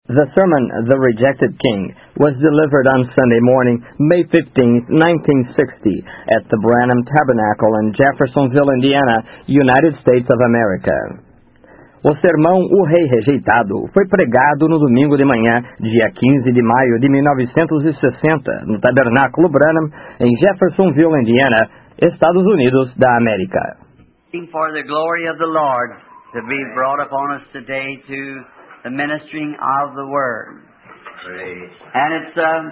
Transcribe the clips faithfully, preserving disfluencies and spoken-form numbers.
The sermon, The Rejected King, was delivered on Sunday morning, May fifteenth, nineteen sixty, at the Branham Tabernacle in Jeffersonville, Indiana, United States of America. O sermão O Rei Rejeitado foi pregado no domingo de manhã, dia quinze de maio de mil novecentos e sessenta, no Tabernáculo Branham, em Jeffersonville, Indiana, Estados Unidos da América. For the glory of the Lord to be brought upon us today to the ministering of the Word. Praise. And it's, um,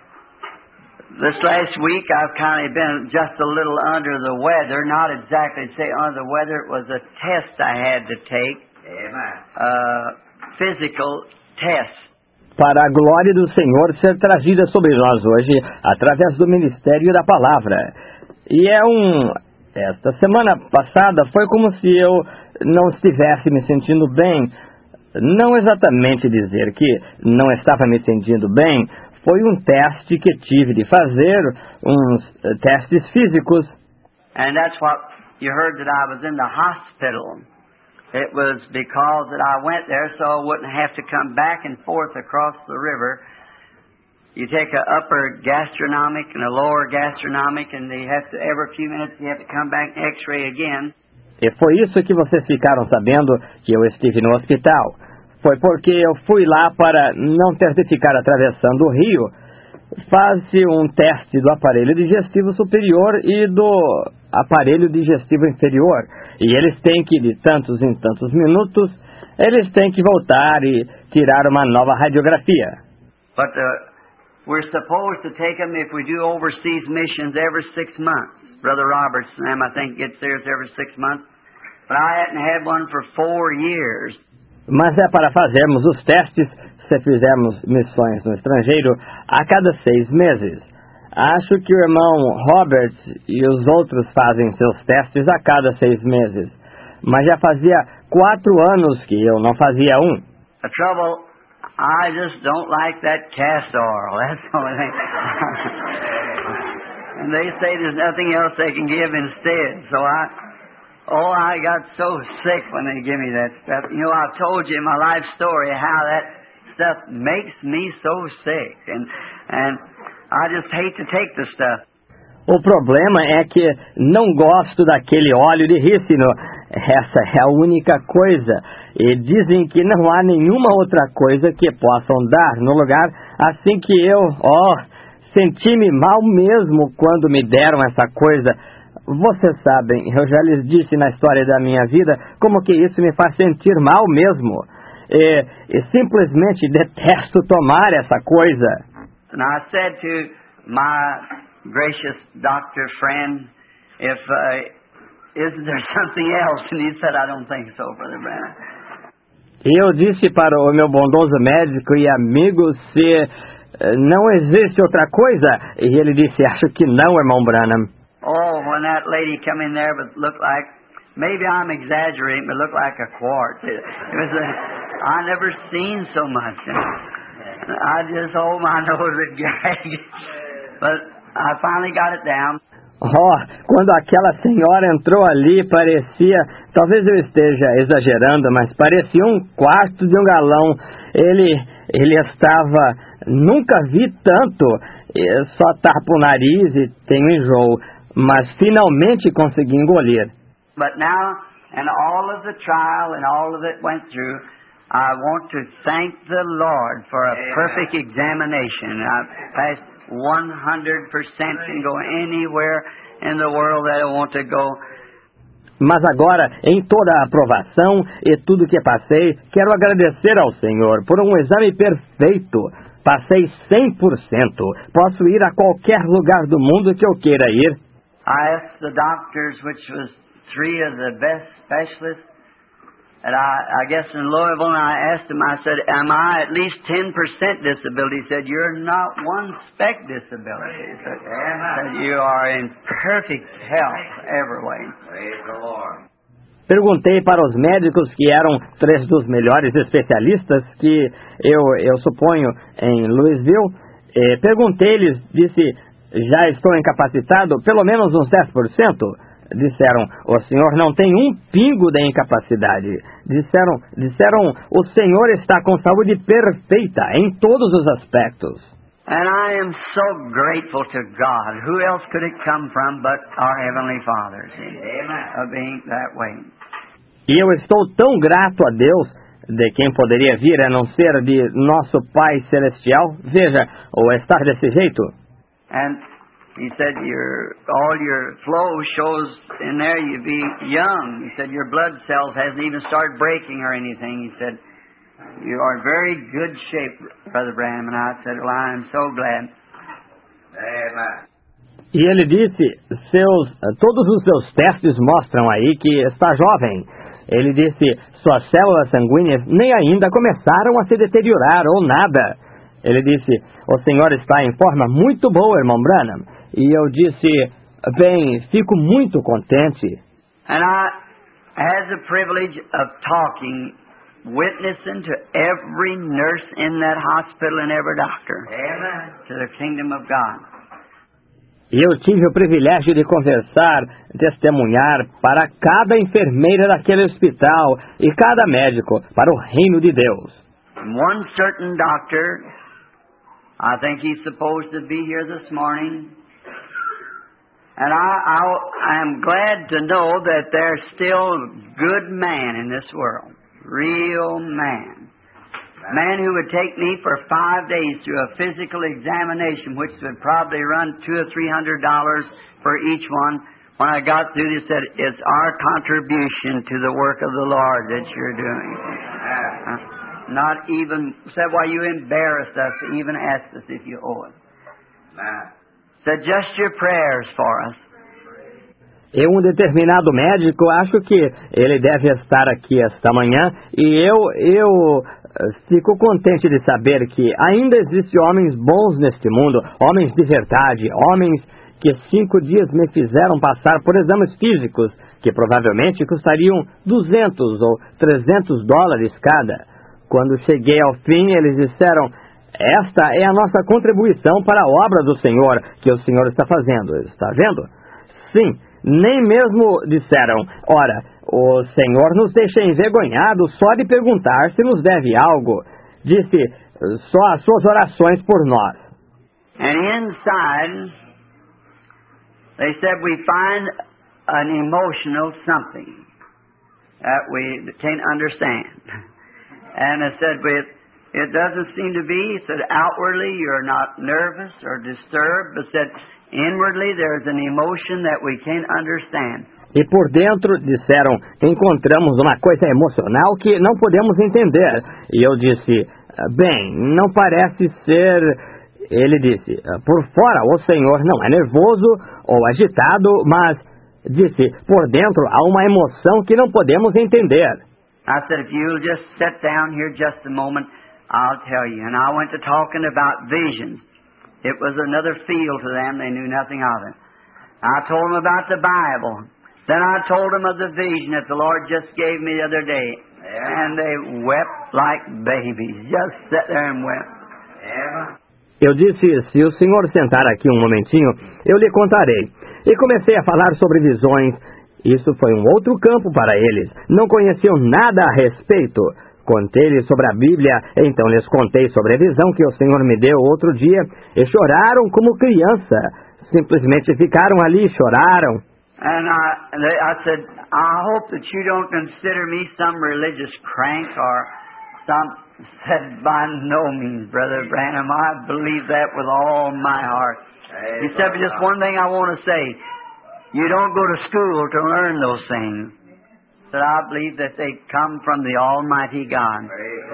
this last week I've kind of been just a little under the weather, not exactly say under the weather, it was a test I had to take, Amen. Uh, physical test. Para a glória do Senhor ser trazida sobre nós hoje, através do ministério da palavra. E é um... Esta semana passada foi como se eu não estivesse me sentindo bem. Não exatamente dizer que não estava me sentindo bem, foi um teste que tive de fazer, uns uh, testes físicos. And that's what you heard, that I was in the hospital. It was because that I went there so I wouldn't have to come back and forth across the river. You take an upper gastronomic and a lower gastronomic, and you have to, every few minutes you have to come back and x-ray again. E foi isso que vocês ficaram sabendo que eu estive no hospital. Foi porque eu fui lá para não ter de ficar atravessando o rio. Faz-se um teste do aparelho digestivo superior e do aparelho digestivo inferior. E eles têm que, de tantos em tantos minutos, eles têm que voltar e tirar uma nova radiografia. But uh, we're supposed to take them if we do overseas missions every six months. Brother Roberts, I think, gets theirs every six months. But I hadn't had one for four years. Mas é para fazermos os testes, se fizermos missões no estrangeiro, a cada seis meses. Acho que o irmão Robert e os outros fazem seus testes a cada seis meses. Mas já fazia quatro anos que eu não fazia um. The trouble, I just don't like that castor oil. That's the only thing. And they say there's nothing else they can give instead. So I... Oh, I got so sick when they give me that stuff. You know, I've told you in my life story how that stuff makes me so sick. And, and I just hate to take the stuff. O problema é que não gosto daquele óleo de rícino. Essa é a única coisa. E dizem que não há nenhuma outra coisa que possam dar no lugar. Assim que eu, ó, senti-me mal mesmo quando me deram essa coisa. Vocês sabem, eu já lhes disse na história da minha vida como que isso me faz sentir mal mesmo. E, e simplesmente detesto tomar essa coisa. And I said to my gracious doctor friend, if uh, isn't there something else? And he said, I don't think so, Brother Branham. Eu disse para o meu bondoso médico e amigo se uh, não existe outra coisa. E ele disse, acho que não, irmão Branham. Oh, when that lady come in there, but looked like, maybe I'm exaggerating, but looked like a quartz. It, it was a, I never seen so much. And I just hold my nose and gag. But I finally got it down. Oh, quando aquela senhora entrou ali, parecia, talvez eu esteja exagerando, mas parecia um quarto de um galão. Ele, ele estava, nunca vi tanto, só tapa o nariz e tem um enjoo. Mas finalmente consegui engolir. But now, and all of the trial and all of it went through, I want to thank the Lord for a perfect examination. I passed one hundred percent and go anywhere in the world that I want to go. Mas agora, em toda a aprovação e tudo que passei, quero agradecer ao Senhor por um exame perfeito. Passei cem por cento. Posso ir a qualquer lugar do mundo que eu queira ir. I asked the doctors, which was three of the best specialists, and I, I guess in Louisville, and I asked them, I said, am I at least ten percent disability? He said, you're not one speck disability. He said, said, you are in perfect health every way. Praise the Lord. Perguntei para os médicos, que eram três dos melhores especialistas que eu, eu suponho em Louisville, eh, perguntei-lhes, disse, já estou incapacitado, pelo menos uns dez por cento? disseram, o senhor não tem um pingo de incapacidade. Disseram, disseram, o senhor está com saúde perfeita em todos os aspectos. And I am so grateful to God. Who else could it come from but our Heavenly Father? See? Of being that way. E eu estou tão grato a Deus, de quem poderia vir a não ser de nosso Pai Celestial. Veja, ou estar desse jeito. And he said, your, all your flow shows in there you be young. He said, your blood cells hasn't even started breaking or anything. He said, you are in very good shape, Brother Branham. And I said, well, I am so glad. Amen. E ele disse, seus, todos os seus testes mostram aí que está jovem. Ele disse, suas células sanguíneas nem ainda começaram a se deteriorar ou nada. Ele disse, o senhor está em forma muito boa, irmão Branham. E eu disse, bem, fico muito contente. And I had the privilege of talking, witnessing to every nurse in that hospital and every doctor. Amen. To the kingdom of God. E eu tive o privilégio de conversar, testemunhar para cada enfermeira daquele hospital e cada médico para o reino de Deus. One certain doctor, I think he's supposed to be here this morning, and I, I, I am glad to know that there's still good man in this world, real man. Man who would take me for five days through a physical examination, which would probably run two or three hundred dollars for each one. When I got through, they said, it's our contribution to the work of the Lord that you're doing. Uh, not even, said, why you embarrassed us to even ask us if you owe it. Said, just your prayers for us. E um determinado médico, acho que ele deve estar aqui esta manhã, e eu, eu fico contente de saber que ainda existem homens bons neste mundo, homens de verdade, homens que cinco dias me fizeram passar por exames físicos, que provavelmente custariam duzentos ou trezentos dólares cada. Quando cheguei ao fim, eles disseram, esta é a nossa contribuição para a obra do Senhor, que o Senhor está fazendo. Está vendo? Sim. Nem mesmo disseram, ora, o Senhor nos deixa envergonhados só de perguntar se nos deve algo. Disse, só as suas orações por nós. And inside, they said we find an emotional something that we can't understand. And they said, it, it doesn't seem to be, he said, outwardly you're not nervous or disturbed, but said, inwardly, there's an emotion that we can't understand. E por dentro, disseram, encontramos uma coisa emocional que não podemos entender. E eu disse, bem, não parece ser... Ele disse, por fora o Senhor não é nervoso ou agitado, mas, disse, por dentro há uma emoção que não podemos entender. I said, if you'll just sit down here just a moment, I'll tell you. And I went to talking about visions. It was another field to them. They knew nothing of it. I told them about the Bible. Then I told them of the vision that the Lord just gave me the other day. And they wept like babies. Just sat there and wept. Eu disse, se o senhor sentar aqui um momentinho, eu lhe contarei. E comecei a falar sobre visões. Isso foi um outro campo para eles. Não conheciam nada a respeito. Contei-lhes sobre a Bíblia, então lhes contei sobre a visão que o Senhor me deu outro dia, e choraram como criança. Simplesmente ficaram ali e choraram. And I, I said, I hope that you don't consider me some religious crank or some... Said, by no means, Brother Branham, I believe that with all my heart. He said, but just one thing I want to say. You don't go to school to learn those things. That I believe that they come from the Almighty God.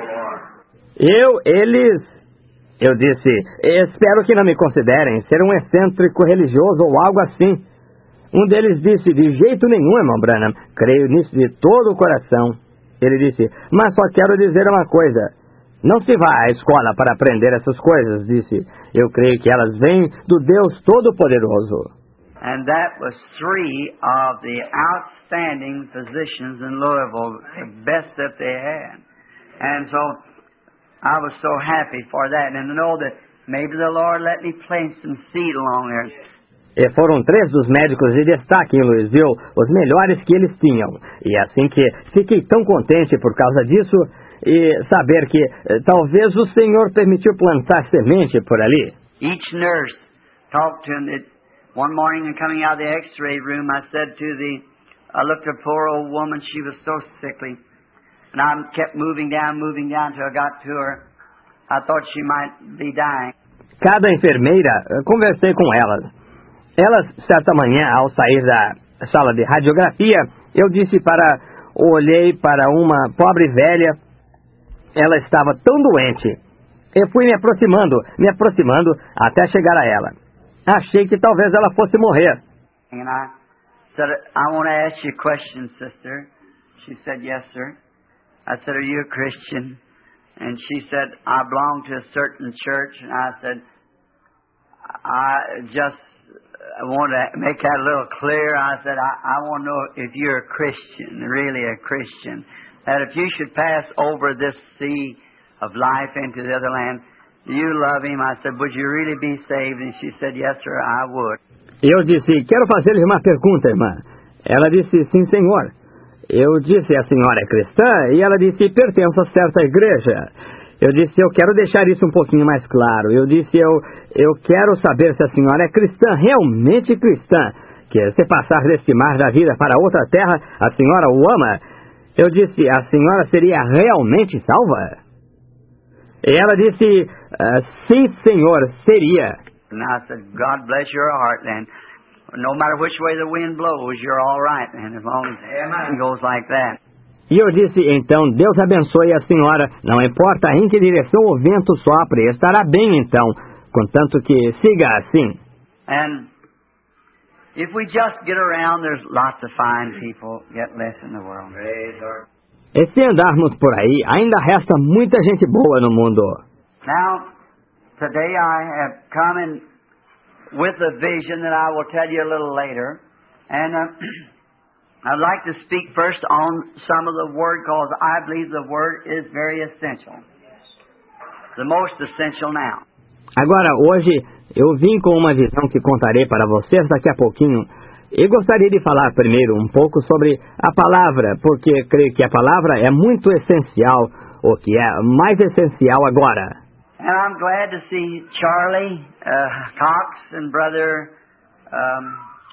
Eu, eles, eu disse, espero que não me considerem ser um excêntrico religioso ou algo assim. Um deles disse, de jeito nenhum, irmão Branham, creio nisso de todo o coração. Ele disse, mas só quero dizer uma coisa. Não se vá à escola para aprender essas coisas, disse. Eu creio que elas vêm do Deus Todo-Poderoso. And that was three of the outstanding physicians in Louisville, the best that they had. And so I was so happy for that, and to know that maybe the Lord let me plant some seed along there. E foram três dos médicos de destaque em Louisville, os melhores que eles tinham. E assim que fiquei tão contente por causa disso, e saber que eh, talvez o Senhor permitiu plantar semente por ali. Each nurse talked to him. It, one morning, and coming out of the X-ray room, I said to the, I looked at a poor old woman. She was so sickly, and I kept moving down, moving down till I got to her. I thought she might be dying. Cada enfermeira, conversei com elas. Elas, certa manhã, ao sair da sala de radiografia, eu disse para, olhei para uma pobre velha. Ela estava tão doente. Eu fui me aproximando, me aproximando, até chegar a ela. Achei que talvez ela fosse morrer. And I said, I want to ask you a question, sister. She said, yes, sir. I said, are you a Christian? And she said, I belong to a certain church. And I said, I just want to make that a little clear. I said, I, I want to know if you're a Christian, really a Christian. That if you should pass over this sea of life into the other land, you love Him. I said, would you really be saved? And she said, yes, sir, I would. Eu disse, quero fazer-lhe uma pergunta, irmã. Ela disse, sim, senhor. Eu disse, a senhora é cristã? E ela disse, pertenço a certa igreja. Eu disse, eu quero deixar isso um pouquinho mais claro. Eu disse, eu, eu quero saber se a senhora é cristã, realmente cristã. Que se passar deste mar da vida para outra terra, a senhora o ama. Eu disse, a senhora seria realmente salva? E ela disse, uh, sim, senhor, seria. And I said, God bless your heart, then. No matter which way the wind blows, you're all right, and as long as it goes like that. E eu disse, então, Deus abençoe a senhora. Não importa em que direção o vento sopre, estará bem então, contanto que siga assim. And if we just get around, there's lots of fine people get less in the world. E se andarmos por aí, ainda resta muita gente boa no mundo. Now, today I have come in with a vision that I will tell you a little later. And uh, I'd like to speak first on some of the Word, because I believe the Word is very essential. The most essential now. Agora, hoje, eu vim com uma visão que contarei para vocês daqui a pouquinho. E gostaria de falar primeiro um pouco sobre a palavra, porque creio que a palavra é muito essencial, o que é mais essencial agora. And I'm glad to see Charlie uh, Cox and Brother, um,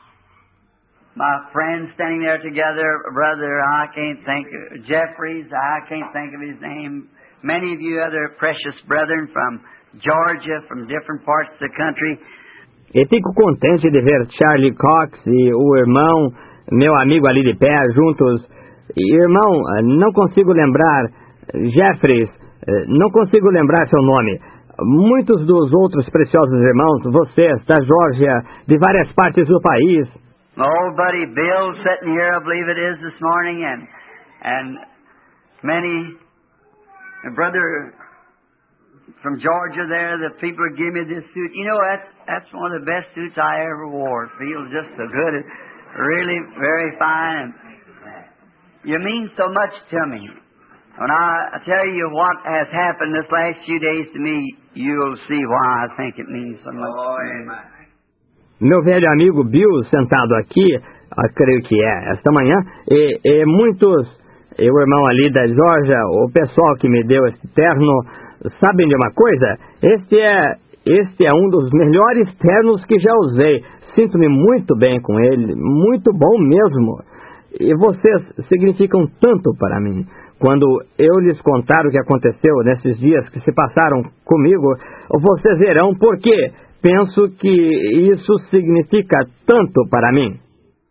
my friends standing there together. Brother, I can't think, Jeffries, I can't think of his name. Many of you other precious brethren from Georgia, from different parts of the country. E fico contente de ver Charlie Cox e o irmão, meu amigo ali de pé, juntos. E, irmão, não consigo lembrar, Jeffries, não consigo lembrar seu nome. Muitos dos outros preciosos irmãos, vocês, da Geórgia, de várias partes do país. My old buddy Bill sitting here, I believe it is, this morning, and and many, my brother from Georgia there, the people who give me this suit. You know, that's, that's one of the best suits I ever wore. It feels just so good. It's really very fine. You mean so much to me. When I tell you what has happened this last few days to me, you'll see why I think it means so much. Oh, amen. Meu velho amigo Bill, sentado aqui, creio que é esta manhã, e, e muitos, e o irmão ali da Geórgia, o pessoal que me deu esse terno, sabem de uma coisa? Este é, este é um dos melhores ternos que já usei. Sinto-me muito bem com ele, muito bom mesmo. E vocês significam tanto para mim. Quando eu lhes contar o que aconteceu nesses dias que se passaram comigo, vocês verão por quê. Penso que isso significa tanto para mim.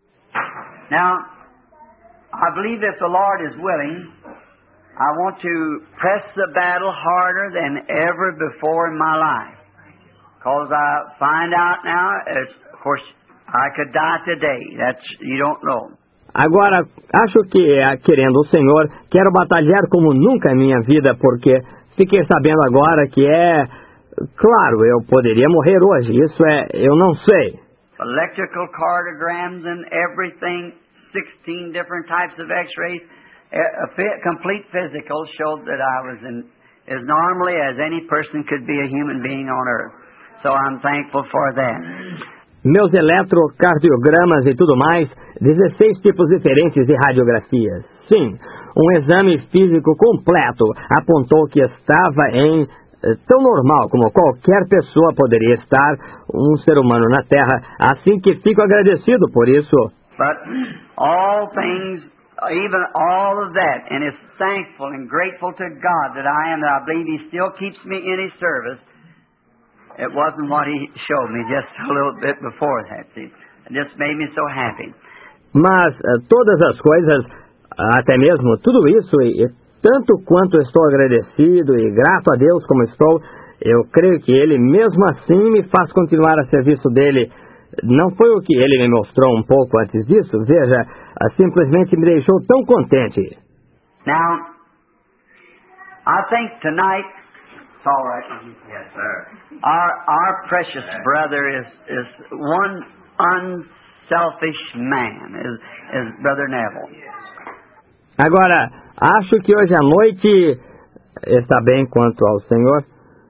Now, I believe if the Lord is willing, I want to press the battle harder than ever before in my life. Because I find out now, it's, of course, I could die today. That's, you don't know. Agora, acho que, querendo o Senhor, quero batalhar como nunca em minha vida, porque fiquei sabendo agora que é... Claro, eu poderia morrer hoje, isso é... eu não sei. Electrical cardiograms and everything, sixteen different types of x-rays, a complete physical showed that I was in, as normally as any person could be a human being on earth. So I'm thankful for that. meus eletrocardiogramas e tudo mais, dezesseis tipos diferentes de radiografias. Sim, um exame físico completo apontou que estava em eh, tão normal como qualquer pessoa poderia estar, um ser humano na Terra, assim que fico agradecido por isso. But all things, even all of that, and is thankful and grateful to God that I am, that I believe He still keeps me in His service. It wasn't what He showed me just a little bit before that, see. It just made me so happy. Mas uh, todas as coisas, até mesmo tudo isso, e, e tanto quanto estou agradecido e grato a Deus como estou, eu creio que Ele mesmo assim me faz continuar a serviço dEle. Não foi o que Ele me mostrou um pouco antes disso, veja, uh, simplesmente me deixou tão contente. Now, I think tonight, it's all right. Yes, sir. Our our precious brother is is one unselfish man, is is Brother Neville. Agora, acho que hoje à noite está bem quanto ao Senhor.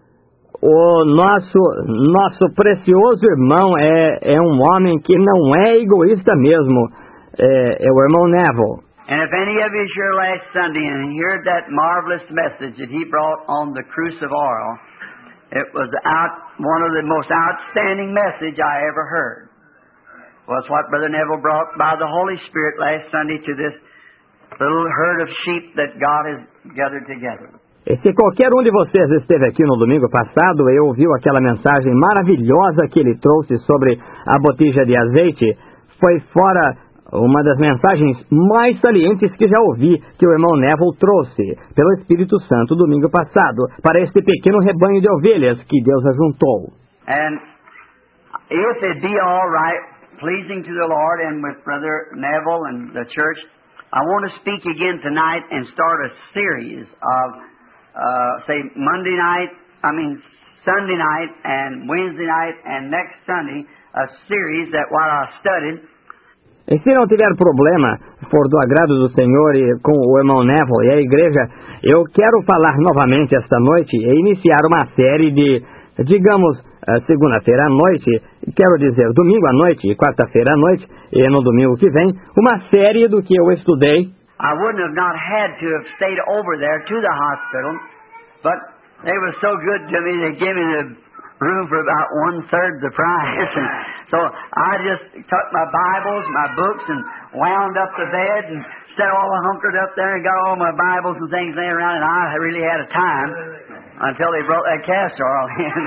O nosso nosso precioso irmão é é um homem que não é egoísta mesmo. É, é o irmão Neville. And if any of you is here last Sunday and heard that marvelous message that he brought on the cruse of oil, it was out, one of the most outstanding message I ever heard. Was what Brother Neville brought by the Holy Spirit last Sunday to this little herd of sheep that God has gathered together. E se qualquer um de vocês esteve aqui no domingo passado e ouviu aquela mensagem maravilhosa que ele trouxe sobre a botija de azeite, foi fora uma das mensagens mais salientes que já ouvi que o irmão Neville trouxe pelo Espírito Santo domingo passado para este pequeno rebanho de ovelhas que Deus ajuntou. And if it be all right, pleasing to the Lord and with Brother Neville and the church, I want to speak again tonight and start a series of, uh, say, Monday night, I mean Sunday night and Wednesday night and next Sunday, a series that while I studied, e se não tiver problema, for do agrado do Senhor e com o irmão Neville e a igreja, eu quero falar novamente esta noite e iniciar uma série de, digamos, segunda-feira à noite, quero dizer, domingo à noite e quarta-feira à noite, e no domingo que vem, uma série do que eu estudei. I wouldn't have not had to have stayed over there to the hospital, but they were so good to me, they gave me the room for about one-third the price. And so I just took my Bibles, my books, and wound up the bed and set all hunkered up there and got all my Bibles and things laying around, and I really had a time until they brought that castor oil in.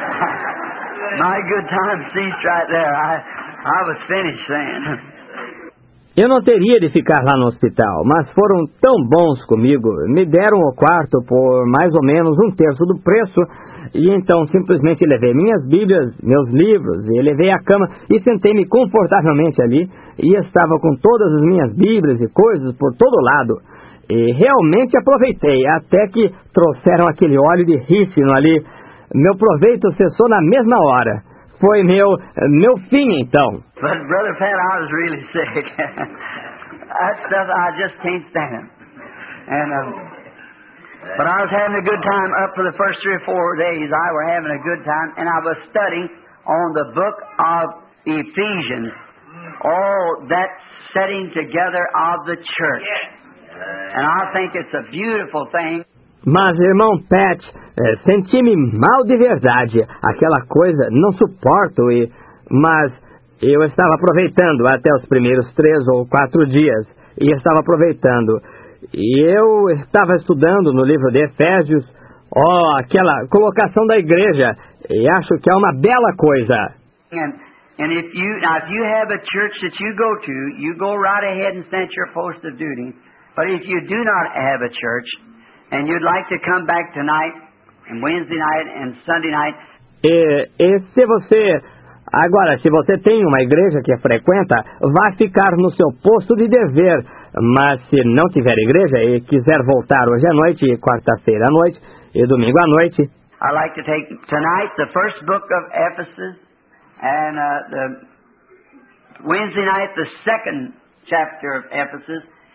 My good time ceased right there. I, I was finished then. Eu não teria de ficar lá no hospital, mas foram tão bons comigo. Me deram o quarto por mais ou menos um terço do preço, e então simplesmente levei minhas Bíblias, meus livros, e levei a cama e sentei-me confortavelmente ali, e estava com todas as minhas Bíblias e coisas por todo lado. E realmente aproveitei, até que trouxeram aquele óleo de rícino ali. Meu proveito cessou na mesma hora. Foi meu, meu fim, então. But Brother Pat, I was really sick. That stuff, I just can't stand it. And, um, but I was having a good time up for the first three or four days. I were having a good time, and I was studying on the book of Ephesians. All that setting together of the church. And I think it's a beautiful thing. Mas, irmão Pat, é, senti-me mal de verdade. Aquela coisa, não suporto, e, mas eu estava aproveitando até os primeiros três ou quatro dias. E estava aproveitando. E eu estava estudando no livro de Efésios, ó, aquela colocação da igreja. E acho que é uma bela coisa. And, and if you, now if you have a church that you go to, you go right ahead and send your post of duty. But if you do not have a church, and you'd like to come back tonight, and Wednesday night, and Sunday night. E, e se você, agora, se você tem uma igreja que frequenta, vai ficar no seu posto de dever. Mas se não tiver igreja e quiser voltar hoje à noite, quarta-feira à noite e domingo à noite. I'd like to take tonight the first book of Ephesus, and uh, the Wednesday night the second chapter of Ephesus,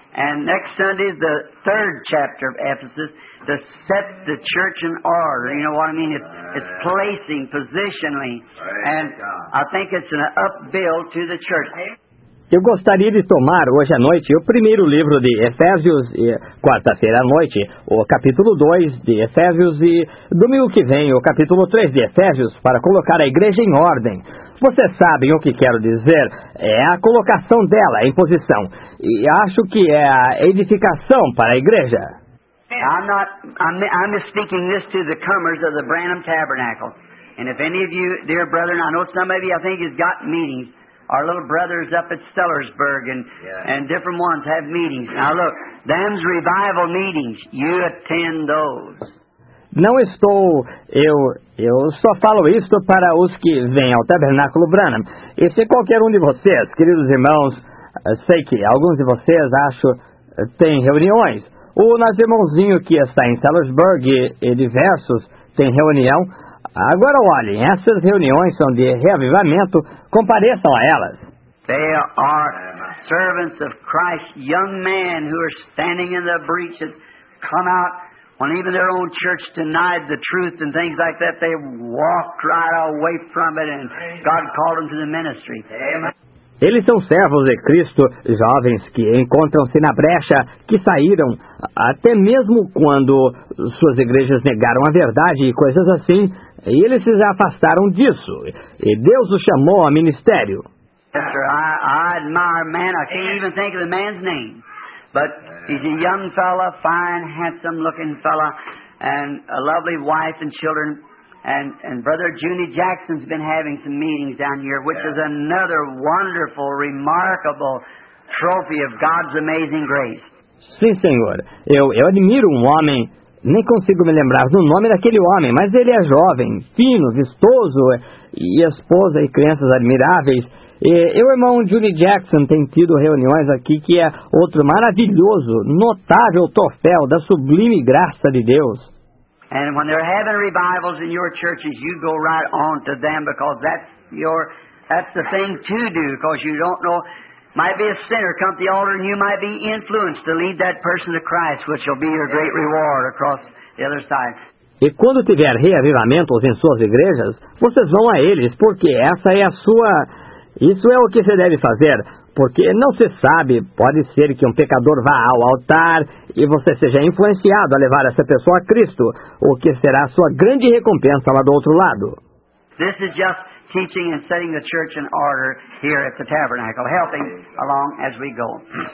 And next Sunday is the third chapter of Ephesus, to set the church in order. You know what I mean? It's, it's placing, positionally. And I think it's an upbuild to the church. Eu gostaria de tomar hoje à noite o primeiro livro de Efésios, e quarta-feira à noite, o capítulo dois de Efésios, e domingo que vem o capítulo três de Efésios, para colocar a igreja em ordem. Vocês sabem o que quero dizer? É a colocação dela em posição. E acho que é a edificação para a igreja. I'm not, I'm, I'm just speaking this to the comers of the Branham Tabernacle. And if any of you, dear brethren, I know some of you, I think, has got meetings. Our little brothers up at Sellersburg and, yeah. and different ones have meetings. Now look, them's revival meetings. You attend those. Não estou, eu, eu só falo isto para os que vêm ao Tabernáculo Branham. E se qualquer um de vocês, queridos irmãos, sei que alguns de vocês, acho, têm reuniões. O nosso irmãozinho que está em Sellersburg e, e diversos tem reunião. Agora olhem, essas reuniões são de reavivamento, compareçam a elas. They are servants of Christ, young men who are standing in the breaches, come out when even their own church denied the truth and things like that. They walked right away from it and God called them to the ministry. Amen. Eles são servos de Cristo, jovens que encontram-se na brecha, que saíram, até mesmo quando suas igrejas negaram a verdade e coisas assim, e eles se afastaram disso, e Deus os chamou a ministério. Yes, sir. I, I admire a man, I can't even think of the man's name, but he's a young fella, fine, handsome-looking fella, and a lovely wife and children. And, and Brother Junie Jackson's been having some meetings down here, which is another wonderful, remarkable trophy of God's amazing grace. Sim, senhor. Eu, eu admiro um homem, nem consigo me lembrar do nome daquele homem, mas ele é jovem, fino, vistoso, e esposa e crianças admiráveis. E o irmão Junie Jackson tem tido reuniões aqui que é outro maravilhoso, notável troféu da sublime graça de Deus. And when they're having revivals in your churches, you go right on to them because that's your, that's the thing to do because you don't know, might be a sinner come to the altar and you might be influenced to lead that person to Christ, which will be your great reward across the other side. E quando tiver reavivamentos em suas igrejas, vocês vão a eles, porque essa é a sua, isso é o que você deve fazer. Porque não se sabe, pode ser que um pecador vá ao altar e você seja influenciado a levar essa pessoa a Cristo, o que será a sua grande recompensa lá do outro lado. This is just teaching and setting the church in order here at the tabernacle, helping along as we go.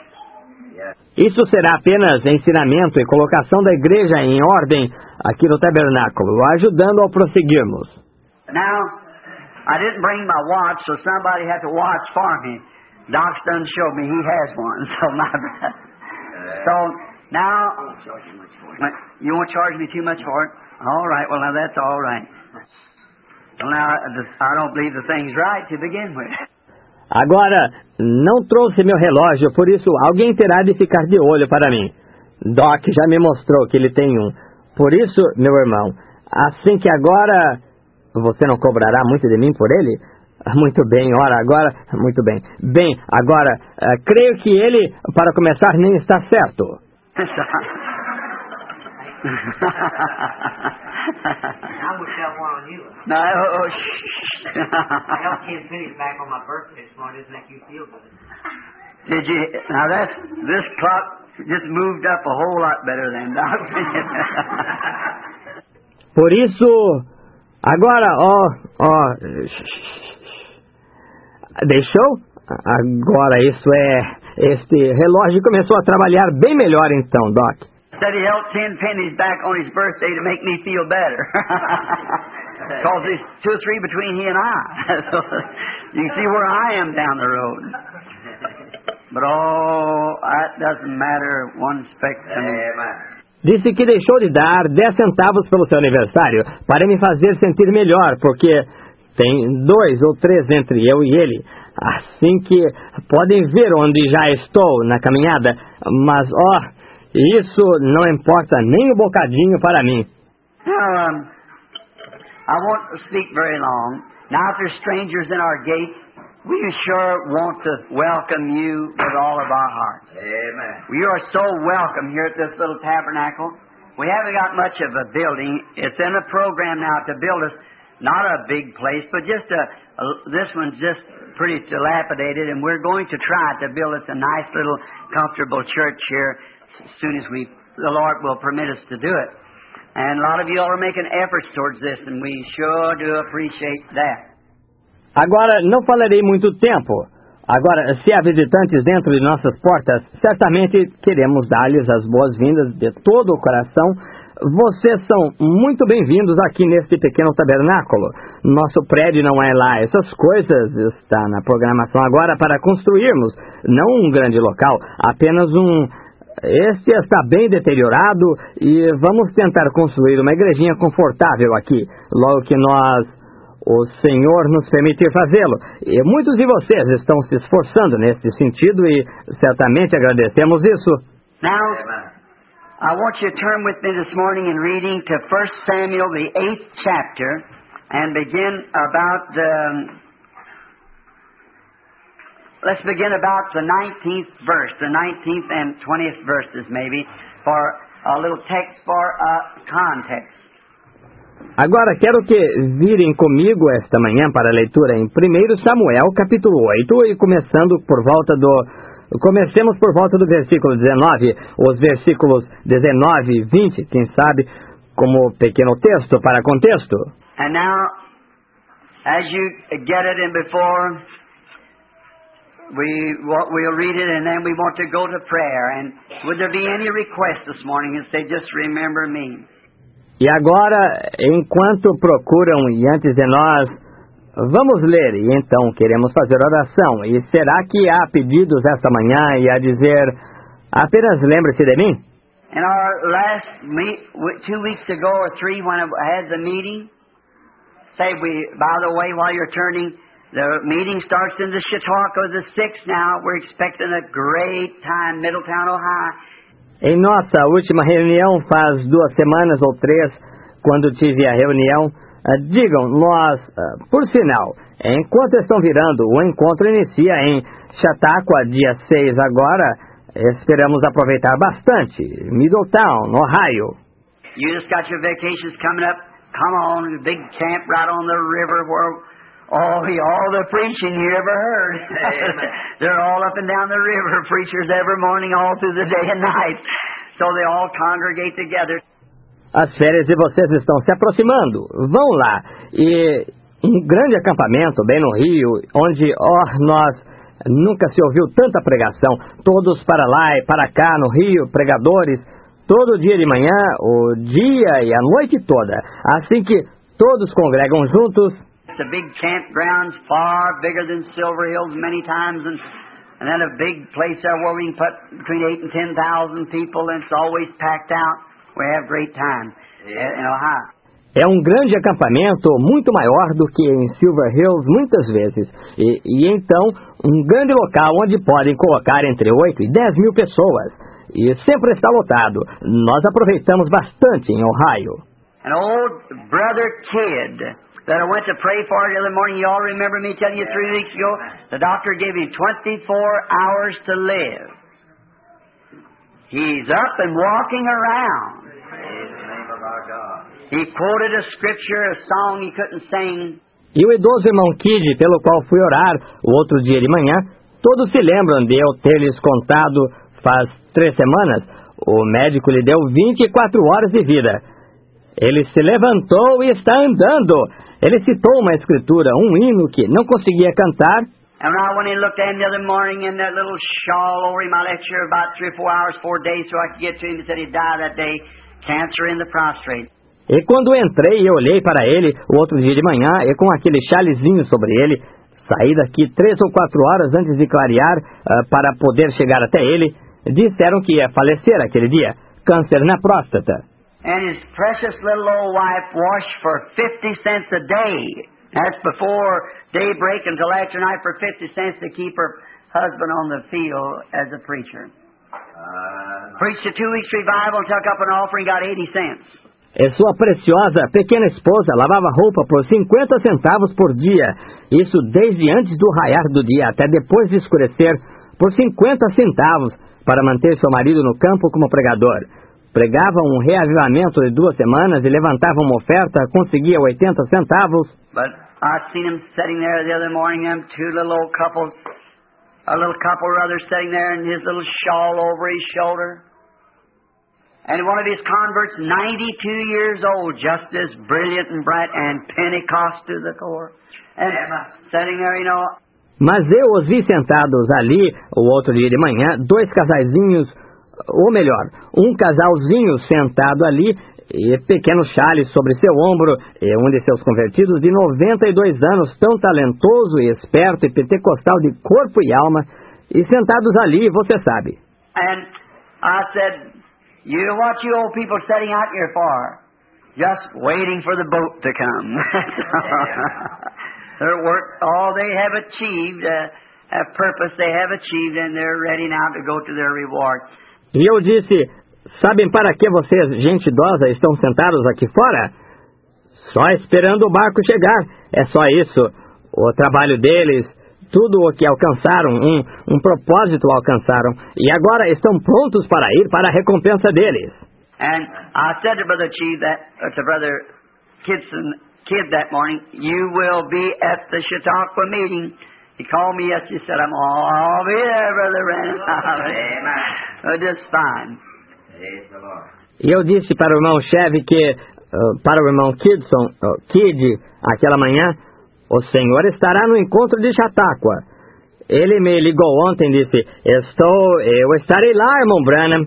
Isso será apenas ensinamento e colocação da igreja em ordem aqui no tabernáculo, ajudando ao prosseguirmos. Now, I didn't bring my watch, so somebody had to watch for me. Doc's done showed me he has one, so my so now you won't charge me too much for it. All right, well now that's all right. Well now I don't believe the thing's right to begin with. Agora não trouxe meu relógio, por isso alguém terá de ficar de olho para mim. Doc já me mostrou que ele tem um. Por isso, meu irmão, assim que agora você não cobrará muito de mim por ele? Muito bem, ora, agora, muito bem. Bem, agora, uh, creio que ele, para começar, nem está certo. I wish that one on you. No, oh, shh. I helped Kid Penny's back on my birthday this morning. Doesn't make you feel good. Did you? Now that's, this clock just moved up a whole lot better than Doc. Por isso, agora, ó, ó, deixou? Agora isso é, este relógio começou a trabalhar bem melhor então, Doc. Said he held ten pennies back on his birthday to make me feel better. Because there's two or three between he and I. So you can see where I am down the road. But oh, that doesn't matter one speck to me. Disse que deixou de dar dez centavos pelo seu aniversário para me fazer sentir melhor, porque tem dois ou três entre eu e ele. Assim que podem ver onde já estou na caminhada, mas ó, oh, isso não importa nem um bocadinho para mim. Now, um, I won't speak very long. Now, if there's strangers in our gates, we sure want to welcome you with all of our hearts. Amen. You are so welcome here at this little tabernacle. We haven't got much of a building. It's in a program now to build us, not a big place, but just a, a this one's just pretty dilapidated, and we're going to try to build us a nice little comfortable church here as soon as we, the Lord will permit us to do it. And a lot of you all are making efforts towards this, and we sure do appreciate that. Agora, não falarei muito tempo. Agora, se há visitantes dentro de nossas portas, certamente queremos dar-lhes as boas-vindas de todo o coração. Vocês são muito bem-vindos aqui neste pequeno tabernáculo. Nosso prédio não é lá. Essas coisas estão na programação agora para construirmos, não um grande local, apenas um... Este está bem deteriorado e vamos tentar construir uma igrejinha confortável aqui, logo que nós... o Senhor nos permitir fazê-lo. E muitos de vocês estão se esforçando nesse sentido e certamente agradecemos isso. Now, I want you to turn with me this morning in reading to First Samuel, the eighth chapter, and begin about the... Let's begin about the nineteenth verse, the nineteenth and twentieth verses maybe, for a little text for a context. Agora quero que virem comigo esta manhã para a leitura em primeiro Samuel, capítulo oito, e começando por volta do... Comecemos por volta do versículo dezenove, os versículos dezenove e vinte, quem sabe, como pequeno texto para contexto. And now, as you get it in before, we, we'll read it and then we want to go to prayer. And would there be any request this morning and say, just remember me? E agora, enquanto procuram e antes de nós, vamos ler, e então queremos fazer oração. E será que há pedidos esta manhã e a dizer, apenas lembre-se de mim? In our last meet, two weeks ago or three when I had the meeting, say we, by the way, while you're turning, the meeting starts in the Chautauqua the sixth now. We're expecting a great time, Middletown, Ohio. Em nossa última reunião, faz duas semanas ou três, quando tive a reunião, uh, digam, nós, uh, por sinal, enquanto estão virando, o encontro inicia em Chautauqua, dia seis agora, esperamos aproveitar bastante, Middletown, Ohio. You just got your vacations coming up, come on, a big camp right on the river where... Oh, all the preaching you ever heard. They're all up and down the river, preachers every morning, all through the day and night. So they all congregate together. As férias de vocês estão se aproximando. Vão lá. E um grande acampamento bem no Rio, onde, oh, nós nunca se ouviu tanta pregação. Todos para lá e para cá no Rio, pregadores, todo dia de manhã, o dia e a noite toda. Assim que todos congregam juntos. The big campgrounds far bigger than Silver Hills many times, and and then a big place there where we can put between eight and ten thousand people, and it's always packed out. We have great time yeah. in Ohio. É um grande acampamento, muito maior do que em Silver Hills muitas vezes, e, e então um grande local onde podem colocar entre oito e dez mil pessoas, e sempre está lotado. Nós aproveitamos bastante em Ohio. An old brother kid that I went to pray for the other morning. You all remember me telling you three weeks ago? The doctor gave him twenty-four hours to live. He's up and walking around. Praise the name of our God. He quoted a scripture, a song he couldn't sing. E o idoso irmão Kid, pelo qual fui orar o outro dia de manhã, todos se lembram de eu ter lhes contado faz três semanas. O médico lhe deu vinte e quatro horas de vida. Ele se levantou e está andando. Ele citou uma escritura, um hino que não conseguia cantar. And when I went and looked at him the other morning in that little shawl over him, I lectured about three or four hours, four days, so I could get to him. He said he died that day, cancer in the prostate. E quando entrei e olhei para ele o outro dia de manhã, e com aquele chalezinho sobre ele, saí daqui três ou quatro horas antes de clarear uh, para poder chegar até ele, disseram que ia falecer aquele dia, câncer na próstata. And his precious little old wife washed for fifty cents a day. That's before daybreak until after night for fifty cents to keep her husband on the field as a preacher. Uh, Preached a two weeks revival and took up an offering, got eighty cents. E sua preciosa pequena esposa lavava roupa por cinquenta centavos por dia, isso desde antes do raiar do dia até depois de escurecer, por cinquenta centavos, para manter seu marido no campo como pregador. Pregava um reavivamento de duas semanas e levantava uma oferta, conseguia oitenta centavos. But I seen him sitting there the other morning, them two little old couples, a little couple rather sitting there in his little shawl over his shoulder. And one of his converts, ninety-two years old, just as brilliant and bright and Pentecost to the core. And sitting there, you know. Mas eu os vi sentados ali, o outro dia de manhã, dois casaizinhos, ou melhor, um casalzinho sentado ali, e pequeno chale sobre seu ombro, e um de seus convertidos de noventa e dois anos, tão talentoso e esperto e pentecostal de corpo e alma, e sentados ali, você sabe. And I said, you know what you old people sitting out here for? Just waiting for the boat to come. Their work, all they have achieved, uh, a purpose they have achieved, and they're ready now to go to their reward. E eu disse, sabem para que vocês, gente idosa, estão sentados aqui fora? Só esperando o barco chegar. É só isso. O trabalho deles, tudo o que alcançaram, um, um propósito alcançaram. E agora estão prontos para ir para a recompensa deles. And I said to Brother Chief, that, uh, to Brother Kidson, Kid that morning, you will be at the Chautauqua meeting. He called me yesterday, he said, I'm all, I'll be there, Brother Brandon. Amen. Just fine. Praise the Lord. E eu disse para o irmão Chevy que, uh, para o irmão Kidson, uh, Kid, aquela manhã, o Senhor estará no encontro de Chautauqua. Ele me ligou ontem e disse, estou, eu estarei lá, irmão Branham.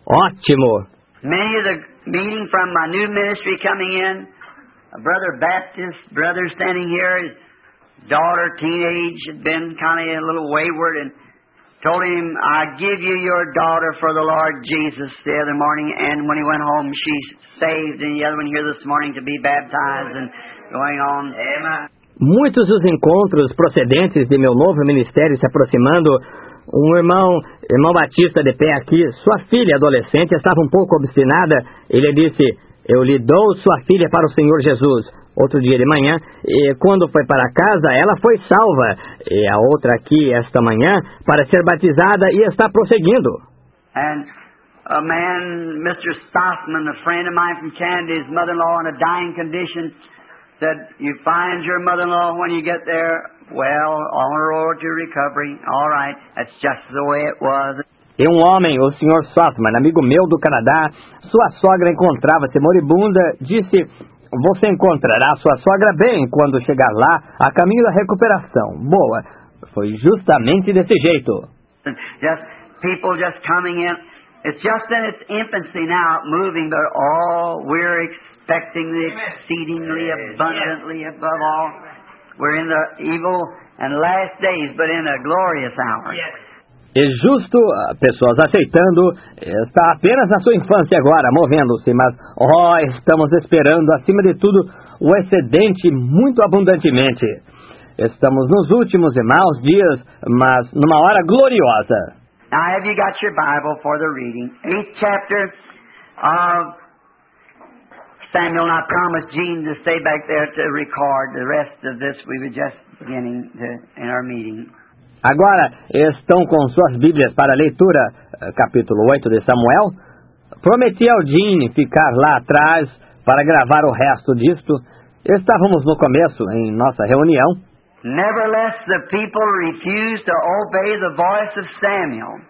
Ótimo. Many of the meeting from my new ministry coming in, a Brother Baptist, brother standing here, his daughter, teenage, had been kind of a little wayward, and told him, I give you your daughter for the Lord Jesus the other morning, and when he went home, she's saved, and the other one here this morning to be baptized and going on. Amen. Muitos dos encontros procedentes de meu novo ministério se aproximando, um irmão, irmão Batista de pé aqui, sua filha adolescente estava um pouco obstinada, ele disse, eu lhe dou sua filha para o Senhor Jesus. Outro dia de manhã, e quando foi para casa, ela foi salva. E a outra aqui, esta manhã, para ser batizada e está prosseguindo. And a man, Mister Stossman, a friend of mine from Canada, his mother-in-law in a dying condition, said, you find your mother-in-law when you get there, well, on her road to recovery. All right, that's just the way it was. E um homem, o senhor Stossman, amigo meu do Canadá, sua sogra encontrava-se moribunda, disse... Você encontrará sua sogra bem quando chegar lá, a caminho da recuperação. Boa. Foi justamente desse jeito. Just people just coming in. It's just in its infancy now, moving, but all we're expecting the exceedingly abundantly above all. We're in the evil and last days, but in a glorious hour. E justo, pessoas aceitando, está apenas na sua infância agora, movendo-se, mas, ó, oh, estamos esperando, acima de tudo, o excedente muito abundantemente. Estamos nos últimos e maus dias, mas numa hora gloriosa. Now, have you got your Bible for the reading? Eighth chapter of Samuel, and I promised Gene to stay back there to record the rest of this. We were just beginning to, in our meeting. Agora, estão com suas Bíblias para a leitura, capítulo oito de Samuel. Prometi ao Gene ficar lá atrás para gravar o resto disto. Estávamos no começo, em nossa reunião. Nevertheless, the people refused to obey the voice of Samuel.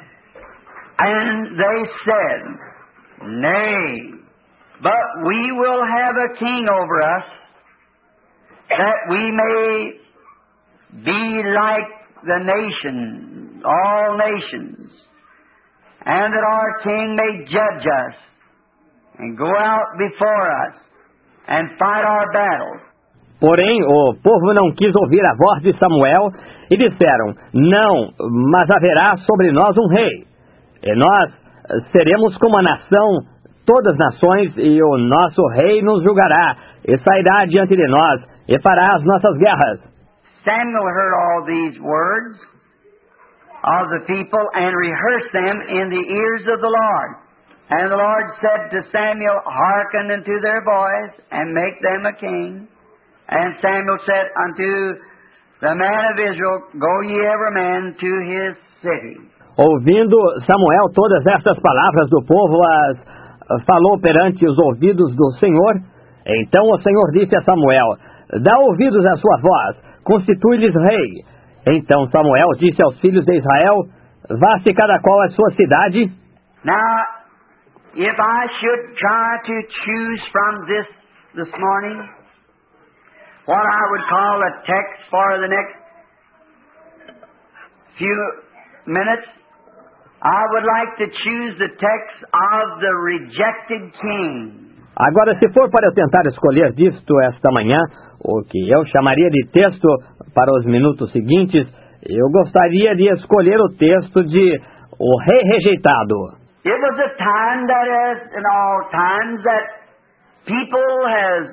And they said, Nay, but we will have a king over us, that we may be like the nation, all nations, and that our king may judge us, and go out before us, and fight our battles. Porém, o povo não quis ouvir a voz de Samuel, e disseram, não, mas haverá sobre nós um rei, e nós seremos como a nação, todas as nações, e o nosso rei nos julgará, e sairá diante de nós, e fará as nossas guerras. Samuel heard all these words of the people and rehearsed them in the ears of the Lord. And the Lord said to Samuel, Hearken unto their voice, and make them a king. And Samuel said unto the man of Israel, Go ye every man to his city. Ouvindo Samuel todas estas palavras do povo, as falou perante os ouvidos do Senhor. Então o Senhor disse a Samuel, Dá ouvidos à sua voz, constitui-lhes rei. Então Samuel disse aos filhos de Israel, Vá-se cada qual a sua cidade. Now, if I should try to choose from this this morning, what I would call a text for the next few minutes, I would like to choose the text of the rejected king. Agora, se for para eu tentar escolher disto esta manhã, o que eu chamaria de texto para os minutos seguintes, eu gostaria de escolher o texto de O Rei Rejeitado. It was a time that, as in all times, that people has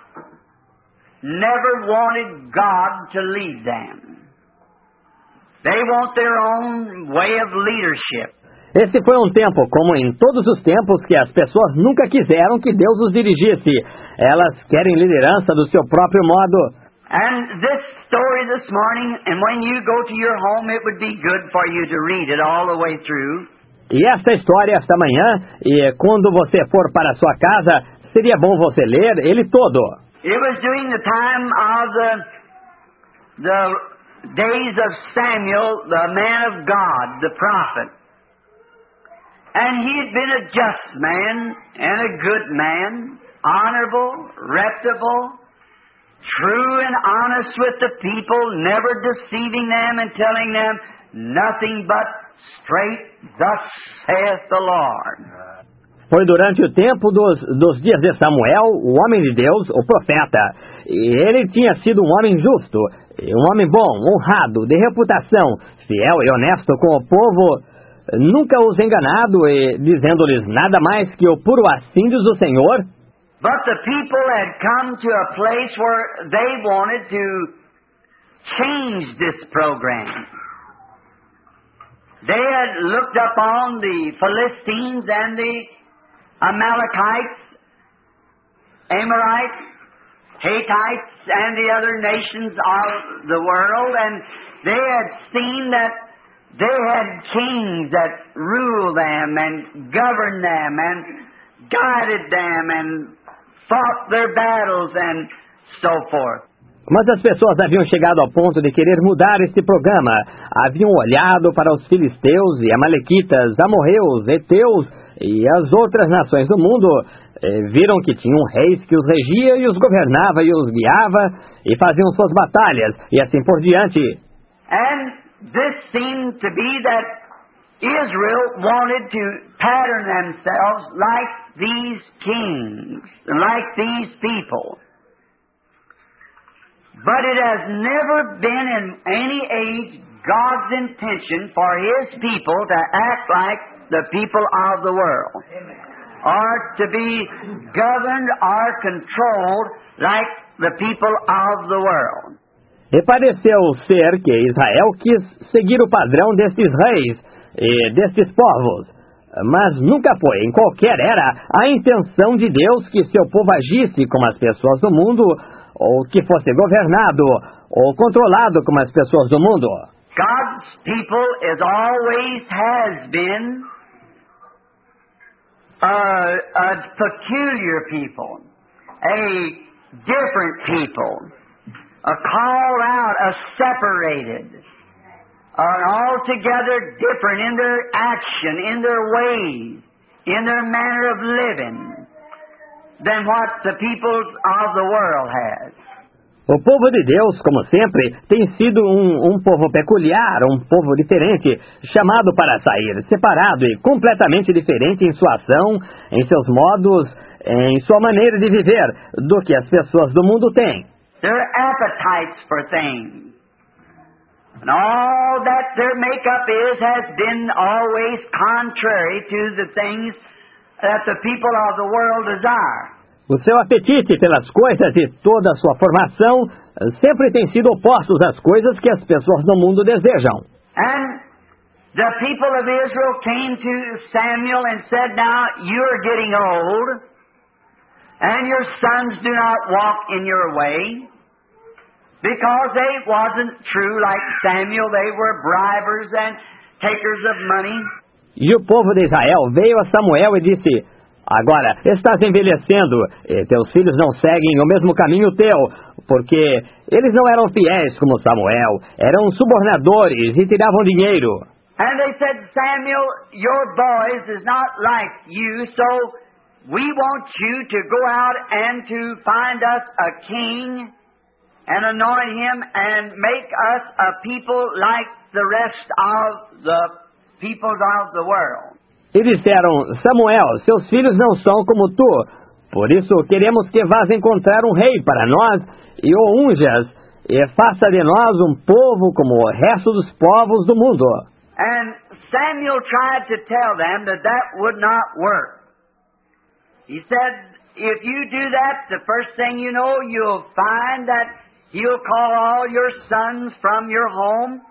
never wanted God to lead them. They want their own way of leadership. Esse foi um tempo, como em todos os tempos, que as pessoas nunca quiseram que Deus os dirigisse. Elas querem liderança do seu próprio modo. And this story this morning, and when you go to your home, it would be good for you to read it all the way through. E esta história esta manhã, e quando você for para a sua casa, seria bom você ler ele todo. It was during the time of the, the days of Samuel, the man of God, the prophet. And he had been a just man and a good man, honorable, reputable, true and honest with the people, never deceiving them and telling them nothing but straight, thus saith the Lord. Foi durante o tempo dos, dos dias de Samuel, o homem de Deus, o profeta. E ele tinha sido um homem justo, um homem bom, honrado, de reputação, fiel e honesto com o povo, nunca os enganado e dizendo-lhes nada mais que o puro assídios do Senhor. But the people had come to a place where they wanted to change this program. They had looked upon the Philistines and the Amalekites, Amorites, Hittites, and the other nations of the world, and they had seen that they had kings that ruled them and governed them and guided them and fought their battles and so forth. Mas as pessoas haviam chegado ao ponto de querer mudar este programa. Haviam olhado para os filisteus e amalequitas, amorreus, heteus e as outras nações do mundo. Eh, viram que tinham reis que os regia e os governava e os guiava e faziam suas batalhas e assim por diante. And this seemed to be that Israel wanted to pattern themselves like these kings, like these people. But it has never been in any age God's intention for His people to act like the people of the world, or to be governed or controlled like the people of the world. E pareceu ser que Israel quis seguir o padrão destes reis e destes povos, mas nunca foi, em qualquer era, a intenção de Deus que seu povo agisse como as pessoas do mundo, ou que fosse governado ou controlado como as pessoas do mundo. God's people is always has been a, a peculiar people, a different people, a called out, a separated, an altogether different in their action, in their ways, in their manner of living than what the people of the world has. O povo de Deus, como sempre, tem sido um, um povo peculiar, um povo diferente, chamado para sair, separado e completamente diferente em sua ação, em seus modos, em sua maneira de viver, do que as pessoas do mundo têm. Their appetites for things, and all that their makeup is, has been always contrary to the things that the people of the world desire. O seu apetite pelas coisas e toda a sua formação sempre tem sido opostos às coisas que as pessoas do mundo desejam. And the people of Israel came to Samuel and said, "Now you're getting old, and your sons do not walk in your way." Because they wasn't true like Samuel. They were bribers and takers of money. E o povo de Israel veio a Samuel e disse: "Agora, estás envelhecendo, e teus filhos não seguem o mesmo caminho teu, porque eles não eram fiéis como Samuel, eram subornadores e tiravam dinheiro." And they said, "Samuel, your boys is not like you, so we want you to go out and to find us a king and anoint him and make us a people like the rest of the peoples of the world." E disseram: "Samuel, seus filhos não são como tu, por isso queremos que vás encontrar um rei para nós e o unjas, e faça de nós um povo como o resto dos povos do mundo." And Samuel tried to tell them that that would not work. He said, "If you do that, the first thing you know, you'll find that he'll call all your sons from your home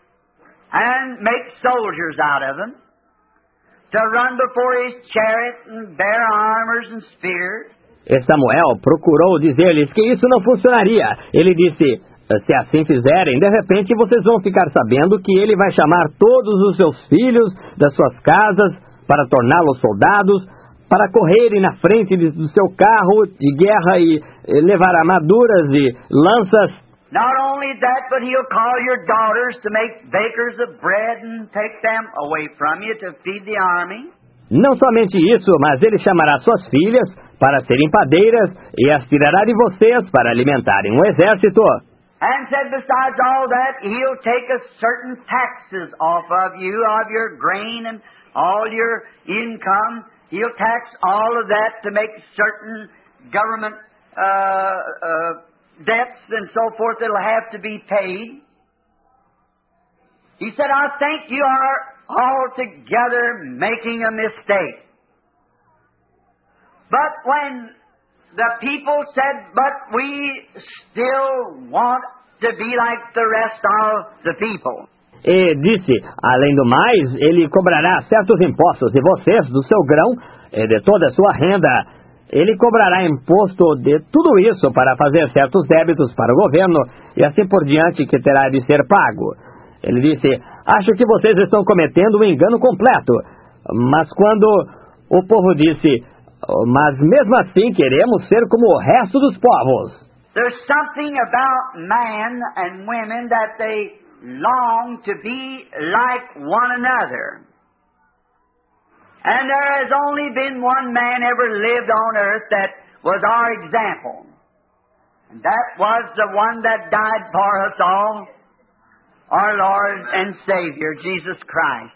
and make soldiers out of them to run before his chariot and bear armors and spears." E Samuel procurou dizer-lhes que isso não funcionaria. Ele disse: "Se assim fizerem, de repente vocês vão ficar sabendo que ele vai chamar todos os seus filhos das suas casas para torná-los soldados, para correrem na frente de, do seu carro de guerra e, e levar armaduras e lanças. Not only that, but he'll call your daughters to make bakers of bread and take them away from you to feed the army." Não somente isso, mas ele chamará suas filhas para serem padeiras e as tirará de vocês para alimentarem um exército. And said, besides all that, he'll take a certain taxes off of you, of your grain and all your income. He'll tax all of that to make certain government uh, uh, debts and so forth that'll have to be paid. He said, "I think you are altogether making a mistake." But when the people said, "But we still want to be like the rest of the people." E disse: "Além do mais, ele cobrará certos impostos de vocês, do seu grão, e de toda a sua renda. Ele cobrará imposto de tudo isso para fazer certos débitos para o governo, e assim por diante que terá de ser pago." Ele disse: "Acho que vocês estão cometendo um engano completo." Mas quando o povo disse: "Mas mesmo assim queremos ser como o resto dos povos." There's something about man and women that they long to be like one another. And there has only been one man ever lived on earth that was our example. And that was the one that died for us all, our Lord and Savior, Jesus Christ.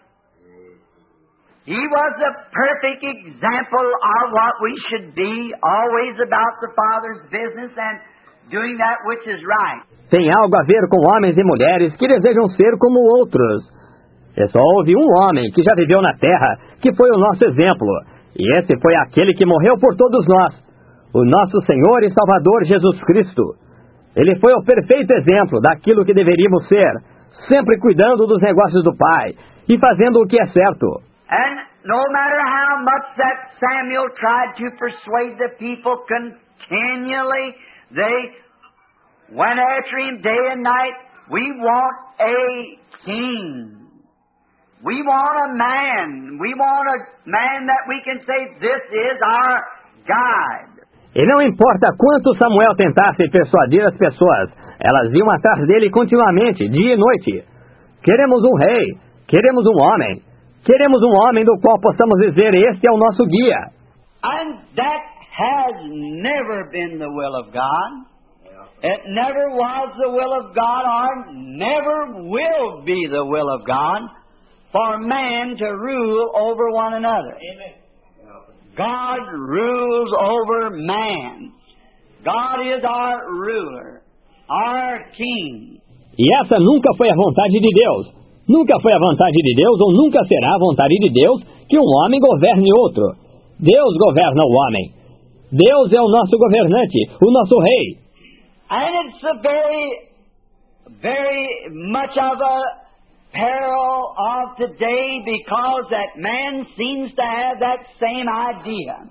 He was the perfect example of what we should be, always about the Father's business and doing that which is right. Tem algo a ver com homens e mulheres que desejam ser como outros. E só houve um homem que já viveu na terra, que foi o nosso exemplo. E esse foi aquele que morreu por todos nós, o nosso Senhor e Salvador Jesus Cristo. Ele foi o perfeito exemplo daquilo que deveríamos ser, sempre cuidando dos negócios do Pai e fazendo o que é certo. And no matter how much that Samuel tried to persuade the people continually, they went after him day and night. We want a king. We want a man. We want a man that we can say, this is our God. E não importa quanto Samuel tentasse persuadir as pessoas, elas iam atrás dele continuamente, dia e noite. Queremos um rei, queremos um homem, queremos um homem do qual possamos dizer, este é o nosso guia. And that has never been the will of God. It never was the will of God, or never will be the will of God, for man to rule over one another. Amen. God rules over man. God is our ruler, our king. E essa nunca foi a vontade de Deus. Nunca foi a vontade de Deus, ou nunca será a vontade de Deus, que um homem governe outro. Deus governa o homem. Deus é o nosso governante, o nosso rei. And it's a very, very much of a peril of today because that man seems to have that same idea.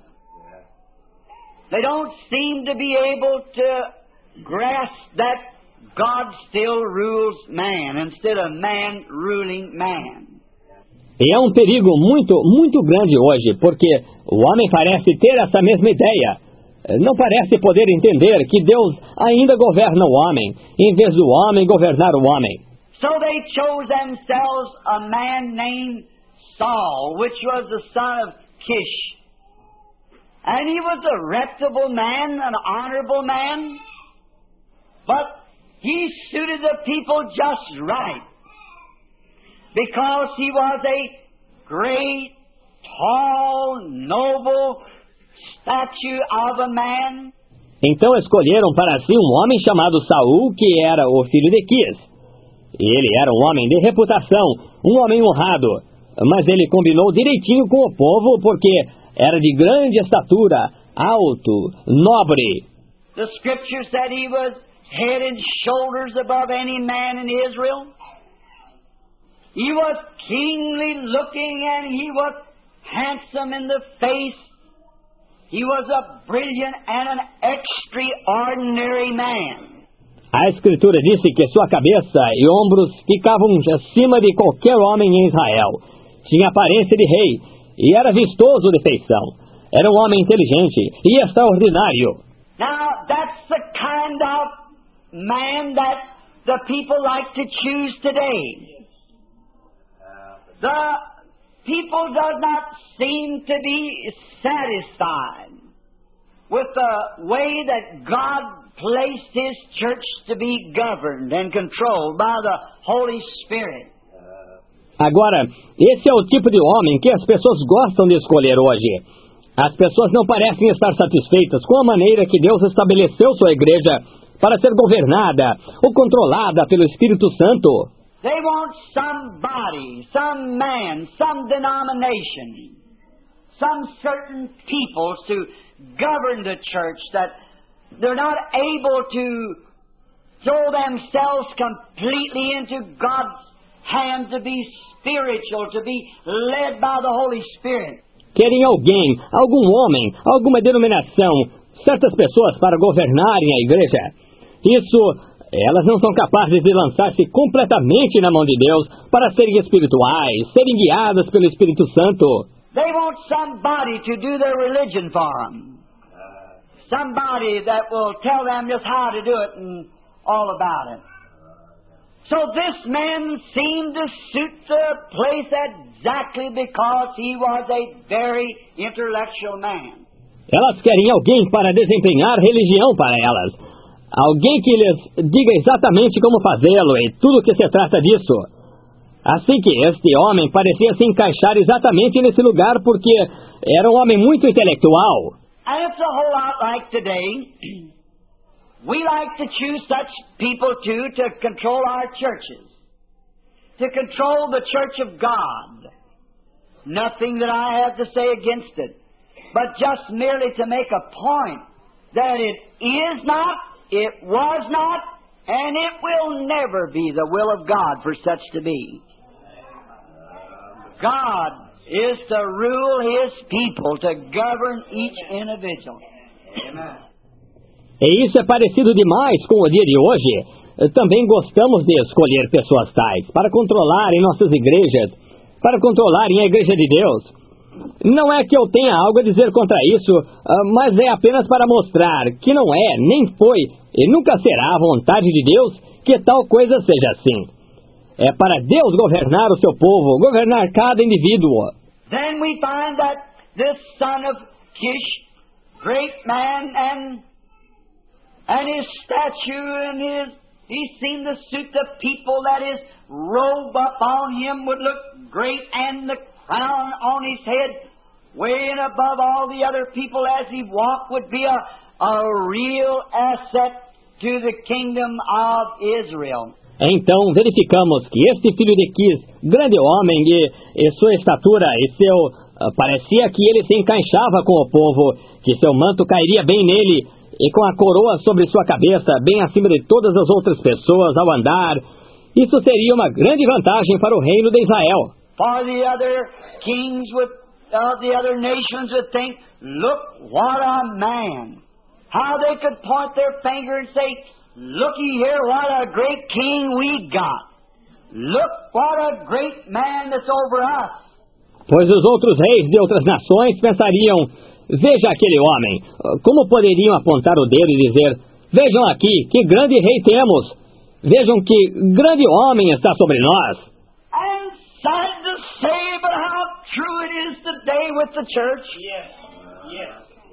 They don't seem to be able to grasp that God still rules man instead of man ruling man. E é um perigo muito, muito grande hoje, porque o homem parece ter essa mesma ideia. Não parece poder entender que Deus ainda governa o homem, em vez do homem governar o homem. So they chose themselves a man named Saul, which was the son of Kish. And he was a reputable man, an honorable man, but he suited the people just right, because he was a great, tall, noble statue of a man. Então escolheram para si um homem chamado Saul, que era o filho de Quis. Ele era um homem de reputação, um homem honrado, mas ele combinou direitinho com o povo porque era de grande estatura, alto, nobre. The scripture said he was head and shoulders above any man in Israel. He was kingly looking and he was handsome in the face. He was a brilliant and an extraordinary man. A Escritura disse que sua cabeça e ombros ficavam acima de qualquer homem em Israel. Tinha aparência de rei e era vistoso de feição. Era um homem inteligente e extraordinário. Now, that's the kind of man that the people like to choose today. The people do not seem to be satisfied with the way that God placed His church to be governed and controlled by the Holy Spirit. Agora, esse é o tipo de homem que as pessoas gostam de escolher hoje. As pessoas não parecem estar satisfeitas com a maneira que Deus estabeleceu sua igreja para ser governada ou controlada pelo Espírito Santo. They want somebody, some man, some denomination, some certain people to govern the church that they're not able to throw themselves completely into God's hand to be spiritual, to be led by the Holy Spirit. Querem alguém, algum homem, alguma denominação, certas pessoas para governarem a igreja. Isso, elas não são capazes de lançar-se completamente na mão de Deus para serem espirituais, serem guiadas pelo Espírito Santo. They want somebody to do their religion for them. Somebody that will tell them just how to do it and all about it. So this man seemed to suit the place exactly because he was a very intellectual man. Elas querem alguém para desempenhar religião para elas. Alguém que lhes diga exatamente como fazê-lo e tudo que se trata disso. Assim que este homem parecia se encaixar exatamente nesse lugar porque era um homem muito intelectual. And it's a whole lot like today. We like to choose such people too to control our churches, to control the church of God. Nothing that I have to say against it, but just merely to make a point that it is not, it was not, and it will never be the will of God for such to be. God is to rule His people, to govern each individual. Amen. E isso é parecido demais com o dia de hoje. Também gostamos de escolher pessoas tais para controlarem nossas igrejas, para controlarem a igreja de Deus. Não é que eu tenha algo a dizer contra isso, mas é apenas para mostrar que não é, nem foi e nunca será a vontade de Deus que tal coisa seja assim. É para Deus governar o seu povo, governar cada indivíduo. Then we find that this son of Kish, great man, and and his stature and his, he seemed to suit the people, that his robe up on him would look great, and the crown on his head, way and above all the other people as he walked, would be a, a real asset to the kingdom of Israel. Então verificamos que este filho de Quis, grande homem, e, e sua estatura e seu... Uh, parecia que ele se encaixava com o povo, que seu manto cairia bem nele, e com a coroa sobre sua cabeça, bem acima de todas as outras pessoas ao andar, Isso seria uma grande vantagem para o reino de Israel. For the other kings would, uh, the other nations would think, look what a man. How they could point their finger and say, looky here, what a great king we got. Look what a great man that's over us. Pois os outros reis de outras nações pensariam, veja aquele homem. Como poderiam apontar o dedo e dizer, vejam aqui, que grande rei temos. Vejam que grande homem está sobre nós. And sad to say, but how true it is today with the church. Yes. Yes.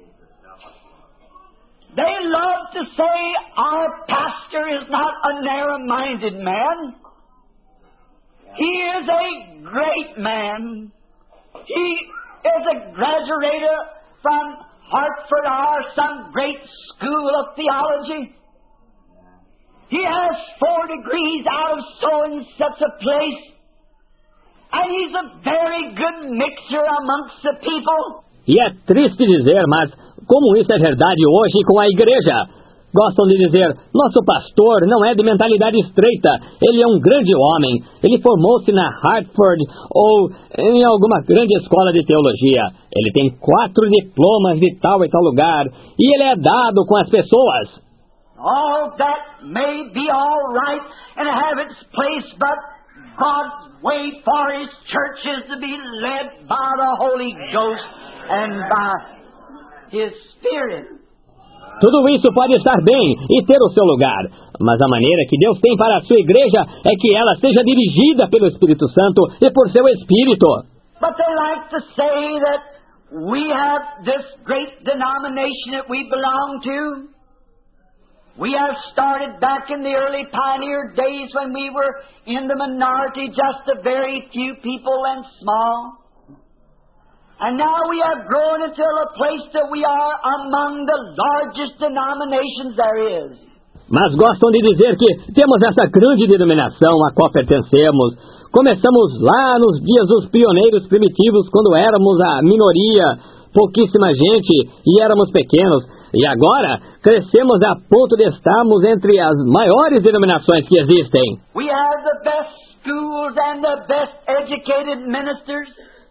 They love to say our pastor is not a narrow-minded man. He is a great man. He is a graduate from Hartford or some great school of theology. He has four degrees out of so and such a place. And he's a very good mixer amongst the people. E é triste dizer, mas como isso é verdade hoje com a igreja? Gostam de dizer, nosso pastor não é de mentalidade estreita, ele é um grande homem, ele formou-se na Hartford ou em alguma grande escola de teologia. Ele tem quatro diplomas de tal e tal lugar, e ele é dado com as pessoas. All that may be all right and have its place, but God's way for His church is to be led by the Holy Ghost and by His Spirit. Tudo isso pode estar bem e ter o seu lugar, mas a maneira que Deus tem para a sua igreja é que ela seja dirigida pelo Espírito Santo e por seu Espírito. But they like to say that we have this great denomination that we belong to. We have started back in the early pioneer days when we were in the minority, just a very few people and small. And now we have grown until a place that we are among the largest denominations there is. Mas gostam de dizer que temos essa grande denominação a qual pertencemos. Começamos lá nos dias dos pioneiros primitivos, quando éramos a minoria, pouquíssima gente e éramos pequenos. E agora crescemos a ponto de estarmos entre as maiores denominações que existem. We have the best schools and the best educated ministers.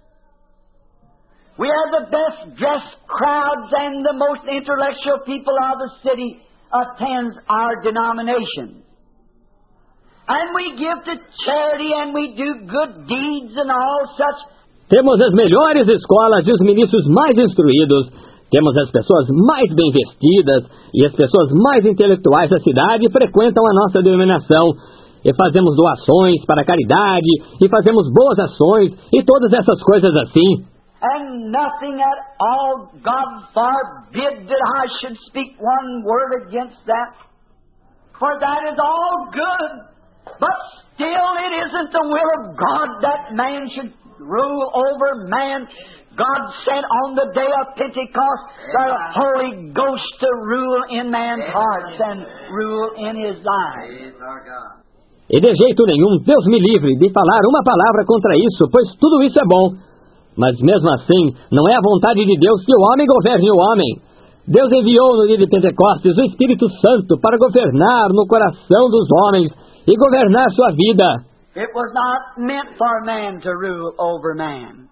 We have the best dressed crowds and the most intellectual people of the city attends our denomination. And we give to charity and we do good deeds and all such. Temos as melhores escolas e os ministros mais instruídos. Temos as pessoas mais bem vestidas e as pessoas mais intelectuais da cidade frequentam a nossa denominação. E fazemos doações para a caridade e fazemos boas ações e todas essas coisas assim. And nothing at all, God forbid that I should speak one word against that. For that is all good. But still it isn't the will of God that man should rule over man. God sent on the day of Pentecost the Holy Ghost to rule in man's hearts and rule in his life. E de jeito nenhum, Deus me livre de falar uma palavra contra isso, pois tudo isso é bom. Mas mesmo assim, não é a vontade de Deus que o homem governe o homem. Deus enviou no dia de Pentecostes o Espírito Santo para governar no coração dos homens e governar sua vida. It was not meant for man to rule over man.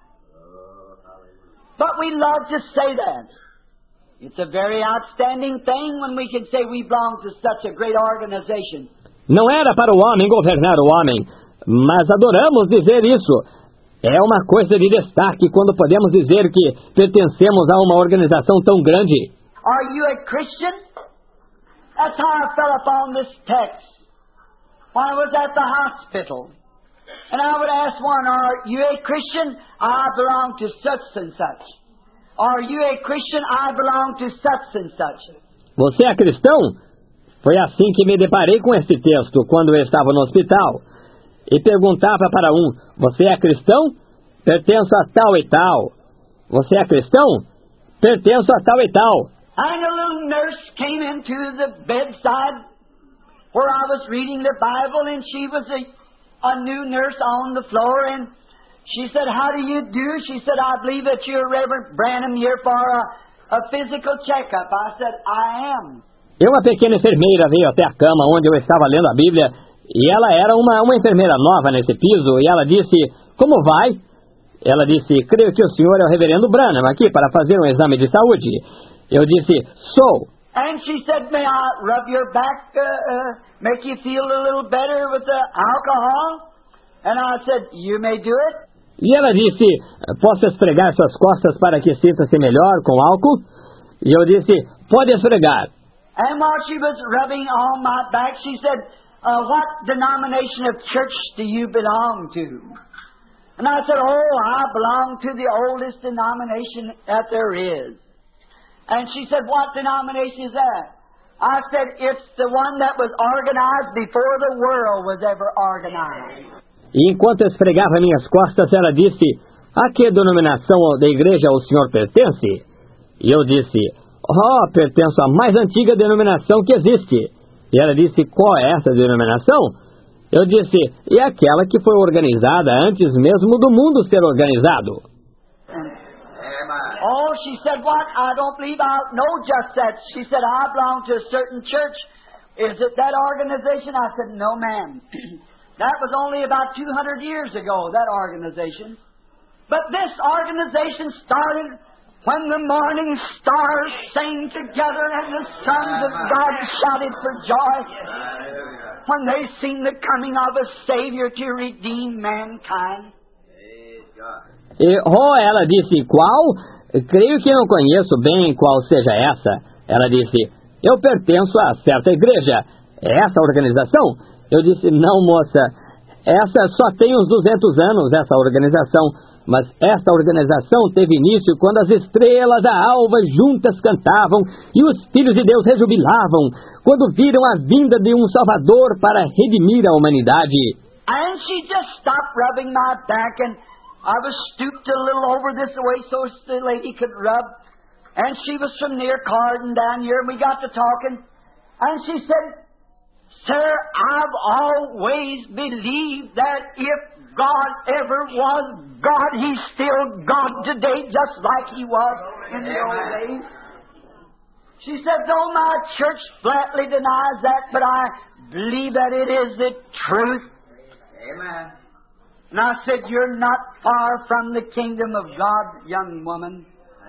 But we love to say that. It's a very outstanding thing when we can say we belong to such a great organization. Não era para o homem governar o homem, mas adoramos dizer isso. É uma coisa de destaque quando podemos dizer que pertencemos a uma organização tão grande. Are you a Christian? That's how I fell upon this text when I was at the hospital. And I would ask one, are you a Christian? I belong to such and such. Are you a Christian? I belong to such and such. Você é cristão? Foi assim que me deparei com este texto quando eu estava no hospital. E perguntava para um, você é cristão? Pertenço a tal e tal. Você é cristão? Pertenço a tal e tal. And a little nurse came into the bedside where I was reading the Bible, and she was a, a new nurse on the floor, and she said, how do you do? She said, I believe that you're Reverend Branham here for a, a physical checkup. I said, I am. E uma pequena enfermeira veio até a cama onde eu estava lendo a Bíblia, E ela era uma, uma enfermeira nova nesse piso, e ela disse, como vai? Ela disse, creio que o senhor é o reverendo Branham aqui para fazer um exame de saúde. Eu disse, sou. And she said, may I rub your back, uh, uh, make you feel a little better with the alcohol? And I said, you may do it. E ela disse, posso esfregar suas costas para que sinta-se melhor com álcool? E eu disse, pode esfregar. And while she was rubbing on my back, she said, uh, what denomination of church do you belong to? And I said, oh, I belong to the oldest denomination that there is. And she said, what denomination is that? I said, it's the one that was organized before the world was ever organized. E enquanto esfregava minhas costas, ela disse, a que denominação da igreja o senhor pertence? E eu disse, oh, pertenço à mais antiga denominação que existe. E ela disse, qual é essa denominação? Eu disse, é aquela que foi organizada antes mesmo do mundo ser organizado. Oh, she said, what? I don't believe I know just that. She said, I belong to a certain church. Is it that organization? I said, no, ma'am. That was only about two hundred years ago, that organization. But this organization started when the morning stars sang together and the sons of God shouted for joy. When they seen the coming of a Savior to redeem mankind. E, oh, ela disse, qual? Creio que não conheço bem qual seja essa. Ela disse, eu pertenço a certa igreja. É essa a organização? Eu disse, não, moça, essa só tem uns duzentos anos, essa organização. Mas esta organização teve início quando as estrelas da alva juntas cantavam e os filhos de Deus rejubilavam, quando viram a vinda de um Salvador para redimir a humanidade. And she just stopped rubbing my back, and I was stooped a little over this way so the lady could rub. And she was from near Carden down here, and we got to talking. And she said, sir, I've always believed that if God ever was God, He's still God today, just like He was in the old days. She said, though my church flatly denies that, but I believe that it is the truth. Amen. And I said, you're not far from the kingdom of God, young woman.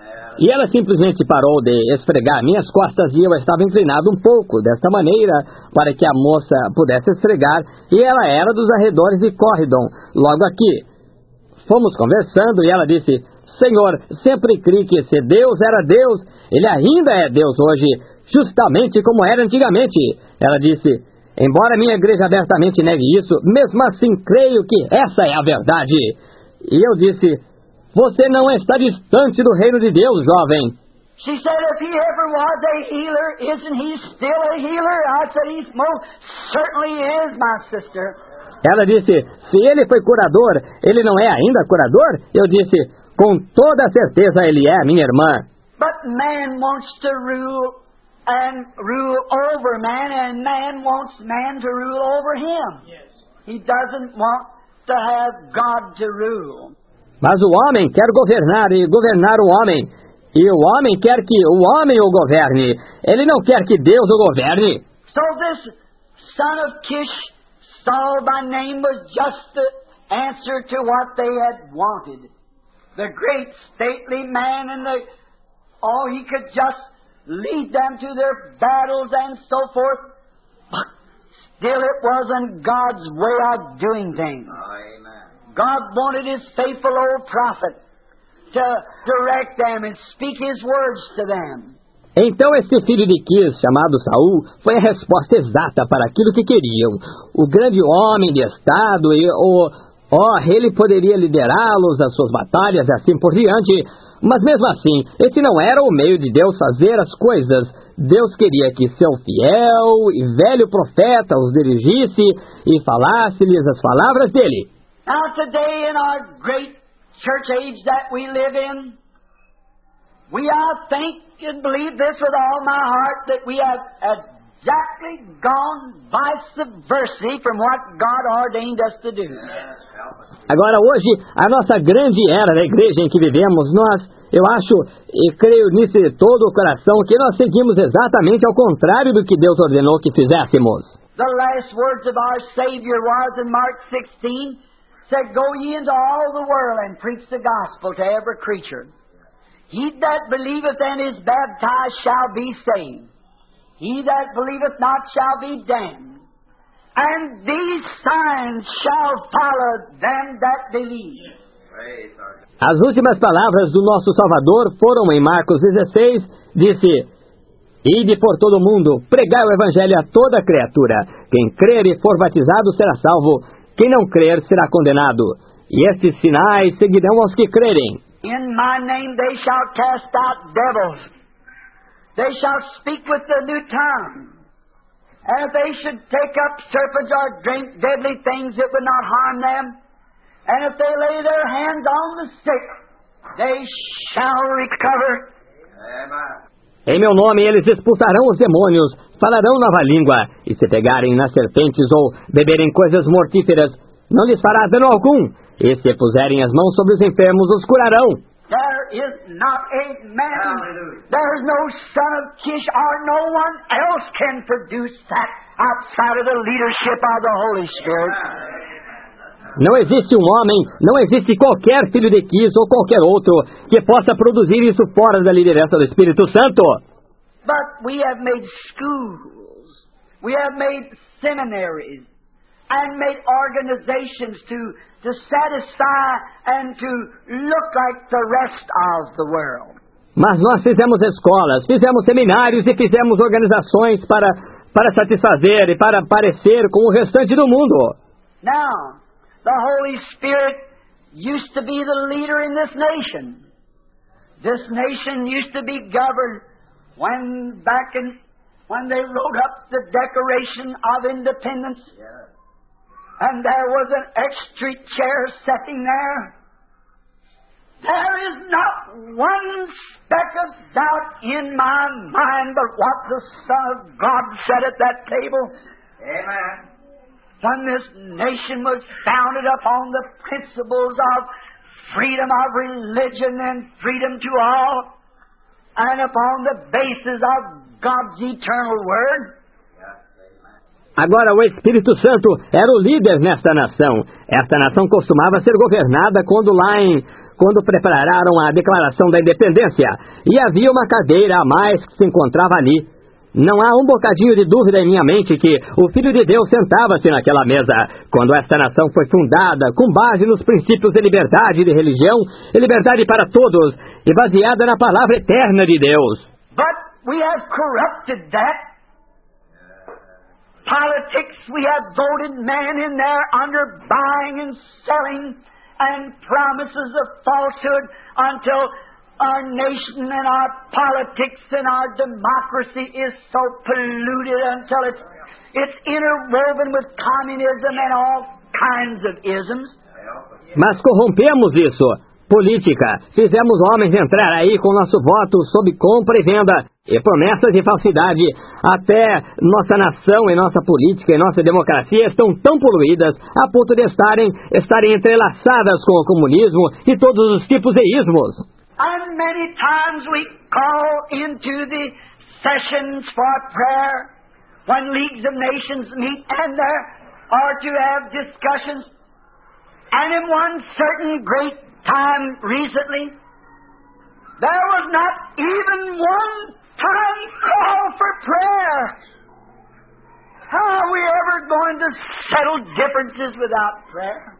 E ela simplesmente parou de esfregar minhas costas e eu estava inclinado um pouco, desta maneira, para que a moça pudesse esfregar, e ela era dos arredores de Corridon, logo aqui. Fomos conversando e ela disse, Senhor, sempre criei que se Deus era Deus, Ele ainda é Deus hoje, justamente como era antigamente. Ela disse, embora minha igreja abertamente negue isso, mesmo assim creio que essa é a verdade. E eu disse, você não está distante do reino de Deus, jovem. She said, if he ever was a healer, isn't he still a healer? I said, he most certainly is, my sister. Ela disse, se ele foi curador, ele não é ainda curador? Eu disse, com toda certeza ele é, minha irmã. But man wants to rule and rule over man, and man wants man to rule over him. Yes. He doesn't want to have God to rule. Mas o homem quer governar e governar o homem. E o homem quer que o homem o governe. Ele não quer que Deus o governe. So this son of Kish, Saul by name, was just the answer to what they had wanted. The great stately man, and the oh, he could just lead them to their battles and so forth. But still it wasn't God's way of doing things. Amen. God wanted His faithful old prophet to direct them and speak His words to them. Então esse filho de Quis, chamado Saul, foi a resposta exata para aquilo que queriam. O grande homem de Estado, e o, oh, ele poderia liderá-los às suas batalhas e assim por diante. Mas mesmo assim, esse não era o meio de Deus fazer as coisas. Deus queria que seu fiel e velho profeta os dirigisse e falasse-lhes as palavras dele. Now today in our great church age that we live in, we I think and believe this with all my heart that we have exactly gone vice versa from what God ordained us to do. Agora hoje, a nossa grande era da igreja em que vivemos, nós, eu acho e creio nisso de todo o coração que nós seguimos exatamente ao contrário do que Deus ordenou que fizéssemos. The last words of our Savior was in Mark sixteen, said, "Go ye into all the world and preach the gospel to every creature. He that believeth and is baptized shall be saved. He that believeth not shall be damned. And these signs shall follow them that believe." As últimas palavras do nosso Salvador foram em Marcos dezesseis, disse: "Ide por todo o mundo, pregai o evangelho a toda criatura. Quem crer e for batizado será salvo, quem não crer será condenado. E estes sinais seguirão aos que crerem. In my name they shall cast out devils. They shall speak with the new tongue. And if they should take up serpents or drink deadly things, it would not harm them. And if they lay their hands on the sick, they shall recover." Em meu nome eles expulsarão os demônios, falarão nova língua, e se pegarem nas serpentes ou beberem coisas mortíferas, não lhes fará dano algum. E se puserem as mãos sobre os enfermos, os curarão. There is not a man, there is no son of Kish, or no one else can produce that outside of the leadership of the Holy Spirit. Não existe um homem, não existe qualquer filho de Quis ou qualquer outro que possa produzir isso fora da liderança do Espírito Santo. But we have made schools, we have made seminaries, and made organizations to, to satisfy and to look like the rest of the world. Mas nós fizemos escolas, fizemos seminários e fizemos organizações para, para satisfazer e para parecer com o restante do mundo. Now, the Holy Spirit used to be the leader in this nation. This nation used to be governed when back in when they wrote up the Declaration of Independence. Yeah. And there was an extra chair sitting there. There is not one speck of doubt in my mind but what the Son of God said at that table. Amen. When this nation was founded upon the principles of freedom of religion and freedom to all, and upon the basis of God's eternal Word. Agora, o Espírito Santo era o líder nesta nação. Esta nação costumava ser governada quando lá em... quando prepararam a Declaração da Independência. E havia uma cadeira a mais que se encontrava ali. Não há um bocadinho de dúvida em minha mente que o Filho de Deus sentava-se naquela mesa quando esta nação foi fundada com base nos princípios de liberdade de religião e liberdade para todos e baseada na palavra eterna de Deus. But we have corrupted that. Politics, we have voted man in there under buying and selling and promises of falsehood until our nation and our politics and our democracy is so polluted until it's it's interwoven with communism and all kinds of isms. Mas corrompemos isso. Política. Fizemos homens entrar aí com nosso voto sob compra e venda e promessas de falsidade. Até nossa nação e nossa política e nossa democracia estão tão poluídas a ponto de estarem, estarem entrelaçadas com o comunismo e todos os tipos de ismos. And many times we call into the sessions for prayer when leagues of nations meet and there are to have discussions. And in one certain great time recently, there was not even one time call for prayer. How are we ever going to settle differences without prayer?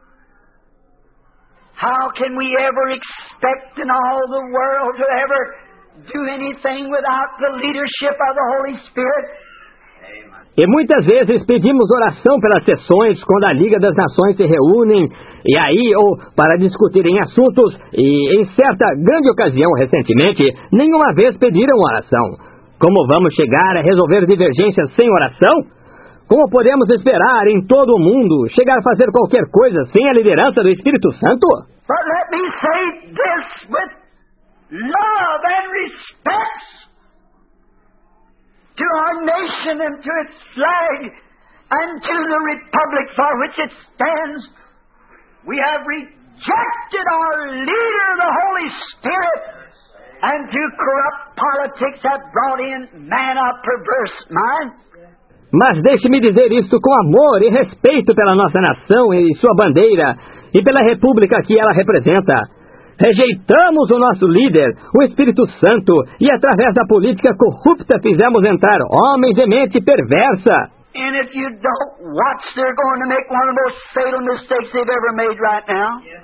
How can we ever expect in all the world to ever do anything without the leadership of the Holy Spirit? E muitas vezes pedimos oração pelas sessões quando a Liga das Nações se reúnem e aí ou para discutirem assuntos e em certa grande ocasião recentemente nenhuma vez pediram oração. Como vamos chegar a resolver divergências sem oração? Como podemos esperar em todo o mundo chegar a fazer qualquer coisa sem a liderança do Espírito Santo? But let me say this with love and respect to our nation and to its flag and to the republic for which it stands. We have rejected our leader, the Holy Spirit, and through corrupt politics have brought in man of perverse mind. Mas deixe-me dizer isto com amor e respeito pela nossa nação e sua bandeira, e pela república que ela representa. Rejeitamos o nosso líder, o Espírito Santo, e através da política corrupta fizemos entrar homens de mente perversa. And if you don't watch, they're going to make one of the most fatal mistakes they've ever made right now. Yes.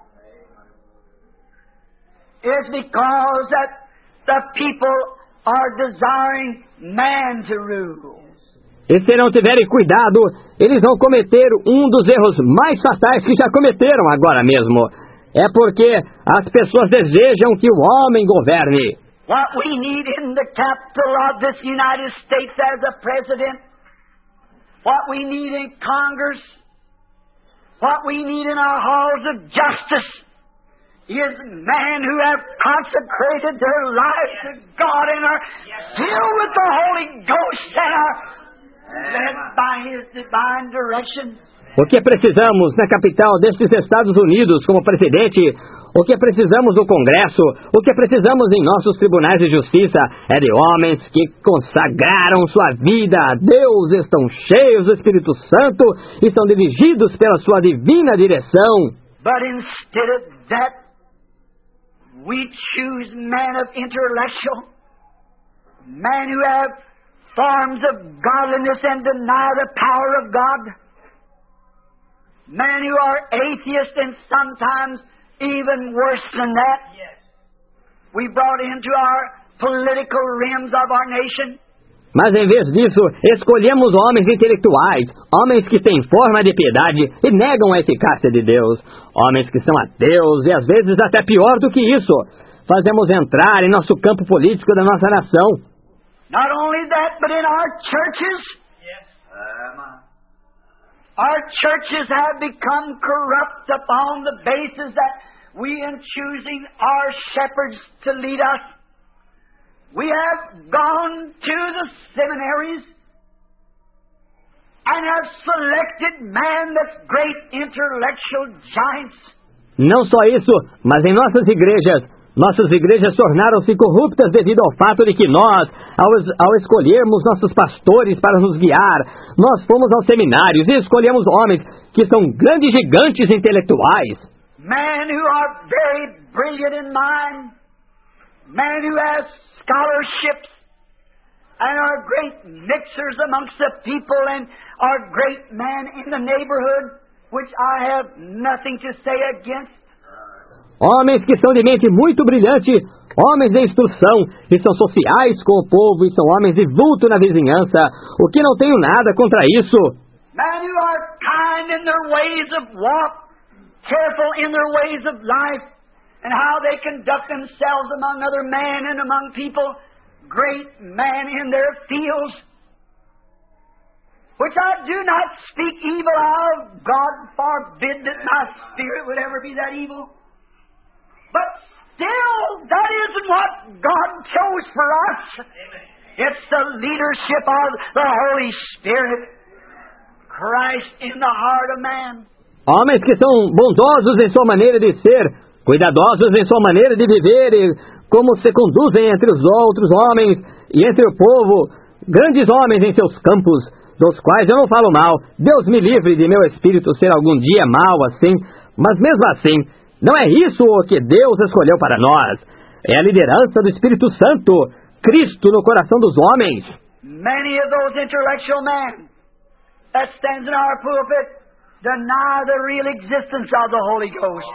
It's because that the people are desiring man to rule. E se não tiverem cuidado, eles vão cometer um dos erros mais fatais que já cometeram agora mesmo. É porque as pessoas desejam que o homem governe. What we need in the capital of this United States as a president, what we need in Congress, what we need in our halls of justice is men who have consecrated their lives to God and are filled with the Holy Ghost and are led by His divine direction. O que precisamos na capital destes Estados Unidos como presidente, o que precisamos no Congresso, o que precisamos em nossos tribunais de justiça é de homens que consagraram sua vida a Deus, estão cheios do Espírito Santo e são dirigidos pela sua divina direção. But instead of that, we choose men of intellectual, men who have forms of godliness and deny the power of God. Men who are atheists and sometimes even worse than that. Yes. We brought into our political realms of our nation. Mas em vez disso, escolhemos homens intelectuais, homens que têm forma de piedade e negam a eficácia de Deus, homens que são ateus e às vezes até pior do que isso. Fazemos entrar em nosso campo político da nossa nação. Not only that, but in our churches. Yes. Um, Our churches have become corrupt upon the basis that we, in choosing our shepherds to lead us, we have gone to the seminaries and have selected men that's great intellectual giants. Não só isso, mas em nossas igrejas, nossas igrejas tornaram-se corruptas devido ao fato de que nós, ao, ao escolhermos nossos pastores para nos guiar, nós fomos aos seminários e escolhemos homens que são grandes gigantes intelectuais. Men who are very brilliant in mind, men who have scholarships and are great mixers amongst the people and are great men in the neighborhood, which I have nothing to say against. Homens que são de mente muito brilhante, homens de instrução, e são sociais com o povo, e são homens de vulto na vizinhança, o que não tenho nada contra isso. Men who are kind in their ways of walk, careful in their ways of life, and how they conduct themselves among other men and among people, great men in their fields, which I do not speak evil of. God forbid that my spirit would ever be that evil. But still, that isn't what God chose for us. Amen. It's the leadership of the Holy Spirit, Christ in the heart of man. Homens que são bondosos em sua maneira de ser, cuidadosos em sua maneira de viver e como se conduzem entre os outros homens e entre o povo, grandes homens em seus campos, dos quais eu não falo mal. Deus me livre de meu espírito ser algum dia mau assim, mas mesmo assim, não é isso o que Deus escolheu para nós. É a liderança do Espírito Santo, Cristo no coração dos homens. Many of those intellectual men that stands in our pulpit deny the real existence of the Holy Ghost.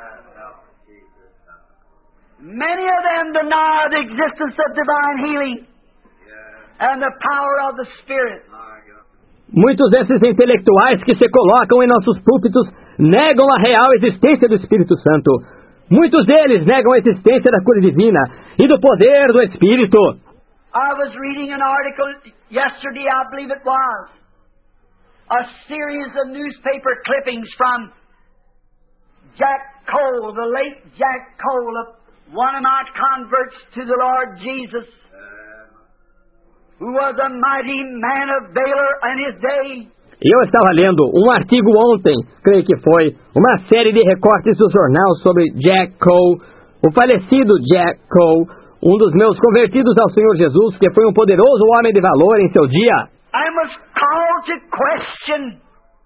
Many of them deny the existence of divine healing and the power of the Spirit. Muitos desses intelectuais que se colocam em nossos púlpitos negam a real existência do Espírito Santo. Muitos deles negam a existência da cura divina e do poder do Espírito. I was reading an article yesterday, I believe it was, a series of newspaper clippings from Jack Cole, the late Jack Cole, one of my converts to the Lord Jesus, who was a mighty man of valor in his day. Eu estava lendo um artigo ontem, creio que foi, uma série de recortes do jornal sobre Jack Cole, o falecido Jack Cole, um dos meus convertidos ao Senhor Jesus, que foi um poderoso homem de valor em seu dia. And was was called to question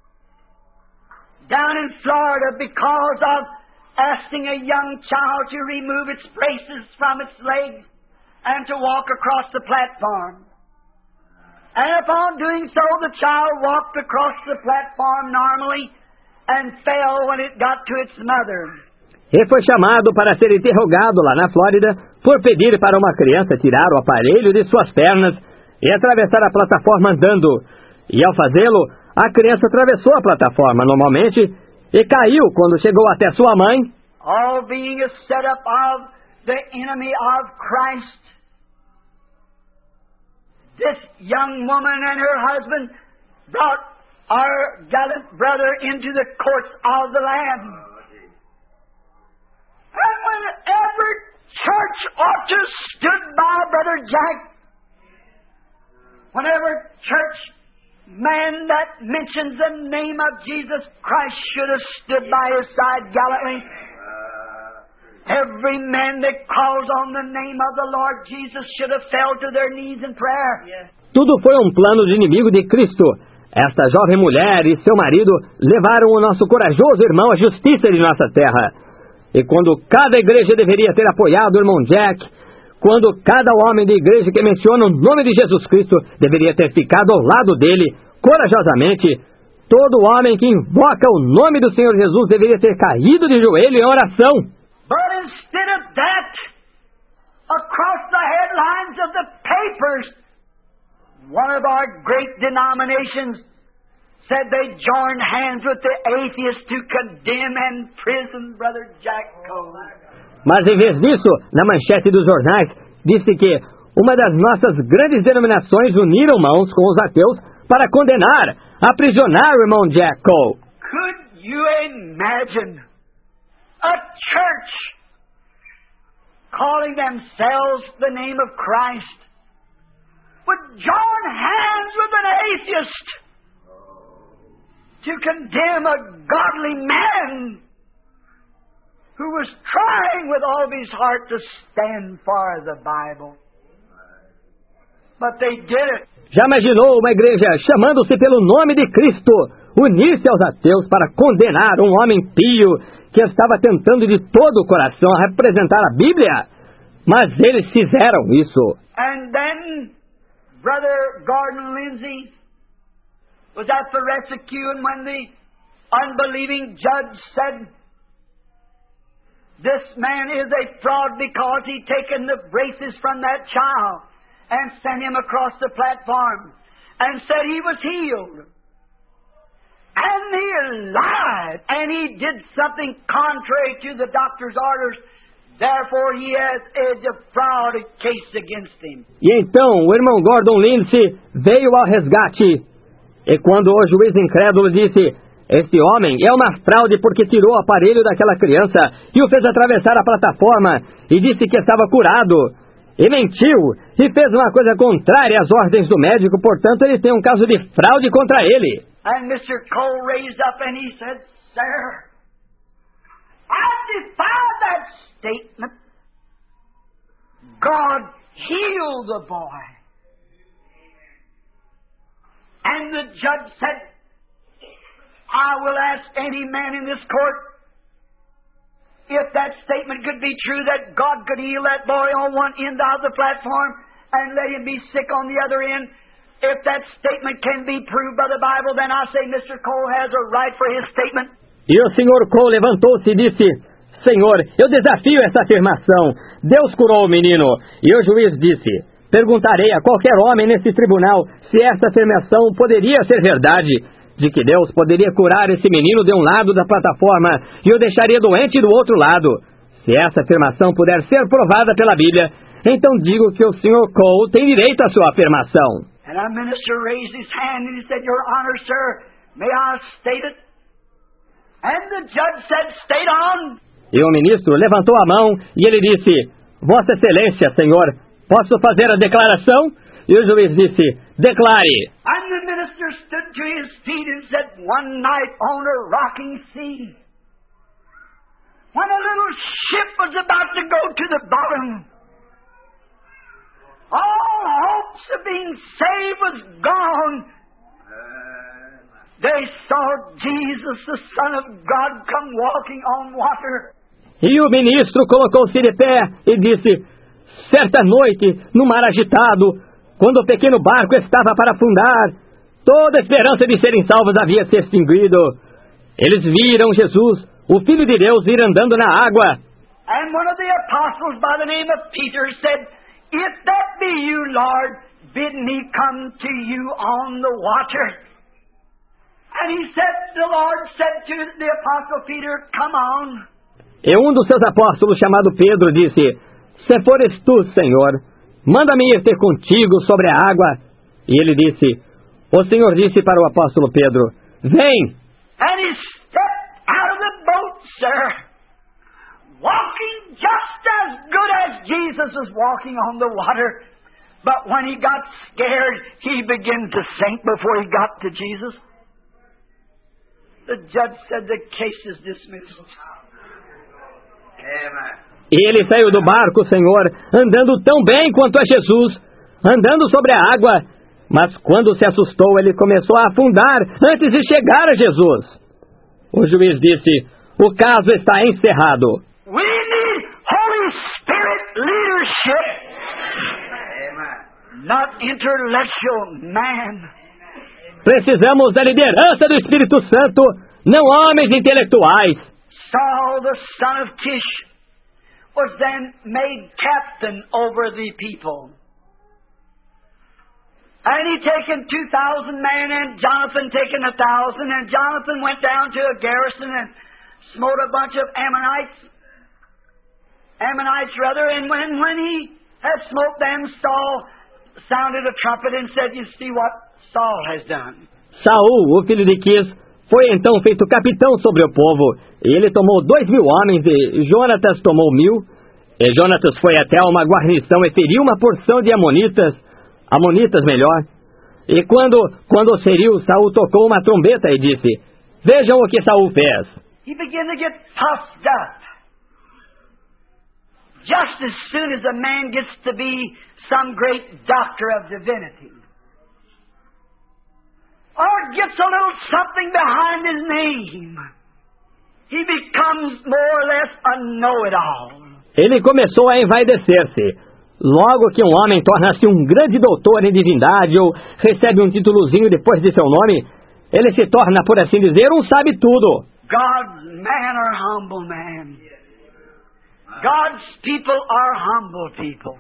down in Florida because of asking a young child to remove its braces from its legs and to walk across the platform. And upon doing so, the child walked across the platform normally and fell when it got to its mother. Ele foi chamado para ser interrogado lá na Flórida por pedir para uma criança tirar o aparelho de suas pernas e atravessar a plataforma andando. E ao fazê-lo, a criança atravessou a plataforma normalmente e caiu quando chegou até sua mãe. All being a setup of the enemy of Christ. This young woman and her husband brought our gallant brother into the courts of the Lamb. And when every church ought to have stood by Brother Jack, whenever church man that mentions the name of Jesus Christ should have stood by his side gallantly. Every man that calls on the name of the Lord Jesus should have fell to their knees in prayer. Yes. Tudo foi um plano de inimigo de Cristo. Esta jovem mulher e seu marido levaram o nosso corajoso irmão à justiça de nossa terra. E quando cada igreja deveria ter apoiado o irmão Jack, quando cada homem de igreja que menciona o nome de Jesus Cristo deveria ter ficado ao lado dele, corajosamente, todo homem que invoca o nome do Senhor Jesus deveria ter caído de joelho em oração. But instead of that, across the headlines of the papers, one of our great denominations said they joined hands with the atheists to condemn and imprison Brother Jack Cole. Mas em vez disso, na manchete dos jornais, disse que uma das nossas grandes denominações uniram mãos com os ateus para condenar, aprisionar o irmão Jack Cole. Could you imagine a church calling themselves the name of Christ would join hands with an atheist to condemn a godly man who was trying with all of his heart to stand for the Bible. But they did it. Já imaginou uma igreja chamando-se pelo nome de Cristo unir-se aos ateus para condenar um homem pio que estava tentando de todo o coração representar a Bíblia? Mas eles fizeram isso. And then Brother Gordon Lindsay was at the rescue, and when the unbelieving judge said, "This man is a fraud because he taken the braces from that child and sent him across the platform," and said he was healed. And he lied, and he did something contrary to the doctor's orders. Therefore he has a defrauded case against him. E então o irmão Gordon Lindsay veio ao resgate. E quando o juiz incrédulo disse: "Esse homem é uma fraude porque tirou o aparelho daquela criança e o fez atravessar a plataforma e disse que estava curado", e mentiu e fez uma coisa contrária às ordens do médico, portanto ele tem um caso de fraude contra ele. And Mister Cole raised up and he said, "Sir, I defy that statement. God healed the boy." And the judge said, "I will ask any man in this court if that statement could be true, that God could heal that boy on one end of the platform and let him be sick on the other end. If that statement can be proved by the Bible, then I say Mister Cole has a right for his statement." E o senhor Cole levantou-se e disse: "Senhor, eu desafio essa afirmação. Deus curou o menino." E o juiz disse: "Perguntarei a qualquer homem nesse tribunal se essa afirmação poderia ser verdade, de que Deus poderia curar esse menino de um lado da plataforma e o deixaria doente do outro lado. Se essa afirmação puder ser provada pela Bíblia, então digo que o senhor Cole tem direito à sua afirmação." And our minister raised his hand and he said, "Your Honor, sir, may I state it?" And the judge said, "State on." E o ministro levantou a mão e ele disse: "Vossa Excelência, senhor, posso fazer a declaração?" E o juiz disse: "Declare." And the minister stood to his feet and said, "One night on a rocking sea, when a little ship was about to go to the bottom, all hopes of being saved was gone they saw Jesus, the Son of God, come walking on water. E o ministro colocou-se de pé e disse: certa noite, no mar agitado, quando o pequeno barco estava para afundar, toda a esperança de serem salvos havia se extinguido. Eles viram Jesus, o Filho de Deus, ir andando na água. And one of the apostles by the name of Peter said, if that be you, Lord, bid me come to you on the water. And he said, the Lord said to the apostle Peter, come on. E um dos seus apóstolos, chamado Pedro, disse: se fores tu, Senhor, manda-me ir ter contigo sobre a água. E ele disse: o Senhor disse para o apóstolo Pedro: vem. And he stepped out of the boat, sir, walking just as good as Jesus was walking on the water. But when he got scared, he began to sink before he got to Jesus. The judge said the case is dismissed. E ele saiu do barco, Senhor, andando tão bem quanto a Jesus, andando sobre a água. Mas quando se assustou, ele começou a afundar antes de chegar a Jesus. O juiz disse: o caso está encerrado. We need Holy Spirit leadership, not intellectual man. Precisamos da liderança do Espírito Santo, não homens intelectuais. Saul, the son of Kish, was then made captain over the people. And he taken two thousand men, and Jonathan taken a thousand, and Jonathan went down to a garrison and smote a bunch of Ammonites, Ammonites rather, and when, when he had smote them, Saul sounded a trumpet and said, you see what Saul has done. Saul, o filho de Quis, foi então feito capitão sobre o povo. Ele tomou dois mil homens e Jonatas tomou mil. E Jonatas foi até uma guarnição e feriu uma porção de amonitas, amonitas melhor. E quando, quando os feriu, Saul tocou uma trombeta e disse: vejam o que Saul fez. He began to get puffed up. Just as soon as a man gets to be some great doctor of divinity, or gets a little something behind his name, he becomes more or less a know-it-all. Ele começou a envaidecer-se. Logo que um homem torna-se um grande doutor em divindade ou recebe um títulozinho depois de seu nome, ele se torna, por assim dizer, um sabe-tudo. God's men are humble men. God's people are humble people.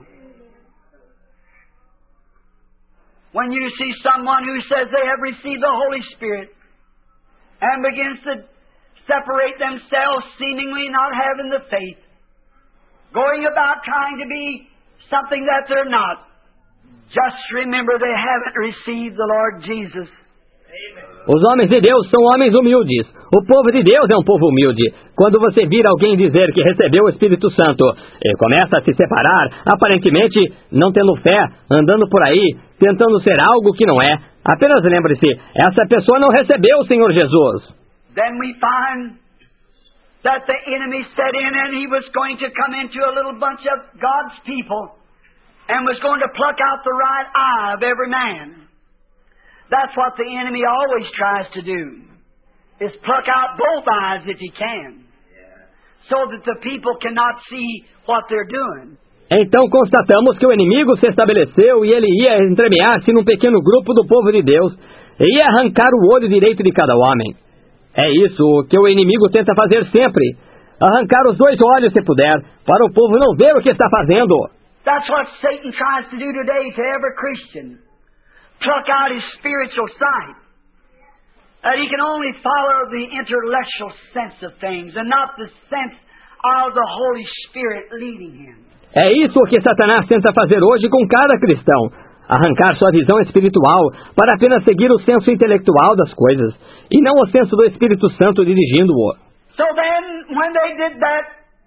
When you see someone who says they have received the Holy Spirit and begins to separate themselves, seemingly not having the faith, going about trying to be something that they're not, just remember they haven't received the Lord Jesus. Os homens de Deus são homens humildes. O povo de Deus é um povo humilde. Quando você vir alguém dizer que recebeu o Espírito Santo e começa a se separar, aparentemente não tendo fé, andando por aí, tentando ser algo que não é, apenas lembre-se, essa pessoa não recebeu o Senhor Jesus. Then we find that the enemy set in and he was going to come into a little bunch of God's people and was going to pluck out the right eye of every man. That's what the enemy always tries to do, is pluck out both eyes if he can, so that the people cannot see what they're doing. Então constatamos que o inimigo se estabeleceu e ele ia entremear-se num pequeno grupo do povo de Deus e ia arrancar o olho direito de cada homem. É isso que o inimigo tenta fazer sempre, arrancar os dois olhos se puder, para o povo não ver o que está fazendo. That's what Satan tries to do today to every Christian. Pluck out his spiritual sight, that he can only follow the intellectual sense of things and not the sense of the Holy Spirit leading him. É isso que Satanás tenta fazer hoje com cada cristão, arrancar sua visão espiritual para apenas seguir o senso intelectual das coisas e não o senso do Espírito Santo dirigindo-o. So then, when they did that,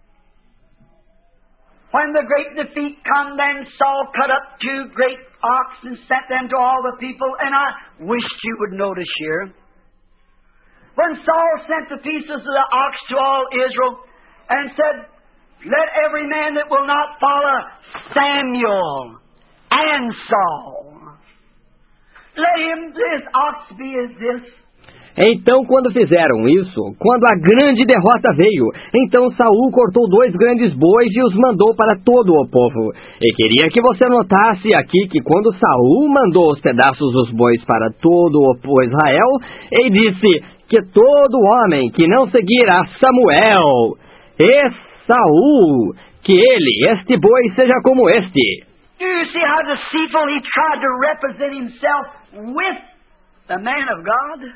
when the great defeat come, then Saul cut up two great ox and sent them to all the people. And I wished you would notice here, when Saul sent the pieces of the ox to all Israel and said, let every man that will not follow Samuel and Saul, let him, this ox be as this. Então, quando fizeram isso, quando a grande derrota veio, então Saul cortou dois grandes bois e os mandou para todo o povo. E queria que você notasse aqui que quando Saul mandou os pedaços dos bois para todo o povo Israel, ele disse que todo homem que não seguir a Samuel e Saul, que ele, este boi, seja como este. Do you see how deceitful he tried to represent himself with the man of God?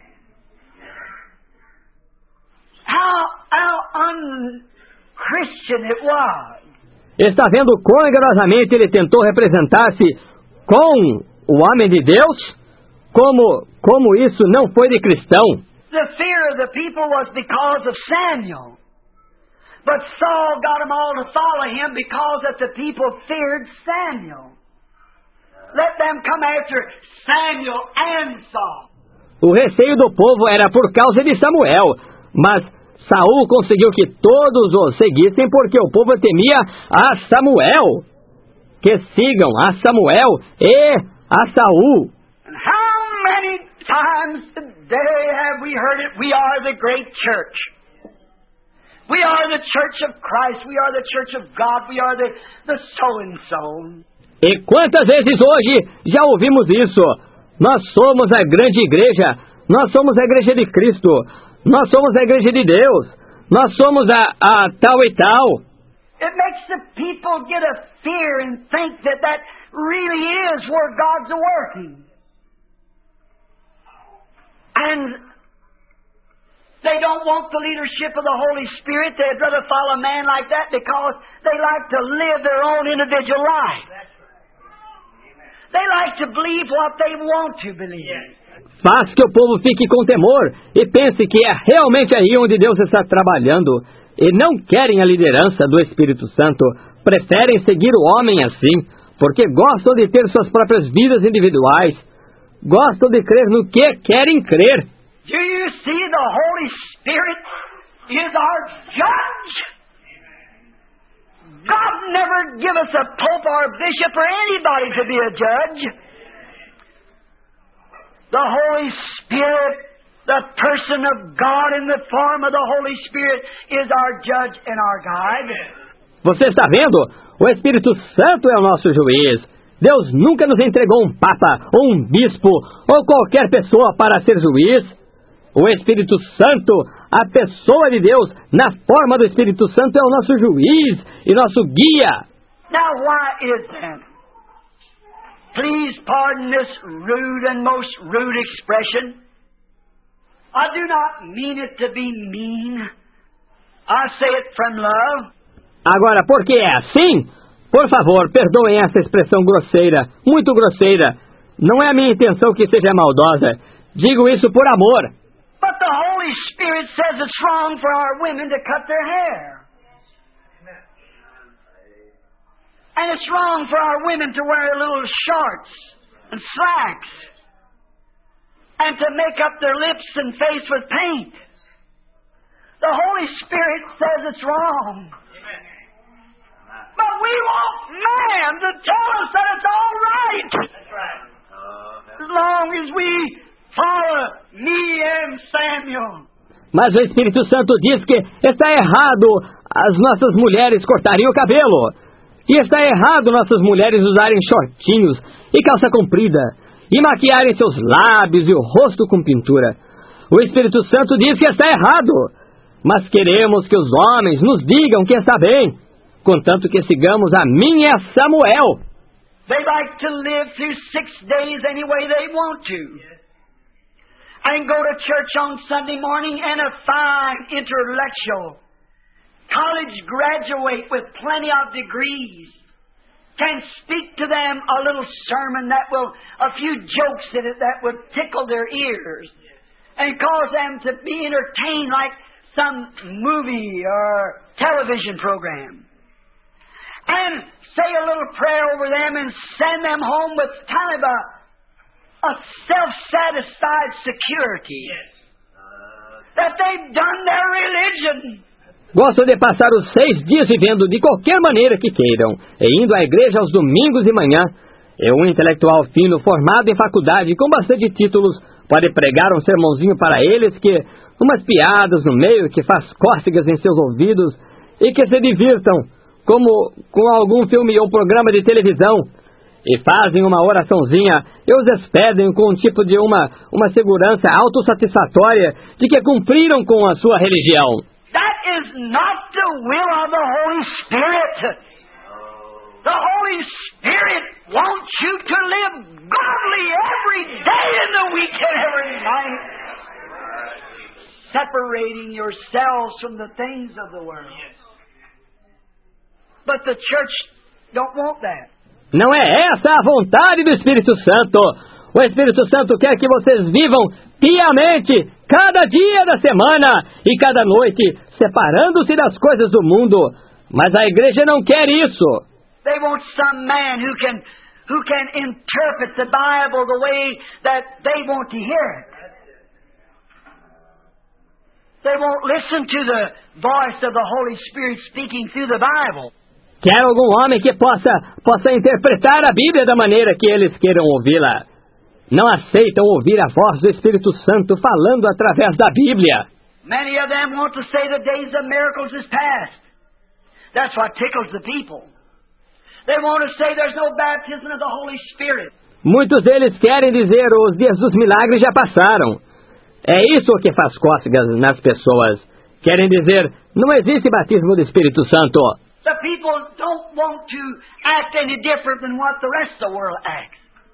How, how un-Christian it was. Está vendo quão enganosamente ele tentou representar-se com o homem de Deus? Como, como isso não foi de cristão? The fear of the people was because of Samuel. But Saul got them all to follow him because that the people feared Samuel. Let them come after Samuel and Saul. O receio do povo era por causa de Samuel, mas Saul conseguiu que todos o seguissem porque o povo temia a Samuel. Que sigam a Samuel e a Saul. And how many times today have we heard it? We are the great church. We are the church of Christ. We are the church of God. We are the, the so-and-so. E quantas vezes hoje já ouvimos isso? Nós somos a grande igreja. Nós somos a igreja de Cristo. Nós somos a igreja de Deus. Nós somos a, a tal e tal. It makes the people get a fear and think that that really is where God's working. And they don't want the leadership of the Holy Spirit. They'd rather follow a man like that because they like to live their own individual life. They like to believe what they want to believe. Faz que o povo fique com temor e pense que é realmente aí onde Deus está trabalhando. E não querem a liderança do Espírito Santo. Preferem seguir o homem assim, porque gostam de ter suas próprias vidas individuais. Gostam de crer no que querem crer. Do you see the Holy Spirit is our judge? God never give us a pope or a bishop or anybody to be a judge. The Holy Spirit, the person of God in the form of the Holy Spirit, is our judge and our guide. Você está vendo? O Espírito Santo é o nosso juiz. Deus nunca nos entregou um papa, ou um bispo, ou qualquer pessoa para ser juiz. O Espírito Santo, a pessoa de Deus, na forma do Espírito Santo, é o nosso juiz e nosso guia. Now, why is that? Please pardon this rude and most rude expression. I do not mean it to be mean. I say it from love. Agora, por que é assim? Por favor, perdoem essa expressão grosseira, muito grosseira. Não é a minha intenção que seja maldosa. Digo isso por amor. But the Holy Spirit says it's wrong for our women to cut their hair. And it's wrong for our women to wear little shorts and slacks. And to make up their lips and face with paint. The Holy Spirit says it's wrong. But we want man to tell us that it's all right. That's right. Uh, as long as we follow me and Samuel. Mas o Espírito Santo diz que está errado as nossas mulheres cortarem o cabelo. E está errado nossas mulheres usarem shortinhos e calça comprida. E maquiarem seus lábios e o rosto com pintura. O Espírito Santo diz que está errado. Mas queremos que os homens nos digam que está bem. Contanto que sigamos a mim e a Samuel. They like to live through six days any way they want to. And go to church on Sunday morning and a fine intellectual college graduate with plenty of degrees can speak to them a little sermon that will, a few jokes in it that would tickle their ears and cause them to be entertained like some movie or television program. And say a little prayer over them and send them home with kind of a, a self-satisfied security that they've done their religion. Gostam de passar os seis dias vivendo de qualquer maneira que queiram, e indo à igreja aos domingos de manhã. É um intelectual fino formado em faculdade com bastante títulos, Pode pregar um sermãozinho para eles, que umas piadas no meio, que faz cócegas em seus ouvidos, e que se divirtam, como com algum filme ou programa de televisão, e fazem uma oraçãozinha, e os despedem com um tipo de uma, uma segurança autossatisfatória de que cumpriram com a sua religião. That is not the will of the Holy Spirit. The Holy Spirit wants you to live godly every day in the week and every night, separating yourselves from the things of the world. But the church don't want that. Não é essa a vontade do Espírito Santo. O Espírito Santo quer que vocês vivam piamente cada dia da semana e cada noite, separando-se das coisas do mundo. Mas a igreja não quer isso. They want some man who can who can interpret the Bible the way that they want to hear it. They won't listen to the voice of the Holy Spirit speaking through the Bible. Quer algum homem que possa, possa interpretar a Bíblia da maneira que eles queiram ouvi-la. Não aceitam ouvir a voz do Espírito Santo falando através da Bíblia. Many of them want to say the days of miracles is past. That's what tickles the people. They want to say there's no baptism of the Holy Spirit. Muitos deles querem dizer os dias dos milagres já passaram. É isso que faz cócegas nas pessoas. Querem dizer, não existe batismo do Espírito Santo. The people don't want to act any different than what the rest of the world acts.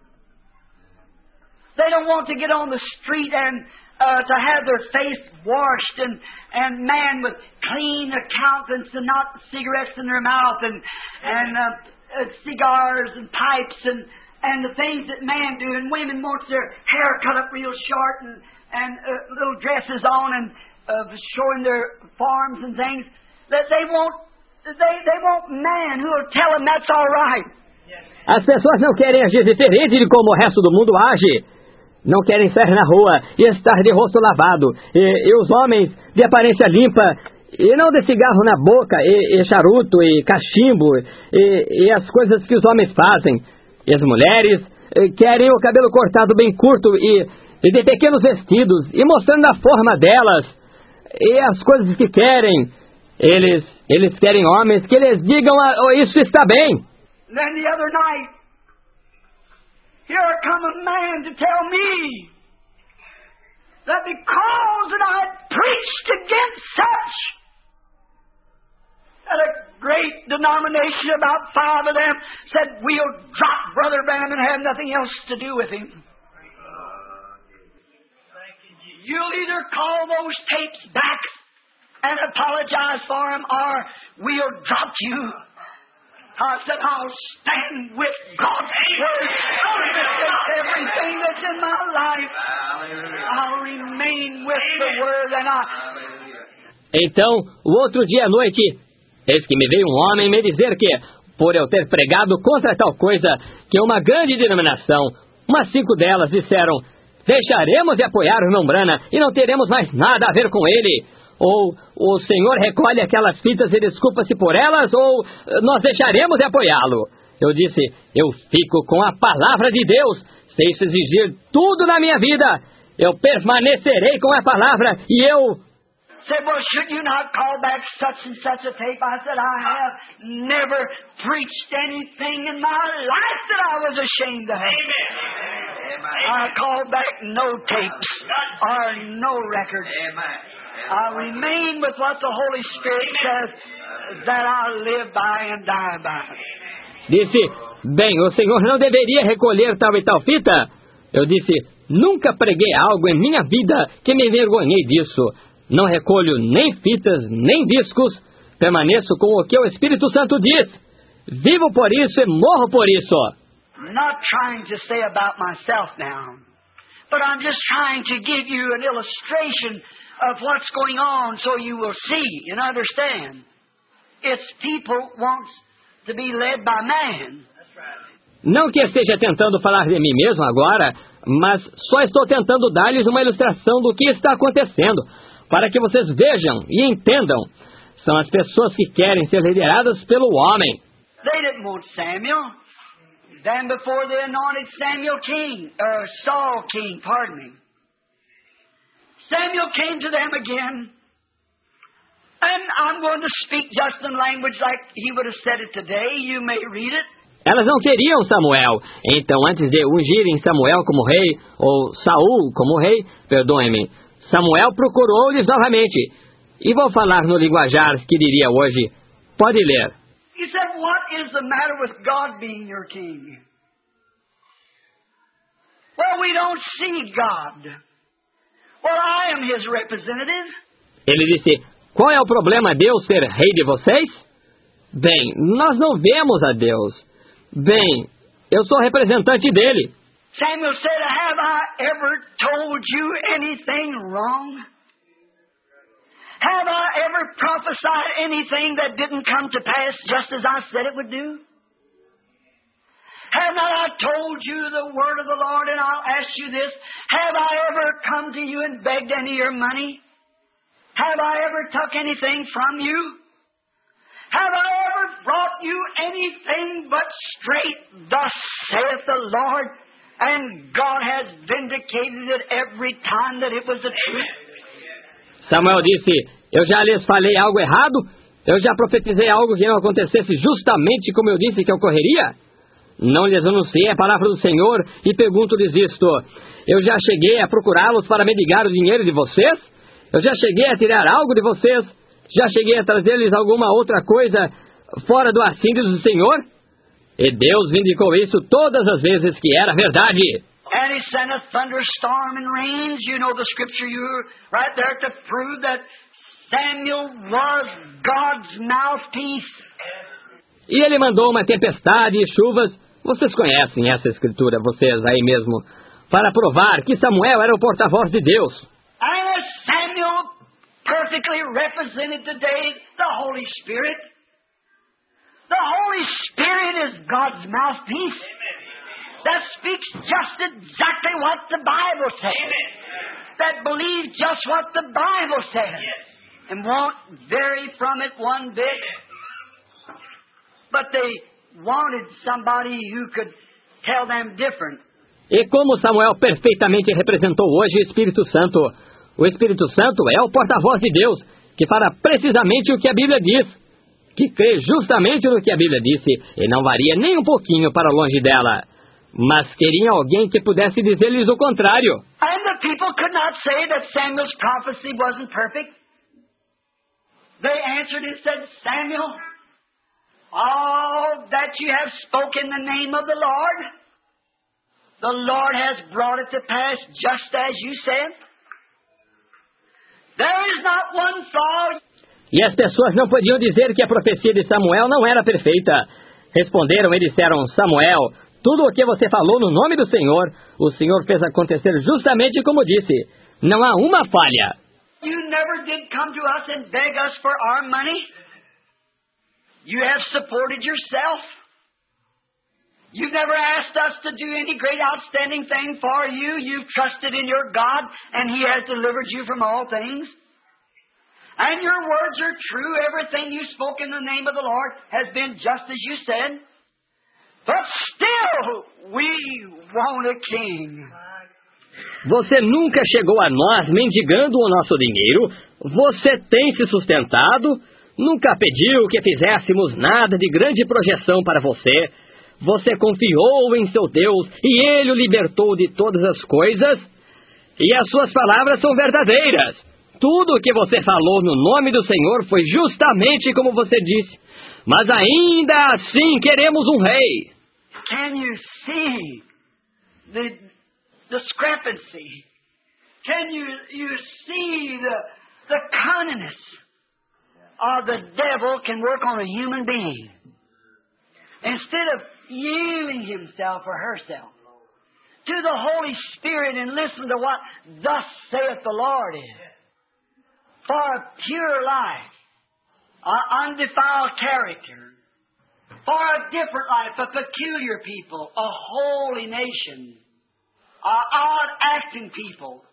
They don't want to get on the street and uh, to have their face washed and, and man with clean accountants and not cigarettes in their mouth and, and uh, uh, cigars and pipes and, and the things that man do. And women want their hair cut up real short and, and uh, little dresses on and uh, showing their forms and things. That they want They, they want man who will tell them that's all right. As pessoas não querem agir diferente de como o resto do mundo age. Não querem sair na rua e estar de rosto lavado. E, e os homens de aparência limpa, e não de cigarro na boca, e, e charuto, e cachimbo, e, e as coisas que os homens fazem. E as mulheres e, querem o cabelo cortado bem curto e, e de pequenos vestidos, e mostrando a forma delas, e as coisas que querem. Eles, eles querem homens que lhes digam, oh, isso está bem. Then the other night, here come a man to tell me that because that I preached against such, that a great denomination, about five of them, said we'll drop Brother Branham and have nothing else to do with him. You'll either call those tapes back and apologize for him, or we'll drop you. I said, I'll stand with God's word against everything that's in my life. I'll remain with the word and I... Então, o outro dia à noite, eis que me veio um homem me dizer que, por eu ter pregado contra tal coisa, que uma grande denominação, umas cinco delas disseram, deixaremos de apoiar o irmão Branham e não teremos mais nada a ver com ele. Ou o Senhor recolhe aquelas fitas e desculpa-se por elas, ou nós deixaremos de apoiá-lo. Eu disse, eu fico com a palavra de Deus. Se isso exigir tudo na minha vida, eu permanecerei com a palavra e eu... Said, well, should you not call back such and such a tape? I said, I have never preached anything in my life that I was ashamed of. Amen. I called back no tapes or no records. Amen. I remain with what the Holy Spirit says that I live by and die by. Disse, bem, o Senhor não deveria recolher tal e tal fita? Eu disse, nunca preguei algo em minha vida que me envergonhei disso. Não recolho nem fitas, nem discos. Permaneço com o que o Espírito Santo diz. Vivo por isso e morro por isso. I'm not trying to say about myself now, but I'm just trying to give you an illustration of what's going on so you will see and understand. It's people wants to be led by man. Não que esteja tentando falar de mim mesmo agora, mas só estou tentando dar-lhes uma ilustração do que está acontecendo, para que vocês vejam e entendam. São as pessoas que querem ser lideradas pelo homem. They didn't want Samuel. Then before they anointed Samuel king, or Saul king, pardon me. Samuel came to them again. And I'm going to speak just in language like he would have said it today. You may read it. Elas não queriam Samuel. Então, antes de ungirem Samuel como rei, ou Saul como rei, perdoem-me, Samuel procurou-lhes novamente. E vou falar no linguajar que diria hoje. Pode ler. He said, what is the matter with God being your king? Well, we don't see God. Well, I am his representative. Ele disse, qual é o problema Deus ser rei de vocês? Bem, nós não vemos a Deus. Bem, eu sou representante dele. Samuel said, have I ever told you anything wrong? Have I ever prophesied anything that didn't come to pass just as I said it would do? Have not I told you the word of the Lord? And I'll ask you this. Have I ever come to you and begged any of your money? Have I ever took anything from you? Have I ever brought you anything but straight? Thus saith the Lord. And God has vindicated it every time that it was the truth. Samuel disse, eu já lhes falei algo errado? Eu já profetizei algo que não acontecesse justamente como eu disse que ocorreria? Não lhes anunciei a palavra do Senhor e pergunto-lhes isto. Eu já cheguei a procurá-los para mendigar o dinheiro de vocês? Eu já cheguei a tirar algo de vocês? Já cheguei a trazer-lhes alguma outra coisa fora do assídio do Senhor? E Deus vindicou isso todas as vezes que era verdade. And he sent a thunderstorm and rains. You know the scripture, you're right there to prove that Samuel was God's mouthpiece. E ele mandou uma tempestade e chuvas. Vocês conhecem essa escritura, vocês aí mesmo, para provar que Samuel era o porta-voz de Deus. And as Samuel perfectly represented today the Holy Spirit. The Holy Spirit is God's mouthpiece. That speaks just exactly what the Bible says. That believes just what the Bible says. And won't vary from it one bit. But they wanted somebody who could tell them different. E como Samuel perfeitamente representou hoje o Espírito Santo, o Espírito Santo é o porta-voz de Deus, que fará precisamente o que a Bíblia diz, que crê justamente no que a Bíblia disse, e não varia nem um pouquinho para longe dela. Mas queriam alguém que pudesse dizer-lhes o contrário. And the people could not say that Samuel's prophecy wasn't perfect. They answered and said, Samuel, all that you have spoken in the name of the Lord, the Lord has brought it to pass just as you said. There is not one flaw. E as pessoas não podiam dizer que a profecia de Samuel não era perfeita. Responderam e disseram, Samuel, tudo o que você falou no nome do Senhor, o Senhor fez acontecer justamente como disse. Não há uma falha. You never did come to us and beg us for our money. You have supported yourself. You've never asked us to do any great outstanding thing for you. You've trusted in your God, and He has delivered you from all things. And your words are true. Everything you spoke in the name of the Lord has been just as you said. But still, we want a king. Você nunca chegou a nós mendigando o nosso dinheiro. Você tem se sustentado. Nunca pediu que fizéssemos nada de grande projeção para você. Você confiou em seu Deus e Ele o libertou de todas as coisas. E as suas palavras são verdadeiras. Tudo o que você falou no nome do Senhor foi justamente como você disse. Mas ainda assim queremos um rei. Can you see the discrepancy? Can you, you see the, the cunningness of the devil can work on a human being? Instead of yielding himself or herself to the Holy Spirit and listen to what thus saith the Lord is. For a pure life, an undefiled character, for a different life, a peculiar people, a holy nation, a odd acting people.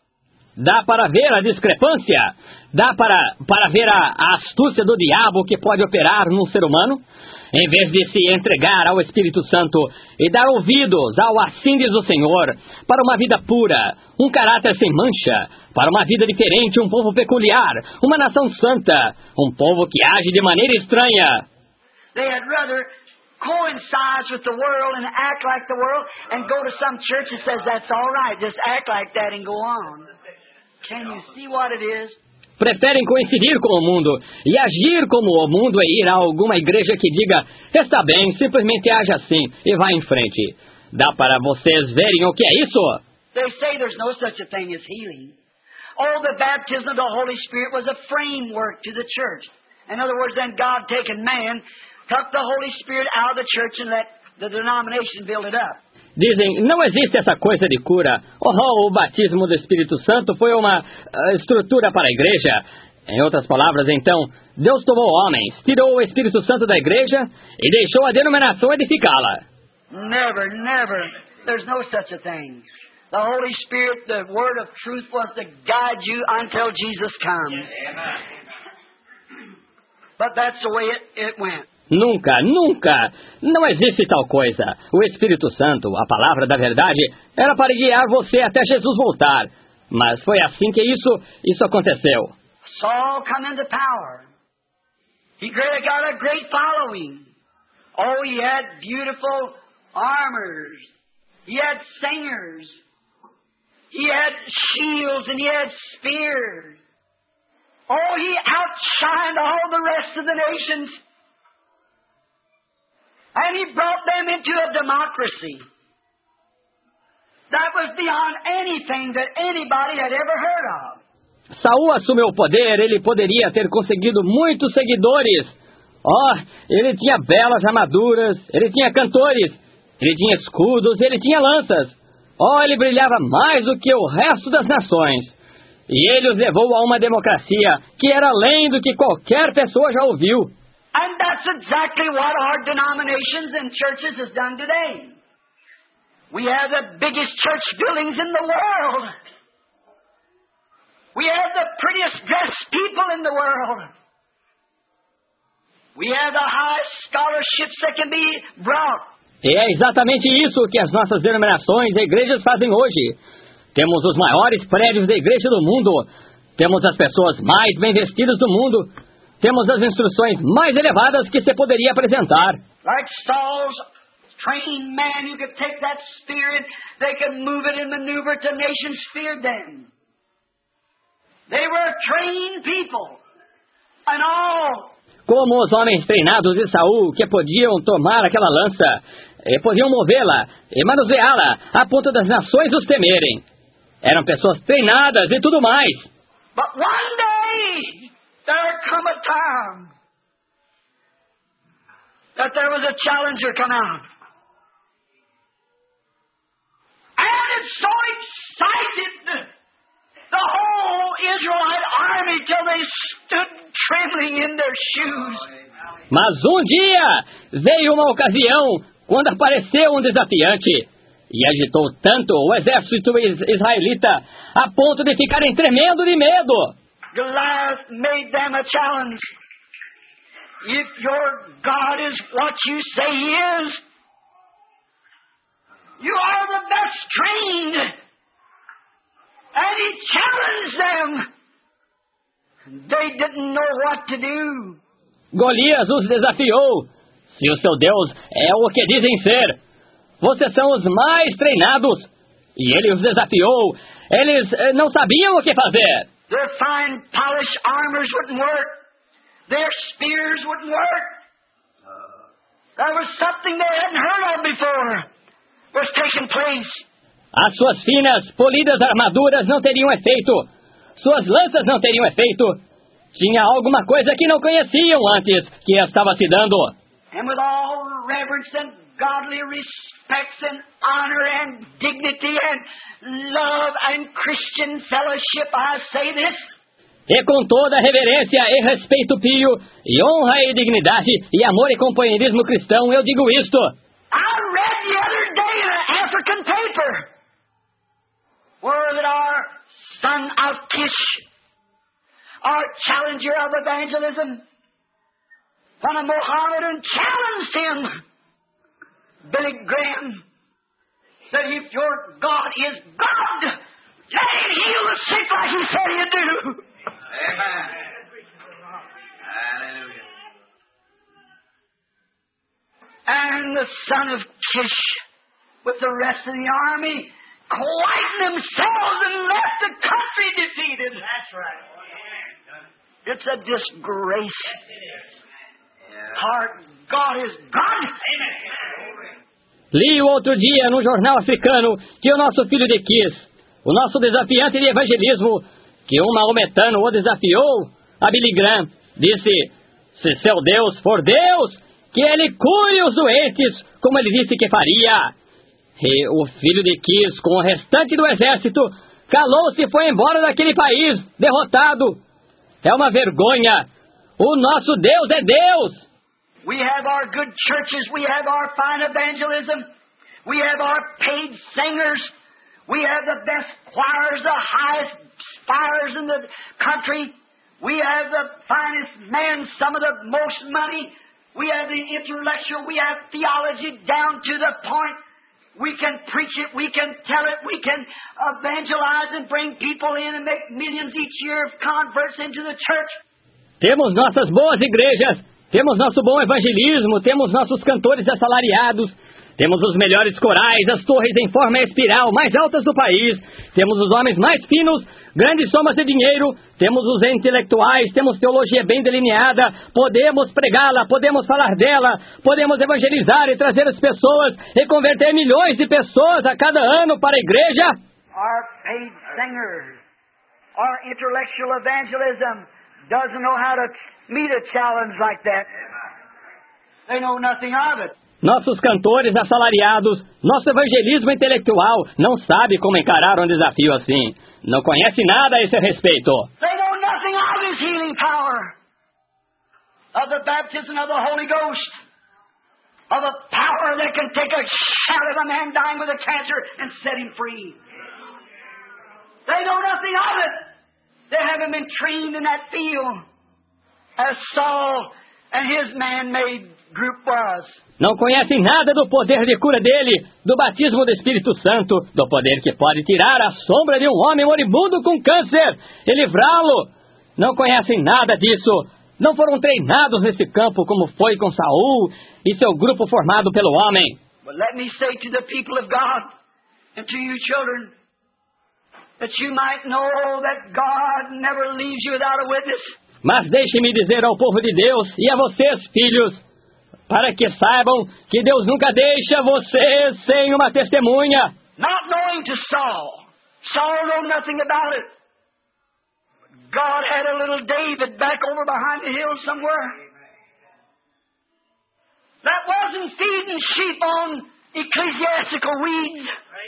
Dá para ver a discrepância? Dá para, para ver a, a astúcia do diabo que pode operar num ser humano? Em vez de se entregar ao Espírito Santo e dar ouvidos ao assim diz o Senhor, para uma vida pura, um caráter sem mancha, para uma vida diferente, um povo peculiar, uma nação santa, um povo que age de maneira estranha. They had rather coincide with the world and act like the world and go to some church that says that's all right, just act like that and go on. Can you see what it is? Preferem coincidir com o mundo e agir como o mundo e ir a alguma igreja que diga, está bem, simplesmente age assim e vá em frente. Dá para vocês verem o que é isso? They say there's no such a thing as healing. Oh, the baptism of the Holy Spirit was a framework to the church. In other words, then God taken man, took the Holy Spirit out of the church and let the denomination build it up. Dizem, não existe essa coisa de cura. Oh, o batismo do Espírito Santo foi uma uh, estrutura para a igreja. Em outras palavras, então, Deus tomou homens, tirou o Espírito Santo da igreja e deixou a denominação edificá-la. Never, never. There's no such a thing. The Holy Spirit, the word of truth, was to guide you until Jesus comes. But that's the way it, it went. Nunca, nunca, não existe tal coisa. O Espírito Santo, a palavra da verdade, era para guiar você até Jesus voltar. Mas foi assim que isso, isso aconteceu. Saul come into power. He got a great following. Oh, he had beautiful armors. He had singers. He had shields and he had spears. Oh, he outshined all the rest of the nations. And he brought them into a democracy that was beyond anything that anybody had ever heard of. Saul assumiu o poder, ele poderia ter conseguido muitos seguidores. Oh, ele tinha belas armaduras, ele tinha cantores, ele tinha escudos, ele tinha lanças. Oh, ele brilhava mais do que o resto das nações. E ele os levou a uma democracia que era além do que qualquer pessoa já ouviu. And that's exactly what our denominations and churches has done today. We have the biggest church buildings in the world. We have the prettiest dressed people in the world. We have the highest scholarships that can be brought. E é exatamente isso que as nossas denominações e igrejas fazem hoje. Temos os maiores prédios da igreja do mundo. Temos as pessoas mais bem vestidas do mundo. Temos as instruções mais elevadas que se poderia apresentar. Like Saul's trained man who could take that spear and they could move it and maneuver it, the nations feared them. They were trained people. And all. Como os homens treinados de Saul que podiam tomar aquela lança, e podiam movê-la e manuseá-la a ponto das nações os temerem. Eram pessoas treinadas e tudo mais. But one day there come a time that there was a challenger come out. And it so excited the whole Israelite army till they stood trembling in their shoes. Mas um dia veio uma ocasião quando apareceu um desafiante e agitou tanto o exército israelita a ponto de ficarem tremendo de medo. Goliath made them a challenge. If your God is what you say he is, you are the best trained. And he challenged them. They didn't know what to do. Golias os desafiou. Se o seu Deus é o que dizem ser, vocês são os mais treinados. E ele os desafiou. Eles eh, não sabiam o que fazer. Their fine, polished armors wouldn't work. Their spears wouldn't work. There was something they hadn't heard of before was taking place. As suas finas, polidas armaduras não teriam efeito. Suas lanças não teriam efeito. Tinha alguma coisa que não conheciam antes que estava se dando. And with all reverence and godly respects and honor and dignity and love and Christian fellowship, I say this. E com toda reverência e respeito pio, e honra e dignidade, e amor e companheirismo cristão, eu digo isto. I read the other day in an African paper where that our son of Kish, our challenger of evangelism, when a Mohammedan challenged him, Billy Graham said, if your God is God, let him heal the sick like he said he'd do. Amen. Hallelujah. And the son of Kish, with the rest of the army, quieted themselves and left the country defeated. That's right. It's a disgrace. Our God is God. Li o outro dia no jornal africano que o nosso filho de Kish, o nosso desafiante de evangelismo, que um maometano o desafiou, a Billy Graham, disse, se seu Deus for Deus, que ele cure os doentes, como ele disse que faria. E o filho de Kish, com o restante do exército, calou-se e foi embora daquele país, derrotado. É uma vergonha. O nosso Deus é Deus. We have our good churches, we have our fine evangelism, we have our paid singers, we have the best choirs, the highest spires in the country, we have the finest men, some of the most money, we have the intellectual, we have theology down to the point. We can preach it, we can tell it, we can evangelize and bring people in and make millions each year of converts into the church. Temos nossas boas igrejas, temos nosso bom evangelismo, temos nossos cantores assalariados, temos os melhores corais, as torres em forma espiral mais altas do país, temos os homens mais finos, grandes somas de dinheiro, temos os intelectuais, temos teologia bem delineada, podemos pregá-la, podemos falar dela, podemos evangelizar e trazer as pessoas e converter milhões de pessoas a cada ano para a igreja. Our paid singers, our intellectual evangelism doesn't know how to meet a challenge like that. They know nothing of it. Nossos cantores assalariados, nosso evangelismo intelectual não sabe como encarar um desafio assim. Não conhece nada a esse respeito. They know nothing of His healing power, of the baptism of the Holy Ghost, of a power that can take a shout of a man dying with a cancer and set him free. They know nothing of it. They haven't been trained in that field as Saul and his man-made group was. Não conhecem nada do poder de cura dele, do batismo do Espírito Santo, do poder que pode tirar a sombra de um homem moribundo com câncer e livrá-lo. Não conhecem nada disso. Não foram treinados nesse campo como foi com Saul e seu grupo formado pelo homem. But let me say to the people of God and to you children, that you might know that God never leaves you without a witness. Mas deixe-me dizer ao povo de Deus e a vocês, filhos, para que saibam que Deus nunca deixa vocês sem uma testemunha. Not knowing to Saul. Saul knew nothing about it. God had a little David back over behind the hill somewhere. That wasn't feeding sheep on ecclesiastical weeds.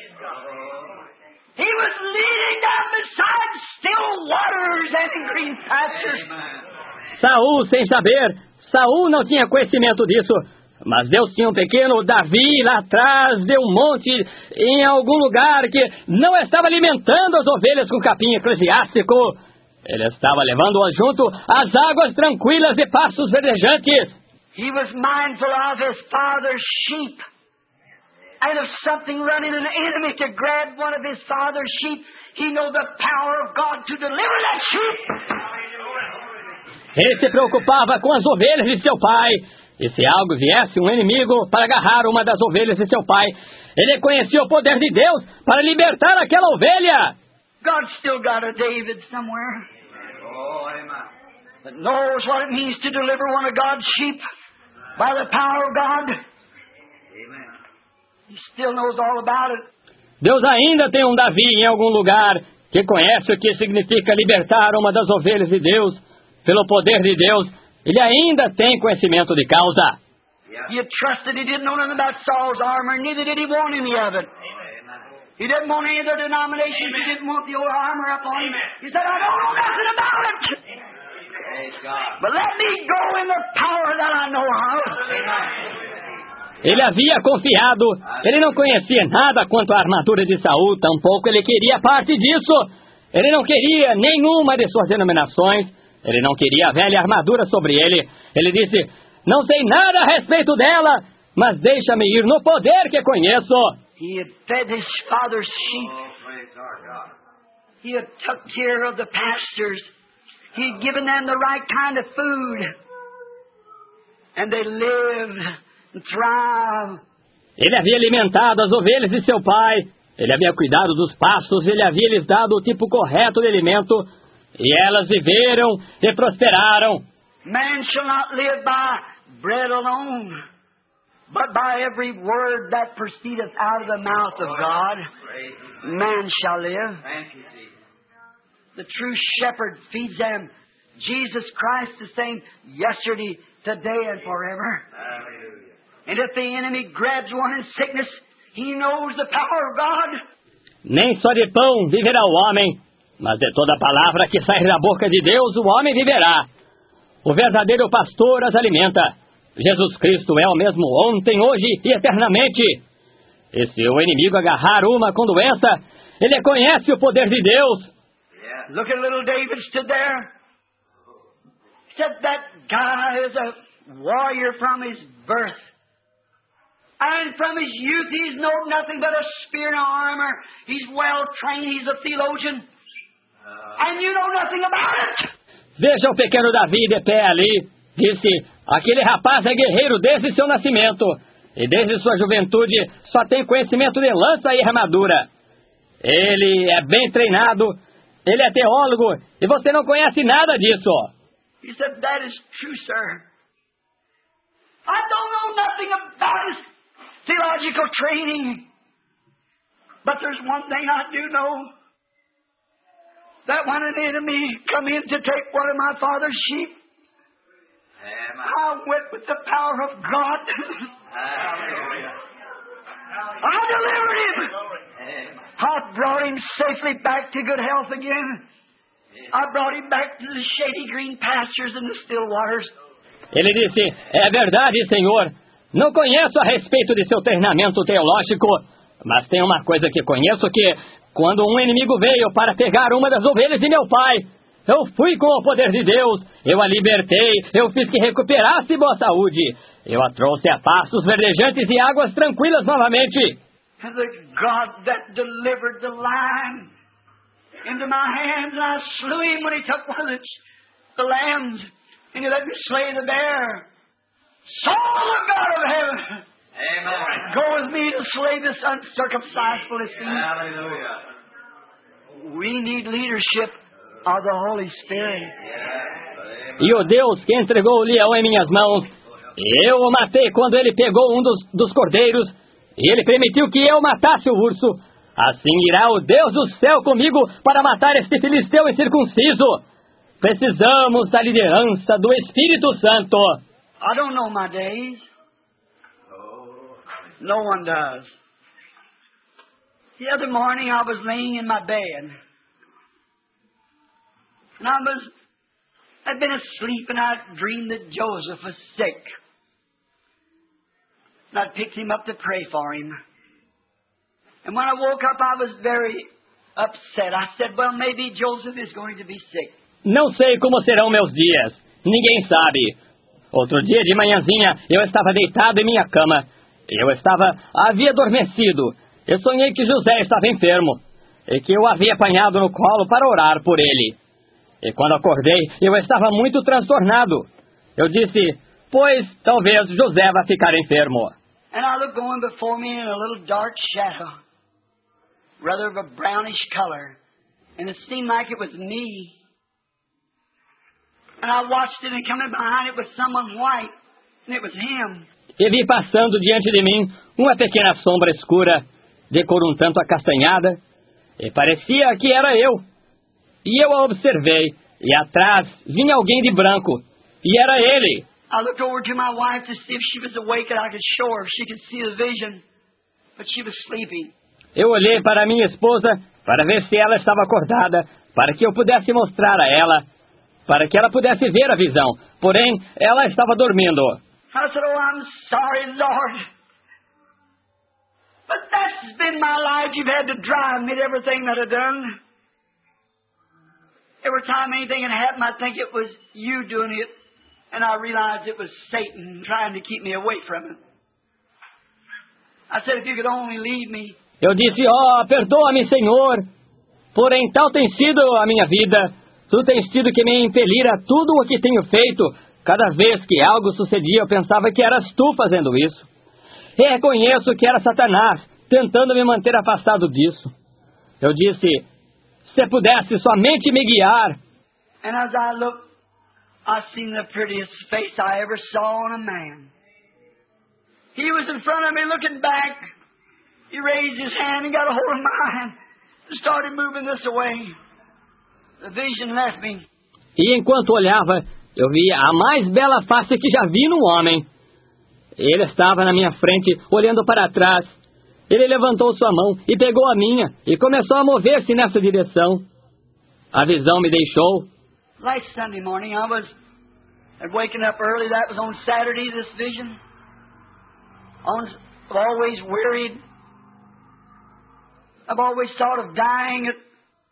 He was leading them beside still waters and in green pastures. Saul, sem saber, Saul não tinha conhecimento disso, mas Deus tinha um pequeno Davi lá atrás de um monte, em algum lugar que não estava alimentando as ovelhas com capim eclesiástico. Ele estava levando-as junto às águas tranquilas de pastos verdejantes. He was mindful of his father's sheep. And if something running an enemy to grab one of his father's sheep, he knows the power of God to deliver that sheep. Ele se preocupava com as ovelhas de seu pai. E se algo viesse, um inimigo, para agarrar uma das ovelhas de seu pai, ele conhecia o poder de Deus para libertar aquela ovelha. God still got a David somewhere that knows what it means to deliver one of God's sheep by the power of God. He still knows all about it. Deus ainda tem um Davi em algum lugar que conhece o que significa libertar uma das ovelhas de Deus pelo poder de Deus. Ele ainda tem conhecimento de causa. He had trusted. He didn't know nothing about Saul's armor, neither did he want any of it. He didn't want any of their denominations. He didn't want the old armor up on him. He said, I don't know nothing about it. But let me go in the power that I know how. Ele havia confiado. Ele não conhecia nada quanto à armadura de Saul, tampouco ele queria parte disso. Ele não queria nenhuma de suas denominações. Ele não queria a velha armadura sobre ele. Ele disse, não sei nada a respeito dela, mas deixa-me ir no poder que conheço. He had fed his father's sheep. He had took care of the pastors. He had given them the right kind of food. And they lived and thrived. Ele havia alimentado as ovelhas de seu pai. Ele havia cuidado dos pastos. Ele havia lhes dado o tipo correto de alimento. E elas viveram e prosperaram. Man shall not live by bread alone, but by every word that proceedeth out of the mouth of God, man shall live. The true shepherd feeds them. Jesus Christ the same yesterday, today, and forever. And if the enemy grabs one in sickness, he knows the power of God. Nem só de pão viverá o homem, mas de toda palavra que sai da boca de Deus o homem viverá. O verdadeiro pastor as alimenta. Jesus Cristo é o mesmo ontem, hoje e eternamente. E se o inimigo agarrar uma com doença, ele conhece o poder de Deus. Look at little David stood there. He said that guy is a warrior from his birth. And from his youth he's known nothing but a spear and armor. He's well trained, he's a theologian. And you know nothing about it. Veja o pequeno Davi de pé ali. Disse, aquele rapaz é guerreiro desde seu nascimento. E desde sua juventude só tem conhecimento de lança e armadura. Ele é bem treinado. Ele é teólogo. E você não conhece nada disso. He said, that is true, sir. I don't know nothing about his theological training. But there's one thing I do know. That when an enemy come in to take one of my father's sheep, I went with the power of God. I delivered him. I brought him safely back to good health again. I brought him back to the shady green pastures and the still waters. Ele disse, é verdade, Senhor. Não conheço a respeito de seu treinamento teológico, mas tem uma coisa que conheço que, quando um inimigo veio para pegar uma das ovelhas de meu pai, eu fui com o poder de Deus, eu a libertei, eu fiz que recuperasse boa saúde. Eu a trouxe a pastos verdejantes e águas tranquilas novamente. And the God that delivered the lion into my hands, and I slew him when he took one of the, the lambs, and he let me slay the bear. So the God of heaven, amen, go with me to slay this uncircumcised Philistine. Hallelujah. We need leadership of the Holy Spirit. E o Deus que entregou o leão em minhas mãos, eu o matei quando ele pegou um dos, dos cordeiros, e ele permitiu que eu matasse o urso. Assim irá o Deus do céu comigo para matar este filisteu incircunciso. Precisamos da liderança do Espírito Santo. I don't know my days. No one does. The other morning I was laying in my bed. And I was, I'd been asleep and I dreamed that Joseph was sick. And I picked him up to pray for him. And when I woke up I was very upset. I said, well, maybe Joseph is going to be sick. Não sei como serão meus dias. Ninguém sabe. Outro dia de manhãzinha, eu estava deitado em minha cama. Eu estava, havia adormecido. Eu sonhei que José estava enfermo. E que eu havia apanhado no colo para orar por ele. E quando acordei, eu estava muito transtornado. Eu disse, pois talvez José vá ficar enfermo. And I looked going before me in a little dark shadow, rather of a brownish color. And it seemed like it was me. And I watched it, and coming behind it was someone white, and it was him. E vi passando diante de mim uma pequena sombra escura, de cor um tanto acastanhada, e parecia que era eu. E eu a observei, e atrás vinha alguém de branco, e era ele. I looked over to my wife to see if she was awake and I could show her if she could see the vision, but she was sleeping. Eu olhei para minha esposa para ver se ela estava acordada, para que eu pudesse mostrar a ela, para que ela pudesse ver a visão. Porém, ela estava dormindo. I said, oh, I'm sorry, Lord. But that's been my life. You've had to drive me to everything that I've done. Every time anything had happened, I'd think it was you doing it, and I realized it was Satan trying to keep me away from it. I said, if you could only leave me. Eu disse, ó, oh, perdoa-me, Senhor, porém tal tem sido a minha vida. Tu tens tido que me impelir a tudo o que tenho feito. Cada vez que algo sucedia, eu pensava que eras tu fazendo isso. E reconheço que era Satanás, tentando me manter afastado disso. Eu disse, se pudesse somente me guiar. And as I looked, I seen the prettiest face I ever saw on a man. He was in front of me looking back. He raised his hand and got a hold of mine and started moving this away. The vision left me. E enquanto olhava, eu via a mais bela face que já vi num homem. Ele estava na minha frente, olhando para trás. Ele levantou sua mão e pegou a minha e começou a mover-se nessa direção. A visão me deixou. Last Sunday morning, I was waking up early. That was on Saturday, this vision. I've always worried. I've always thought of dying at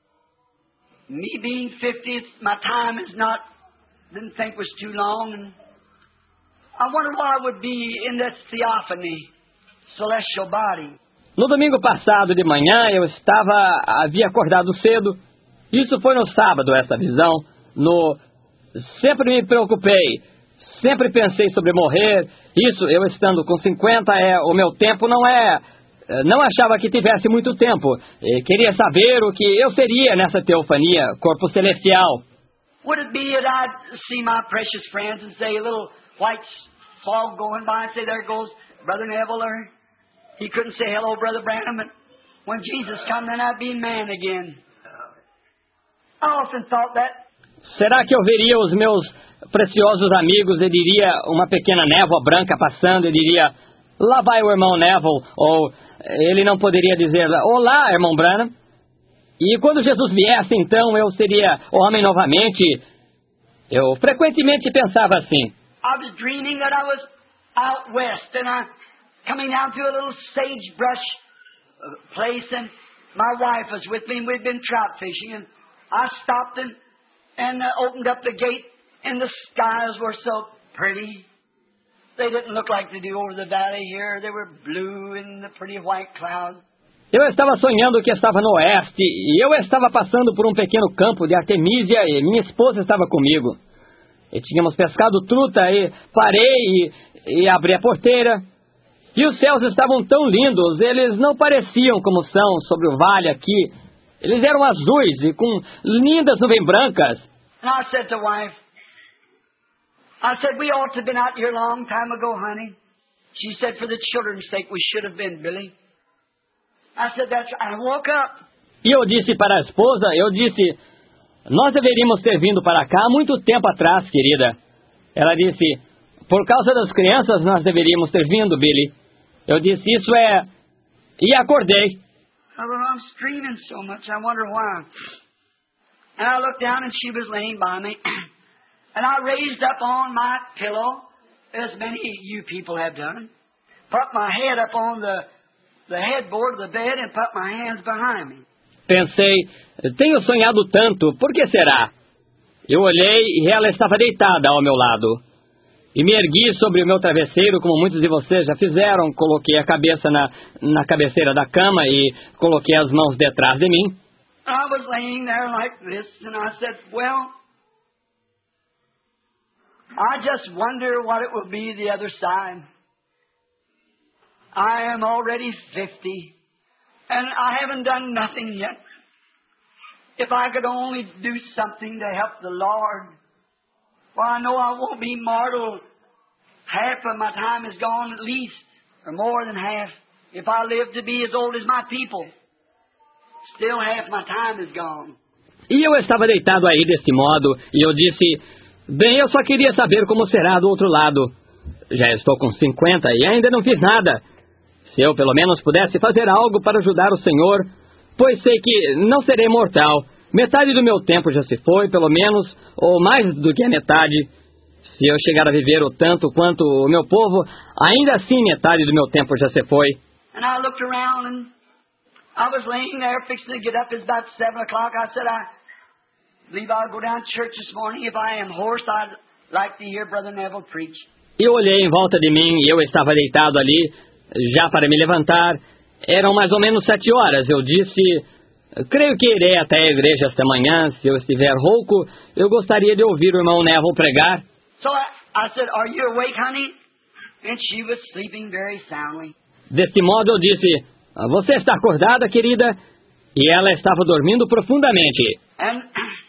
me being fifty. It's, my time is not, didn't think was too long. And I wondered what I would be in that theophany, celestial body. No domingo passado de manhã, eu estava, havia acordado cedo. Isso foi no sábado, essa visão. No, sempre me preocupei, sempre pensei sobre morrer. Isso, eu estando com cinquenta, é, o meu tempo não é... Não achava que tivesse muito tempo. E queria saber o que eu seria nessa teofania, corpo celestial. Would it be that I'd see my precious friends and say a little white fog going by and say, there goes Brother Neville, or he couldn't say hello, Brother Branham, but when Jesus come, then I'd be man again. I often thought that. Será que eu veria os meus preciosos amigos e diria uma pequena névoa branca passando e diria, lá vai o irmão Neville, ou ele não poderia dizer, olá, irmão Branham. E quando Jesus viesse, então, eu seria homem novamente. Eu frequentemente pensava assim. I was dreaming that I was out west, and I coming down to a little sagebrush place, and my wife was with me, and we'd been trout fishing, and I stopped and, and uh, opened up the gate, and the skies were so pretty. They didn't look like they do over the valley here. They were blue in the pretty white clouds. Eu estava sonhando que estava no oeste, e eu estava passando por um pequeno campo de artemísia, e minha esposa estava comigo. E tínhamos pescado truta, e parei e, e abri a porteira. E os céus estavam tão lindos, eles não pareciam como são sobre o vale aqui. Eles eram azuis e com lindas nuvens brancas. And I said to wife, I said, we ought to have been out here a long time ago, honey. She said, for the children's sake, we should have been, Billy. I said, that's right. I woke up. E eu disse para a esposa, eu disse, nós deveríamos ter vindo para cá há muito tempo atrás, querida. Ela disse, por causa das crianças, nós deveríamos ter vindo, Billy. Eu disse, isso é... E acordei. I'm streaming so much, I wonder why. And I looked down and she was laying by me. And I raised up on my pillow, as many of you people have done, put my head up on the, the headboard of the bed and put my hands behind me. Pensei, tenho sonhado tanto, por que será? Eu olhei e ela estava deitada ao meu lado. E me ergui sobre o meu travesseiro, como muitos de vocês já fizeram. Coloquei a cabeça na, na cabeceira da cama e coloquei as mãos detrás de mim. I was laying there like this, and I said, well, I just wonder what it will be the other side. I am already fifty, and I haven't done nothing yet. If I could only do something to help the Lord, well, I know I won't be mortal. Half of my time is gone at least, or more than half. If I live to be as old as my people, still half my time is gone. E eu estava deitado aí desse modo, e eu disse, bem, eu só queria saber como será do outro lado. Já estou com cinquenta e ainda não fiz nada. Se eu pelo menos pudesse fazer algo para ajudar o Senhor, pois sei que não serei mortal. Metade do meu tempo já se foi, pelo menos, ou mais do que a metade. Se eu chegar a viver o tanto quanto o meu povo, ainda assim metade do meu tempo já se foi. And I looked around and I was laying there fixing to get up. It's about seven o'clock. I said, I believe I'll go down to church this morning. If I am hoarse, I'd like to hear Brother Neville preach. Eu olhei em volta de mim e eu estava deitado ali, já para me levantar. Eram mais ou menos sete horas. Eu disse, creio que irei até a igreja esta manhã. Se eu estiver rouco, eu gostaria de ouvir o irmão Neville pregar. So I, I said, are you awake, honey? And she was sleeping very soundly. Deste modo eu disse, você está acordada, querida? E ela estava dormindo profundamente. And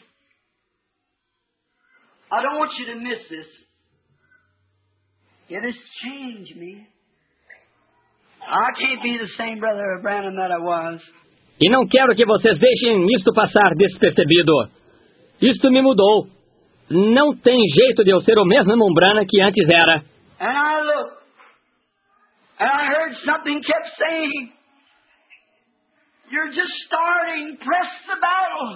I don't want you to miss this. It has changed me. I can't be the same Brother Branham that I was. E não quero que vocês deixem isto passar despercebido. Isto me mudou. Não tem jeito de eu ser o mesmo irmão Branham que antes era. And I looked, and I heard something kept saying, you're just starting, press the battle.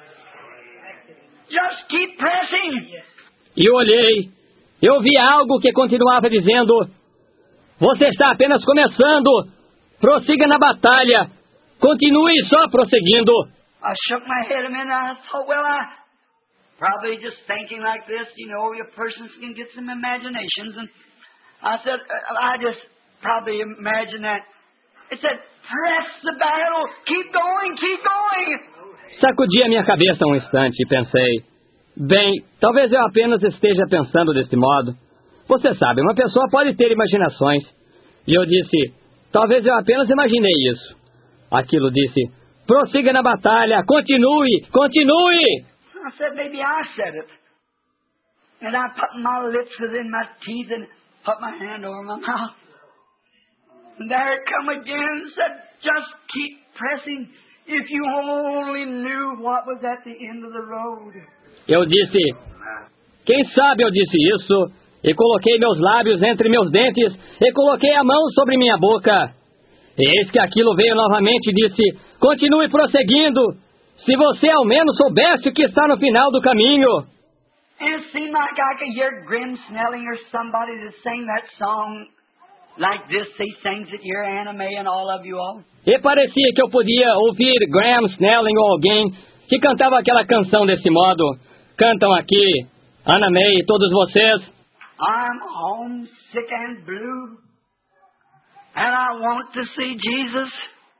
Just keep pressing. E eu olhei, eu ouvi algo que continuava dizendo, você está apenas começando, prossiga na batalha, continue só prosseguindo. I shook my head a minute, and I thought, well, I probably just thinking like this, you know, a person can get some imaginations, and I said, I just probably imagine that. It said, press the battle, keep going, keep going. Sacudi a minha cabeça um instante e pensei, bem, talvez eu apenas esteja pensando desse modo. Você sabe, uma pessoa pode ter imaginações. E eu disse, talvez eu apenas imaginei isso. Aquilo disse, prossiga na batalha, continue, continue. I said, maybe I said it. And I put my lips within my teeth and put my hand over my mouth. And there it come again and said, just keep pressing. If you only knew what was at the end of the road. Eu disse, quem sabe eu disse isso, e coloquei meus lábios entre meus dentes, e coloquei a mão sobre minha boca. E eis que aquilo veio novamente e disse, continue prosseguindo, se você ao menos soubesse o que está no final do caminho. And it seemed like I could hear Grim Snelling or somebody to sing that song like this. He sings it here, Anna May and all of you all. E parecia que eu podia ouvir Graham Snelling ou alguém que cantava aquela canção desse modo. Cantam aqui, Anna May e todos vocês. I'm homesick and blue, and I want to see Jesus.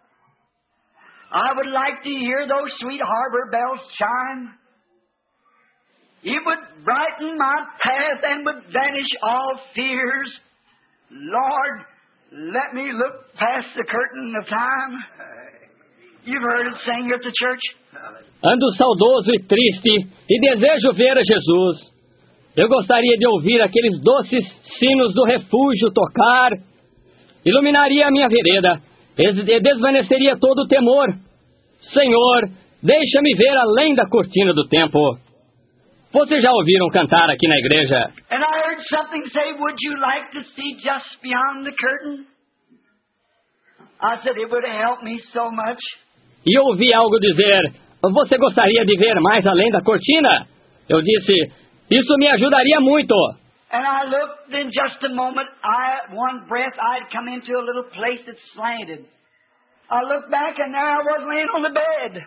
I would like to hear those sweet harbor bells chime. It would brighten my path and would vanish all fears. Lord, let me look past the curtain of time. You've heard it sang here at the church. Ando saudoso e triste e desejo ver a Jesus. Eu gostaria de ouvir aqueles doces sinos do refúgio tocar. Iluminaria a minha vereda e desvaneceria todo o temor. Senhor, deixa-me ver além da cortina do tempo. Vocês já ouviram cantar aqui na igreja? And I heard something say, would you like to see just beyond the curtain? I said, it would help me so much. E eu ouvi algo dizer, você gostaria de ver mais além da cortina? Eu disse, isso me ajudaria muito. And I looked, in just a moment, I, one breath, I'd come into a little place that slanted. I looked back and there I was laying on the bed.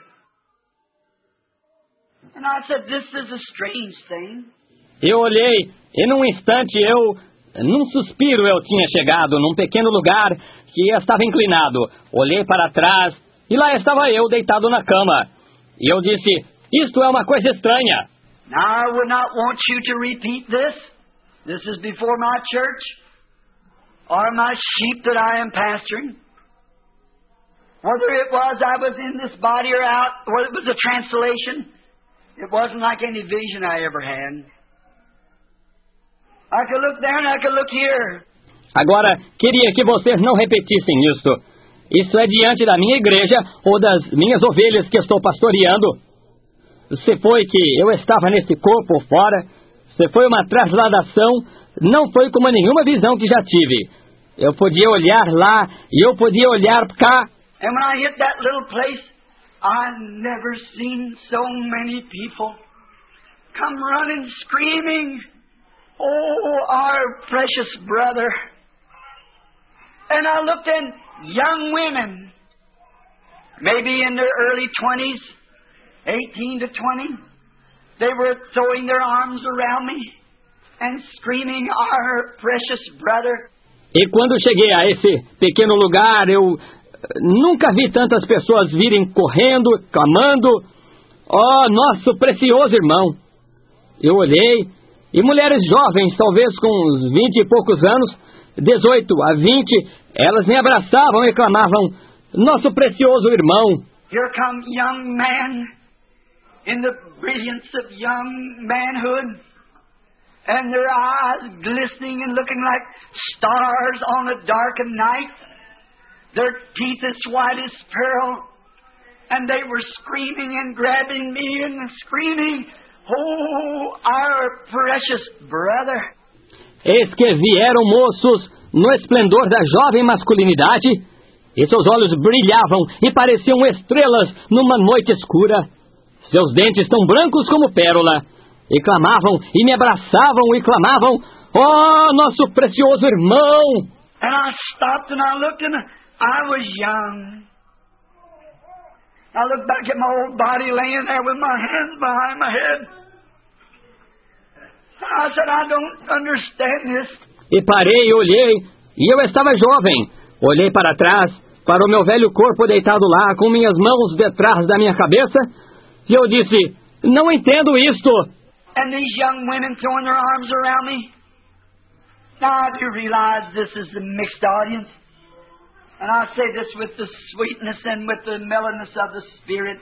And I said, this is a strange thing. Eu olhei e num instante eu, num suspiro eu tinha chegado num pequeno lugar que estava inclinado. Olhei para trás e lá estava eu deitado na cama. E eu disse, isto é uma coisa estranha. Now I would not want you to repeat this. This is before my church or my sheep that I am pastoring. Whether it was I was in this body or out, whether it was a translation, it wasn't like any vision I ever had. I could look there and I could look here. Agora, queria que vocês não repetissem isto. Isso é diante da minha igreja ou das minhas ovelhas que estou pastoreando. Se foi que eu estava nesse corpo ou fora, se foi uma trasladação, não foi como nenhuma visão que já tive. Eu podia olhar lá e eu podia olhar cá. And when I hit that little place, I've never seen so many people come running, screaming, oh, our precious brother. And I looked at young women, maybe in their early twenties, eighteen to twenty, They were throwing their arms around me and screaming, "Our precious brother." E quando cheguei a esse pequeno lugar, eu nunca vi tantas pessoas virem correndo, clamando, "Oh, nosso precioso irmão." Eu olhei, e mulheres jovens, talvez com uns vinte e poucos anos, dezoito a vinte, elas me abraçavam e clamavam, "Nosso precioso irmão." Here come young men in the brilliance of young manhood, and their eyes glistening and looking like stars on a darkened night. Their teeth as white as pearl, and they were screaming and grabbing me and screaming, "Oh, our precious brother." Eis que vieram moços no esplendor da jovem masculinidade, e seus olhos brilhavam e pareciam estrelas numa noite escura. Seus dentes tão brancos como pérola, e clamavam, e me abraçavam, e clamavam, "Oh, nosso precioso irmão!" And I stopped and I looked and I was young. I looked back at my old body laying there with my hands behind my head. I said, "I don't understand this." E parei e olhei, e eu estava jovem. Olhei para trás, para o meu velho corpo deitado lá, com minhas mãos detrás da minha cabeça, e eu disse, "Não entendo isto." And these young women throwing their arms around me. Now I do realize this is a mixed audience. And I say this with the sweetness and with the mellowness of the Spirit.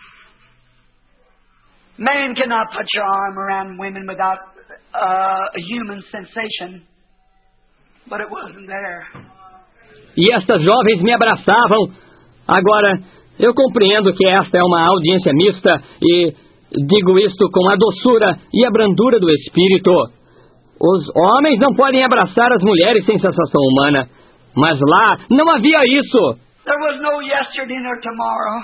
Man cannot put your arm around women without uh, a human sensation. But it wasn't there. E estas jovens me abraçavam. Agora, eu compreendo que esta é uma audiência mista e digo isto com a doçura e a brandura do Espírito. Os homens não podem abraçar as mulheres sem sensação humana. Mas lá não havia isso. There was no yesterday nor tomorrow.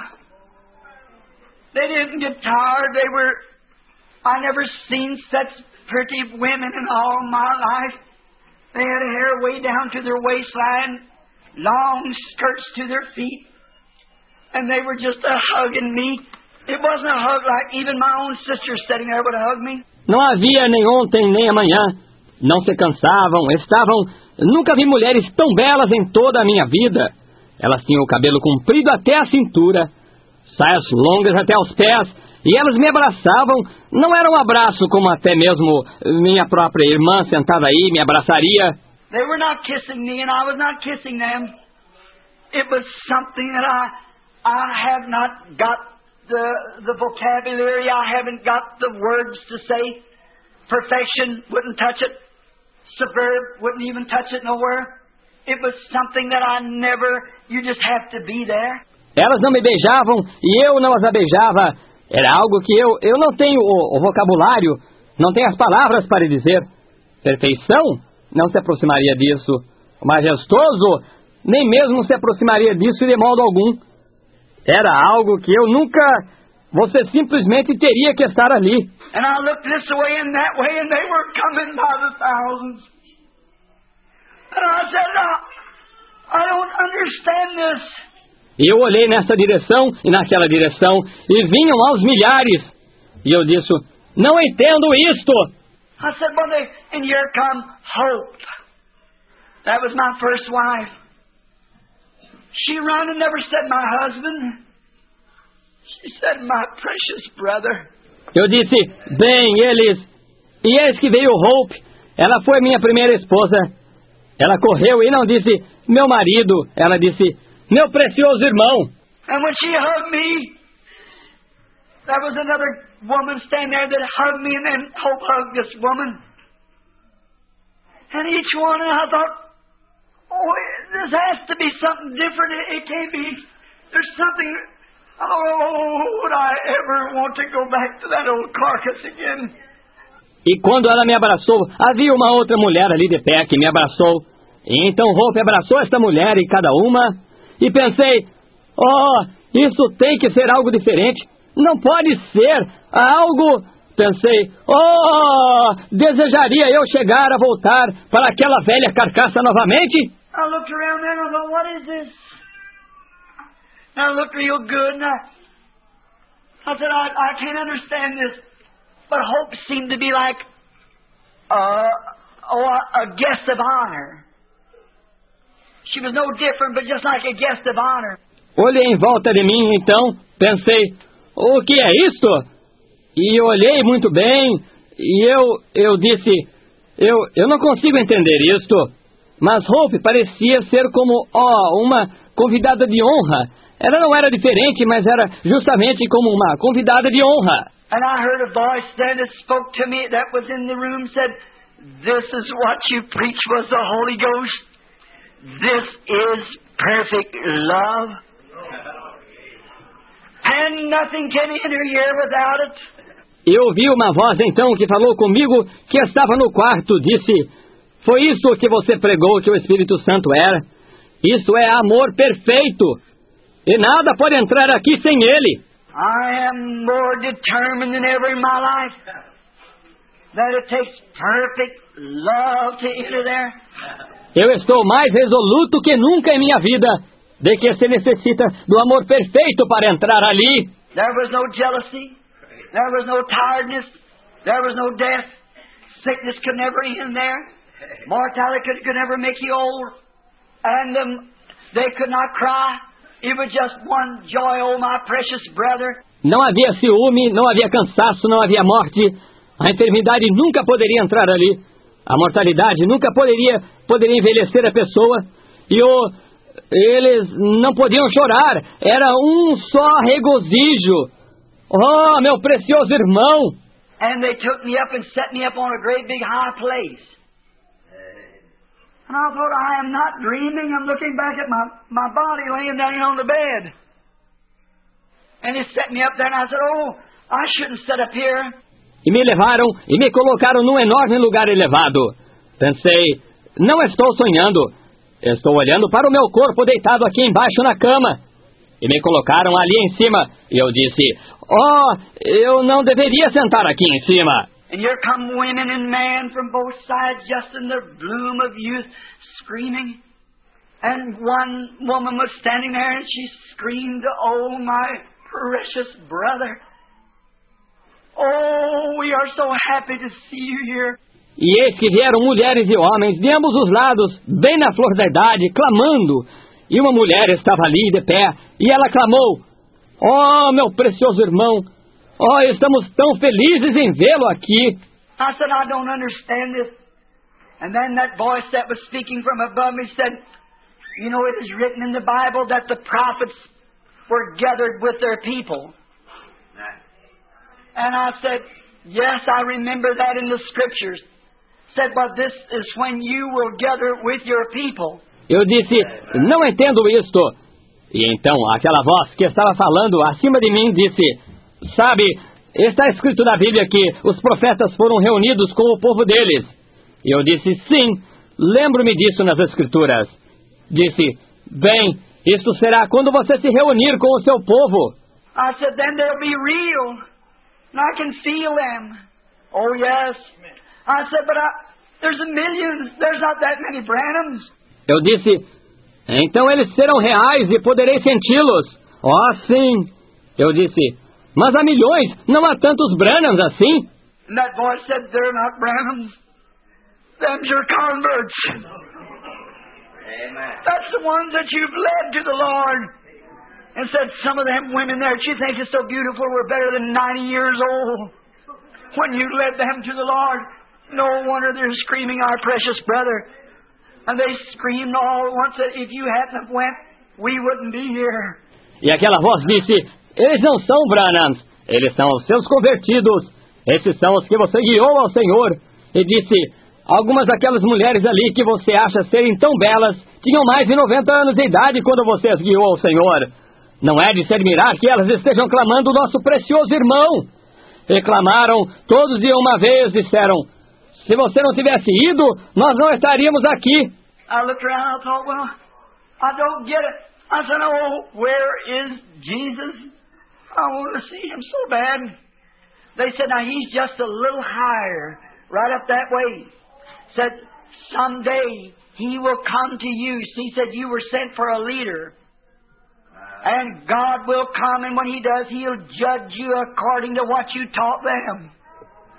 They didn't get tired. They were... I never seen such pretty women in all my life. They had hair way down to their waistline, long skirts to their feet, and they were just a hugging me. It wasn't a hug like even my own sister sitting there would hug me. Não havia nem ontem nem amanhã. Não se cansavam, estavam... Nunca vi mulheres tão belas em toda a minha vida. Elas tinham o cabelo comprido até a cintura, saias longas até os pés, e elas me abraçavam. Não era um abraço como até mesmo minha própria irmã sentada aí me abraçaria. They were not kissing me and I was not kissing them. It was something that I I have not got the the vocabulary. I haven't got the words to say. Perfection wouldn't touch it. Superb wouldn't even touch it nowhere. It was something that I never, you just have to be there. Elas não me beijavam e eu não as beijava. Era algo que eu, eu não tenho o, o vocabulário, não tenho as palavras para dizer. Perfeição? Não se aproximaria disso. Majestoso? Nem mesmo se aproximaria disso de modo algum. Era algo que eu nunca... Você simplesmente teria que estar ali. And I looked this way and that way, and they were coming by the thousands. And I said, I, I don't understand this. E eu olhei nessa direção e naquela direção, e vinham aos milhares. E eu disse, não entendo isto. I said, well, they, and here come Hope. That was my first wife. She run and never said my husband. She said my precious brother. Eu disse, bem, eles... E eis que veio Hope. Ela foi minha primeira esposa. Ela correu e não disse, meu marido. Ela disse, meu precioso irmão. And when she hugged me, there was another woman standing there that hugged me, and then Hope hugged this woman. And each one, and I thought, oh, this has to be something different. It, it can't be. There's something... Oh, would I ever want to go back to that old carcass again? E quando ela me abraçou, havia uma outra mulher ali de pé que me abraçou. E então Hope abraçou esta mulher e cada uma. E pensei, oh, isso tem que ser algo diferente. Não pode ser algo... Pensei, oh, desejaria eu chegar a voltar para aquela velha carcaça novamente? I looked around there and I thought, what is this? And I looked real good, and I, I said, I, I can't understand this. But Hope seemed to be like a, a, a guest of honor. She was no different, but just like a guest of honor. Olhei em volta de mim, então, pensei, o que é isto? E olhei muito bem, e eu, eu disse, eu, eu não consigo entender isto. Mas Hope parecia ser como, oh, uma convidada de honra. Ela não era diferente, mas era justamente como uma convidada de honra. And I heard a voice then that spoke to me that was in the room, said, "This is what you preach was the Holy Ghost. This is perfect love. And nothing can enter here without it." Eu ouvi uma voz então que falou comigo, que estava no quarto, disse, foi isso que você pregou que o Espírito Santo era. Isso é amor perfeito. E nada pode entrar aqui sem ele. I am more determined than ever in my life that it takes perfect love to enter there. Eu estou mais resoluto que nunca em minha vida de que se necessita do amor perfeito para entrar ali. There was no jealousy. There was no tiredness. There was no death. Sickness could never end there. Mortality could, could never make you old. And um, they could not cry. It was just one joy, oh my precious brother. Não havia ciúme, não havia cansaço, não havia morte. A enfermidade nunca poderia entrar ali. A mortalidade nunca poderia, poderia envelhecer a pessoa. E o, eles não podiam chorar. Era um só regozijo. Oh, meu precioso irmão! And they took me up and set me up on a great big high place. And I thought, I am not dreaming. I'm looking back at my, my body laying down on the bed. And they set me up there and I said, oh, I shouldn't sit up here. E me levaram e me colocaram num enorme lugar elevado. Pensei, não estou sonhando. Estou olhando para o meu corpo deitado aqui embaixo na cama. E me colocaram ali em cima. E eu disse, oh, eu não deveria sentar aqui em cima. And here come women and men from both sides, just in the bloom of youth, screaming. And one woman was standing there and she screamed, oh, my precious brother. Oh, we are so happy to see you here. E eis que vieram mulheres e homens de ambos os lados, bem na flor da idade, clamando. E uma mulher estava ali de pé, e ela clamou, oh, meu precioso irmão, oh, estamos tão felizes em vê-lo aqui. I said, I don't understand this. And then that voice that was speaking from above me said, you know, it is written in the Bible that the prophets were gathered with their people. And I said, yes, I remember that in the Scriptures. Said, but this is when you will gather with your people. Eu disse, não entendo isto. E então aquela voz que estava falando acima de mim disse, sabe, está escrito na Bíblia que os profetas foram reunidos com o povo deles. E eu disse, sim, lembro-me disso nas Escrituras. Disse, bem, isto será quando você se reunir com o seu povo. I said, then they'll be real. And I can feel them. Oh, yes. I said, but I, there's a millions. There's not that many Branhams. Eu disse, então eles serão reais e poderei senti-los. Oh, sim. Eu disse, mas há milhões, não há tantos Branhams assim. And that voice said, they're not Branhams. Them's your converts. Amen. That's the ones that you've led to the Lord. And said, some of them women there, she thinks it's so beautiful, we're better than ninety years old. When you led them to the Lord, no wonder they're screaming, our precious brother. And they screamed all at once that if you hadn't have went, we wouldn't be here. E aquela voz disse, eles não são Branhams, eles são os seus convertidos. Esses são os que você guiou ao Senhor. E disse, algumas daquelas mulheres ali que você acha serem tão belas, tinham mais de noventa anos de idade quando você as guiou ao Senhor. Não é de se admirar que elas estejam clamando o nosso precioso irmão. E clamaram todos de uma vez, disseram, se você não tivesse ido, nós não estaríamos aqui. I looked around and I thought, well, I don't get it. I said, oh, where is Jesus? I want to see him so bad. They said, now he's just a little higher, right up that way. Said, someday he will come to you. He said, you were sent for a leader. And God will come, and when he does, he'll judge you according to what you taught them.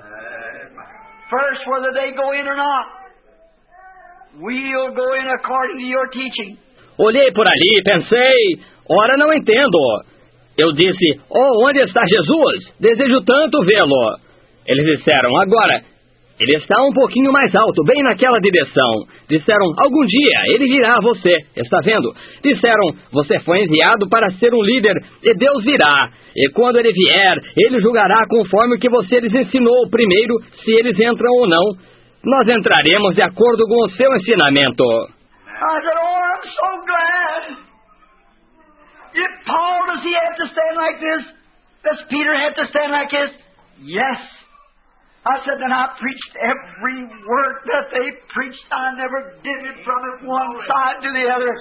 first whether they go in or not. We'll go in according to your teaching. Olhei por ali, pensei, ora não entendo. Eu disse, oh, onde está Jesus? Desejo tanto vê-lo. Eles disseram, agora, ele está um pouquinho mais alto, bem naquela direção. Disseram, algum dia ele virá a você, está vendo? Disseram, você foi enviado para ser um líder, e Deus virá. E quando ele vier, ele julgará conforme o que você lhes ensinou primeiro, se eles entram ou não. Nós entraremos de acordo com o seu ensinamento. I said, oh, I'm so glad. If Paul, does he have to stand like this? Does Peter have to stand like this? Yes. I said, then I preached every word that they preached. I never did it from it one side to the other.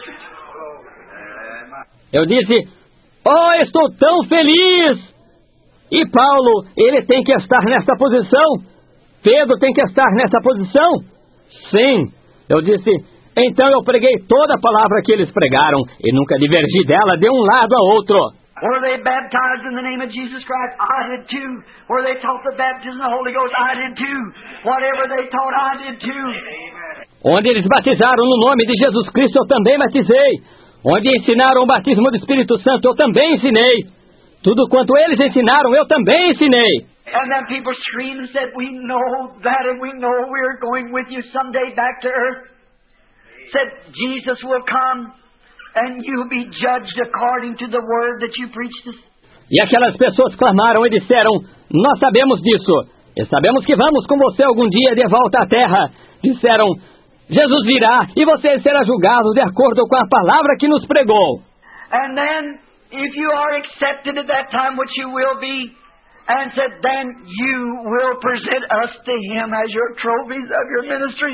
Eu disse, oh, estou tão feliz. E Paulo, ele tem que estar nessa posição? Pedro tem que estar nessa posição? Sim. Eu disse, então eu preguei toda a palavra que eles pregaram e nunca divergi dela de um lado a outro. Were they baptized in the name of Jesus Christ? I did too. Were they taught the baptism of the Holy Ghost? I did too. Whatever they taught, I did too. Onde eles batizaram no nome de Jesus Cristo, eu também batizei. Onde ensinaram o batismo do Espírito Santo, eu também ensinei. Tudo quanto eles ensinaram, eu também ensinei. And then people screamed and said, we know that and we know we're going with you someday back to earth. Said, Jesus will come. And you be judged according to the word that you preached. E aquelas pessoas clamaram e disseram, nós sabemos disso, e sabemos que vamos com você algum dia de volta à terra. Disseram, Jesus virá e você será julgado de acordo com a palavra que nos pregou. And then, if you are accepted at that time, which you will be, and said, then you will present us to Him as your trophies of your ministry.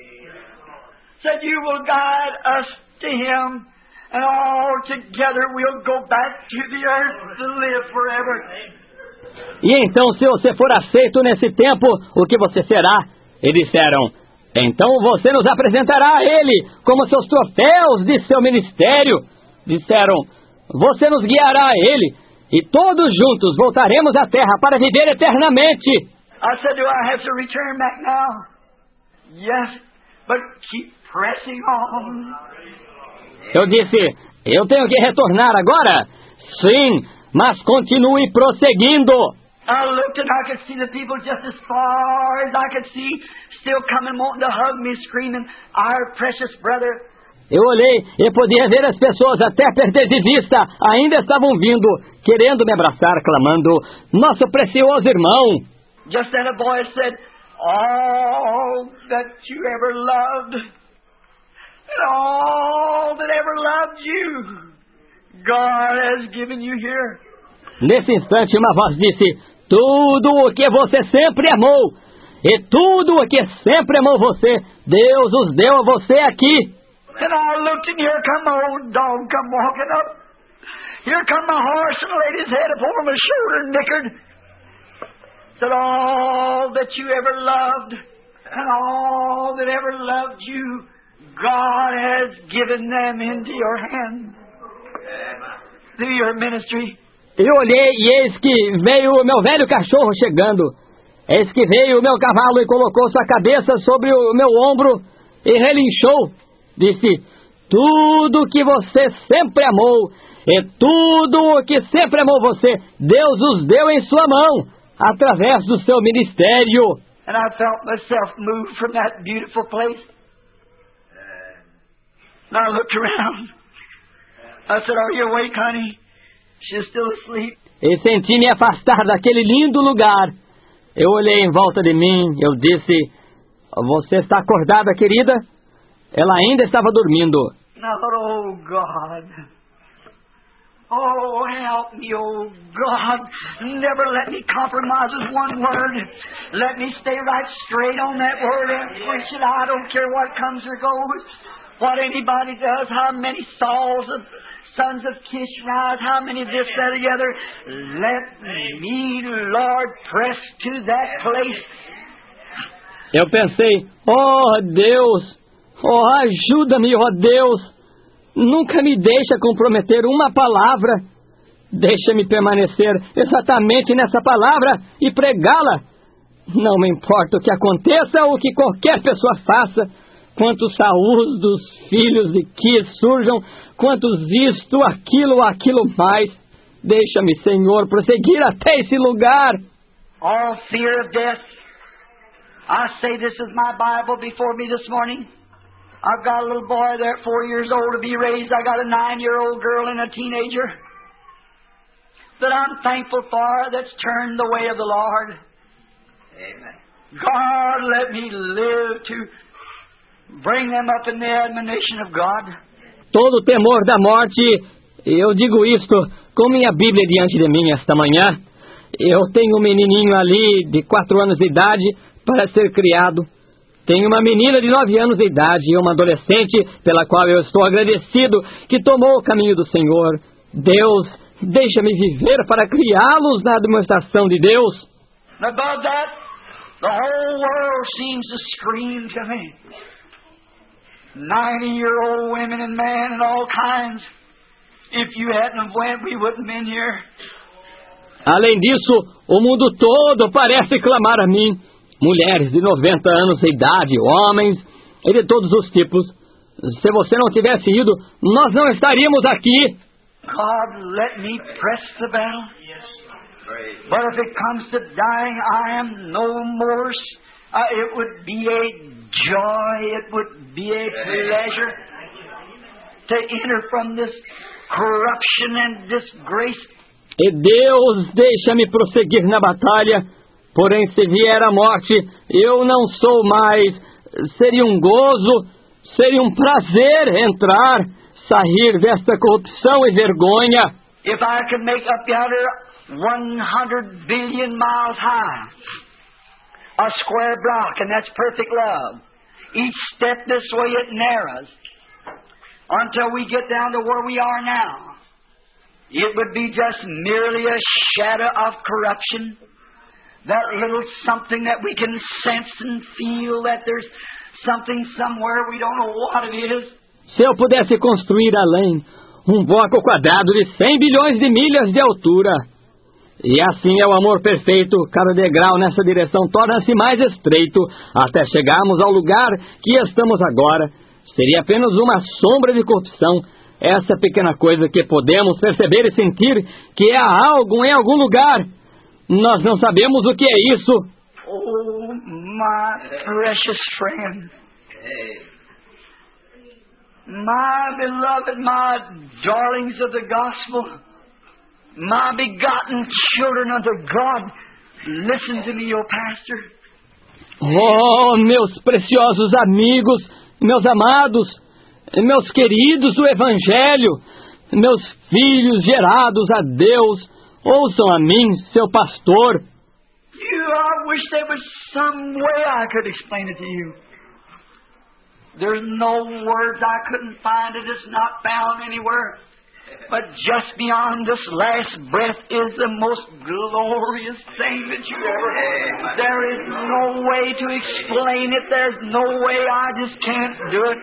Said, you will guide us to Him. And all together we'll go back to the earth to live forever. E então, se você for aceito nesse tempo, o que você será? E disseram, então você nos apresentará a Ele como seus troféus de seu ministério. Disseram, você nos guiará a Ele e todos juntos voltaremos à terra para viver eternamente. I said, do I have to return back now? Yes, but keep pressing on. Eu disse, eu tenho que retornar agora? Sim, mas continue prosseguindo. I looked and I could see the people just as far as I could see, still coming, wanting to hug me, screaming, our precious brother. Eu olhei e podia ver as pessoas até perder de vista, ainda estavam vindo, querendo me abraçar, clamando, nosso precioso irmão. Just then a voice said, all that you ever loved, and all that ever loved you, God has given you here. Nesse instante uma voz disse, tudo o que você sempre amou, e tudo o que sempre amou você, Deus os deu a você aqui. And I looked and here come my old dog come walking up. Here come my horse and laid his head up over my shoulder and nickered. Said, all that you ever loved, and all that ever loved you, God has given them into your hand through your ministry. Eu olhei e eis que veio o meu velho cachorro chegando. Eis que veio o meu cavalo e colocou sua cabeça sobre o meu ombro e relinchou. Disse, tudo que você sempre amou e tudo o que sempre amou você, Deus os deu em sua mão, através do seu ministério. And I felt myself move from that beautiful place. And I looked around. I said, are you awake, honey? She's still asleep. E senti me afastar daquele lindo lugar. Eu olhei em volta de mim, eu disse, você está acordada, querida? Ela ainda estava dormindo. And I thought, oh God, oh help me, oh God, never let me compromise with one word. Let me stay right straight on that word and preach it. I don't care what comes or goes. What anybody does, how many Sauls of sons of Kish rise, how many this, that, the other. Let me, Lord, press to that place. Eu pensei, oh Deus, oh ajuda-me, oh Deus. Nunca me deixa comprometer uma palavra. Deixa-me permanecer exatamente nessa palavra e pregá-la. Não me importa o que aconteça ou o que qualquer pessoa faça, quantos Saúls dos filhos de Quis surjam, quantos isto, aquilo ou aquilo mais. Deixa-me, Senhor, prosseguir até esse lugar. All fear of death. I say this is my Bible before me this morning. I've got a little boy there at four years old to be raised. I got a nine-year-old girl and a teenager that I'm thankful for that's turned the way of the Lord. Amen. God, let me live to bring them up in the admonition of God. Todo o temor da morte, eu digo isto com minha Bíblia diante de mim esta manhã. Eu tenho um menininho ali de quatro anos de idade para ser criado. Tenho uma menina de nove anos de idade e uma adolescente pela qual eu estou agradecido que tomou o caminho do Senhor. Deus, deixa-me viver para criá-los na demonstração de Deus. Above that, the whole world seems to scream to me. Ninety-year-old women and men and all kinds. If you hadn't have went, we wouldn't have been here. Além disso, o mundo todo parece clamar a mim. Mulheres de noventa anos de idade, homens e de todos os tipos. Se você não tivesse ido, nós não estaríamos aqui. God, let me press the battle. But if it comes to dying, I am no more. Uh, it would be a joy, it would be a pleasure to enter from this corruption and disgrace. E Deus, deixa-me prosseguir na batalha. Porém, se vier a morte, eu não sou mais. Seria um gozo, seria um prazer entrar, sair desta corrupção e vergonha. If I could make up yonder one hundred billion miles high, a square block, and that's perfect love. Each step this way it narrows until we get down to where we are now. It would be just merely a shadow of corruption. That little something that we can sense and feel that there's something somewhere we don't know what it is. Se eu pudesse construir além um bloco quadrado de cem bilhões de milhas de altura, e assim é o amor perfeito, cada degrau nessa direção torna-se mais estreito, até chegarmos ao lugar que estamos agora. Seria apenas uma sombra de corrupção, essa pequena coisa que podemos perceber e sentir que há algo em algum lugar. Nós não sabemos o que é isso. Oh, my precious friend. My beloved, my darlings of the gospel. My begotten children unto God. Listen to me, your pastor. Oh, meus preciosos amigos, meus amados, meus queridos do Evangelho, meus filhos gerados a Deus, ouçam a mim, seu pastor. You, I wish there was some way I could explain it to you. There's no words, I couldn't find it. It's not found anywhere. But just beyond this last breath is the most glorious thing that you ever had. There is no way to explain it. There's no way. I just can't do it.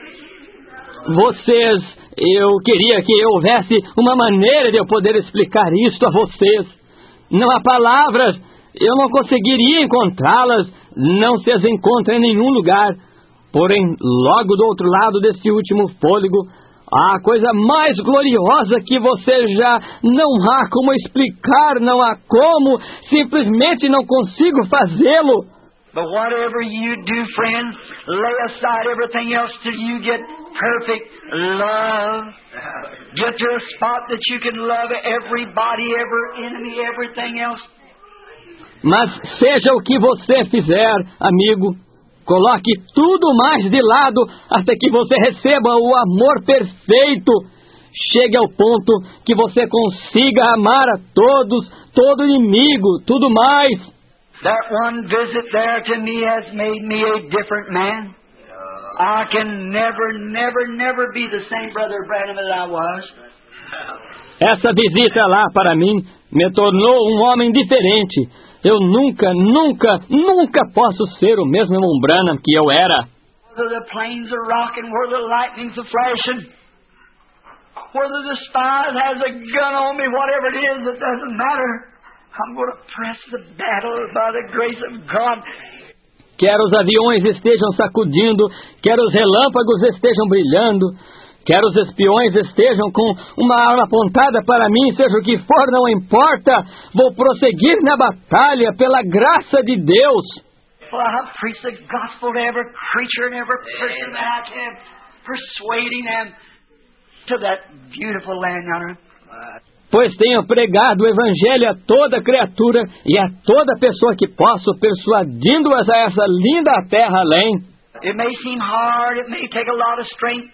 Vocês, eu queria que houvesse uma maneira de eu poder explicar isto a vocês. Não há palavras, eu não conseguiria encontrá-las, não se as encontra em nenhum lugar. Porém, logo do outro lado desse último fôlego, há a coisa mais gloriosa que você já não há como explicar, não há como, simplesmente não consigo fazê-lo. But whatever you do, friend, lay aside everything else till you get perfect love. Get to a spot that you can love everybody, every enemy, everything else. Mas seja o que você fizer, amigo, coloque tudo mais de lado até que você receba o amor perfeito. Chegue ao ponto que você consiga amar a todos, todo inimigo, tudo mais. That one visit there to me has made me a different man. I can never, never, never be the same Brother Branham as I was. Essa visita lá para mim me tornou um homem diferente. Eu nunca, nunca, nunca posso ser o mesmo irmão Branham que eu era. Whether the planes are rocking, whether the lightnings are flashing, whether the stars has a gun on me, whatever it is, it doesn't matter. I'm going to press the battle by the grace of God. Quer os aviões estejam sacudindo, quer os relâmpagos estejam brilhando, quer os espiões estejam com uma arma apontada para mim, seja o que for, não importa, vou prosseguir na batalha pela graça de Deus. Well, I'll preach the gospel to every creature and every person that I can, persuading them to that beautiful land yonder. Pois tenho pregado o Evangelho a toda criatura e a toda pessoa que posso, persuadindo-as a essa linda terra além. It may seem hard, it may take a lot of strength.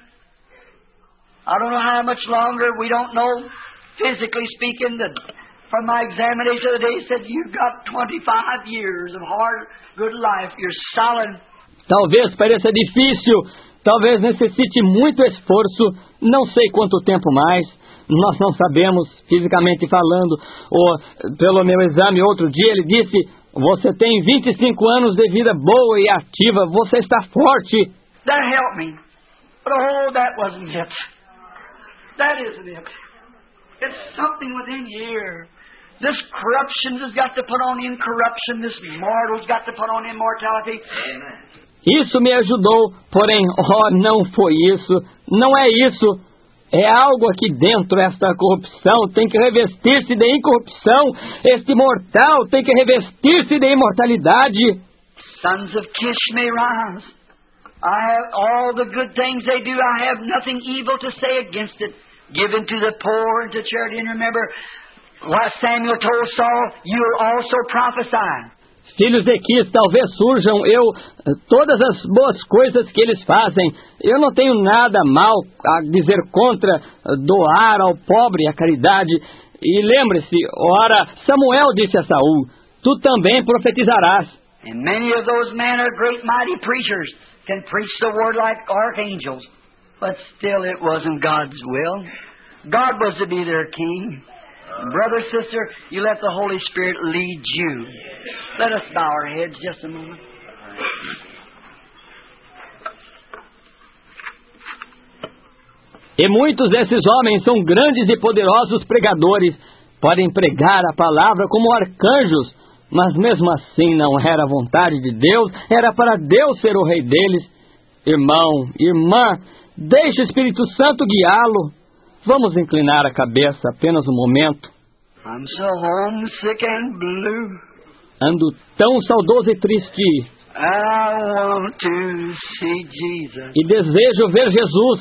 I don't know how much longer, we don't know. Physically speaking, the, from my examination of the day, it said you've got twenty-five years of hard, good life. You're solid. Talvez pareça difícil, talvez necessite muito esforço, não sei quanto tempo mais. Nós não sabemos, fisicamente falando, ou pelo meu exame outro dia, ele disse, você tem vinte e cinco anos de vida boa e ativa, você está forte. That helped me. But oh, that wasn't it. That isn't it. It's something within here. This corruption has got to put on incorruption, this mortal's got to put on immortality. Amen. Isso me ajudou, porém, oh, não foi isso, não é isso. É algo aqui dentro, esta corrupção tem que revestir-se de incorrupção. Este mortal tem que revestir-se de imortalidade. Sons of Kish may rise. I have all the good things they do. I have nothing evil to say against it. Given to the poor and to charity. And remember, what Samuel told Saul, you'll also prophesy. Filhos de Quis talvez surjam, eu, todas as boas coisas que eles fazem, eu não tenho nada mal a dizer contra doar ao pobre a caridade. E lembre-se, ora, Samuel disse a Saul, tu também profetizarás. And many of those men are great mighty preachers, can preach the word like archangels, but still it wasn't God's will. God was to be their king. Brother, sister, you let the Holy Spirit lead you. Let us bow our heads just a moment. E muitos desses homens são grandes e poderosos pregadores, podem pregar a palavra como arcanjos, mas mesmo assim não era a vontade de Deus, era para Deus ser o rei deles. Irmão, irmã, deixe o Espírito Santo guiá-lo. Vamos inclinar a cabeça apenas um momento. I'm so homesick and blue. Ando tão saudoso e triste. I want to see Jesus. E desejo ver Jesus.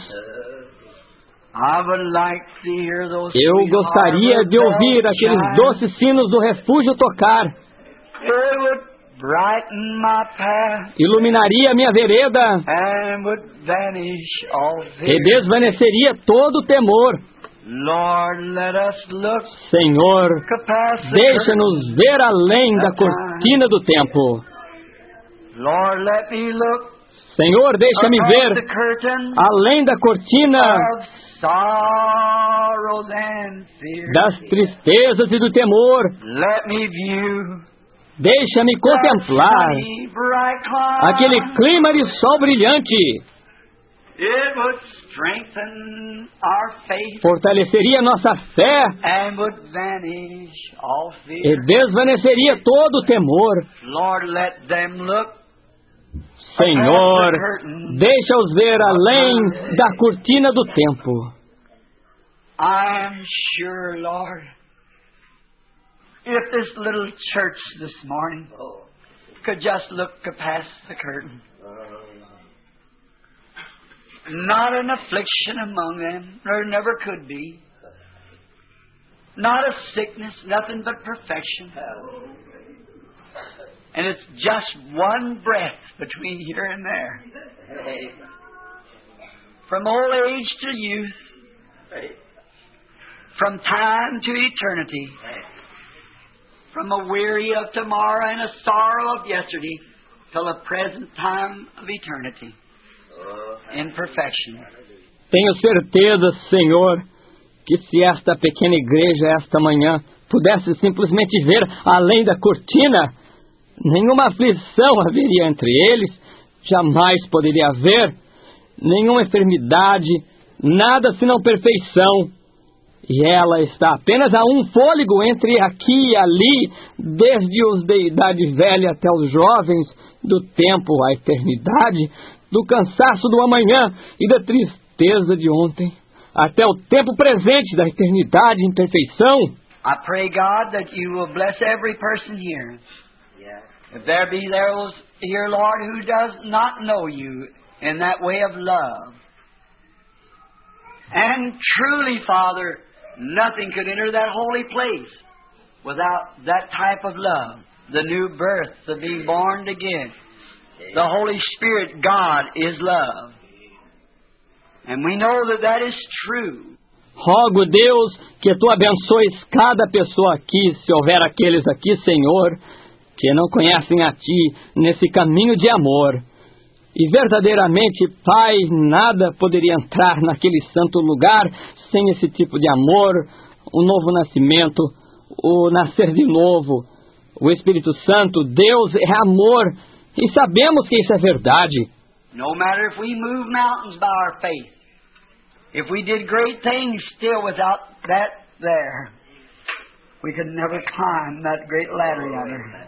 I would like to hear those Eu gostaria de ouvir aqueles doces sinos do refúgio tocar. It would brighten my path. Iluminaria minha vereda. And would vanish all fear. E desvaneceria todo o temor. Lord, let us look. Senhor, deixa-nos ver além da cortina do tempo. Lord, let me look. Senhor, deixa-me ver além da cortina das tristezas e do temor. Let me view. Deixa-me contemplar aquele clima de sol brilhante. It would strengthen our faith. Fortaleceria nossa fé. And would vanish all fear. E desvaneceria todo o temor. Lord, let them look. Senhor, deixa-os ver além da cortina do tempo. I am sure, Lord, if this little church this morning could just look past the curtain. Not an affliction among them. There never could be. Not a sickness, nothing but perfection. And it's just one breath between here and there. From old age to youth. From time to eternity. From a weary of tomorrow and a sorrow of yesterday till the present time of eternity. In perfection. Tenho certeza, Senhor, que se esta pequena igreja esta manhã pudesse simplesmente ver além da cortina, nenhuma aflição haveria entre eles, jamais poderia haver nenhuma enfermidade, nada senão perfeição. E ela está apenas a um fôlego entre aqui e ali, desde os de idade velha até os jovens, do tempo à eternidade, do cansaço do amanhã e da tristeza de ontem, até o tempo presente da eternidade em perfeição. I pray, God, that you will bless every person here. If there be those here, Lord, who does not know you in that way of love. And truly, Father, nothing could enter that holy place without that type of love. The new birth, the being born again. The Holy Spirit, God, is love. And we know that that is true. Rogo, Deus, que Tu abençoes cada pessoa aqui, se houver aqueles aqui, Senhor, que não conhecem a Ti nesse caminho de amor. E verdadeiramente, Pai, nada poderia entrar naquele santo lugar sem esse tipo de amor, o novo nascimento, o nascer de novo. O Espírito Santo, Deus é amor, e sabemos que isso é verdade. No matter if we move mountains by our faith, if we did great things still without that there, we could never climb that great ladder yonder.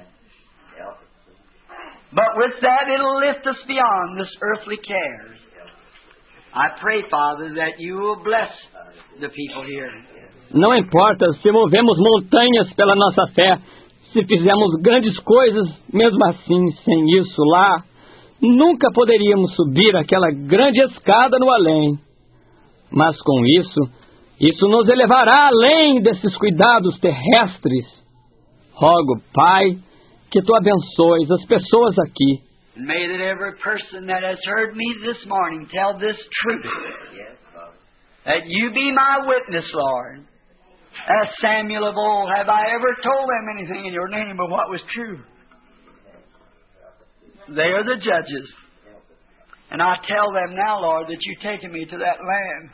But with that, it'll lift us beyond this earthly cares. I pray, Father, that you will bless the people here. Não importa se movemos montanhas pela nossa fé, se fizemos grandes coisas, mesmo assim, sem isso lá, nunca poderíamos subir aquela grande escada no além. Mas com isso, isso nos elevará além desses cuidados terrestres. Rogo, Pai, que Tu abençoes as pessoas aqui. May that every person that has heard me this morning tell this truth. Yes, Father. That you be my witness, Lord. As Samuel of old, have I ever told them anything in your name of what was true? They are the judges. And I tell them now, Lord, that you've taken me to that land.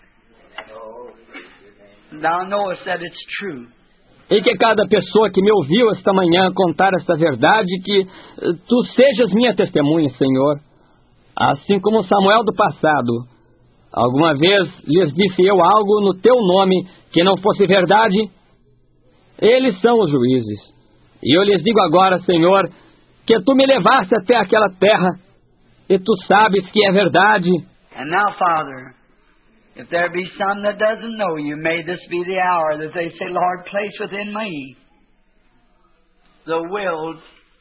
Thou knowest that it's true. E que cada pessoa que me ouviu esta manhã contar esta verdade, que Tu sejas minha testemunha, Senhor. Assim como Samuel do passado. Alguma vez lhes disse eu algo no Teu nome que não fosse verdade? Eles são os juízes. E eu lhes digo agora, Senhor, que Tu me levaste até aquela terra, e Tu sabes que é verdade. And now, Father, if there be some that doesn't know you, may this be the hour that they say, Lord, place within me the will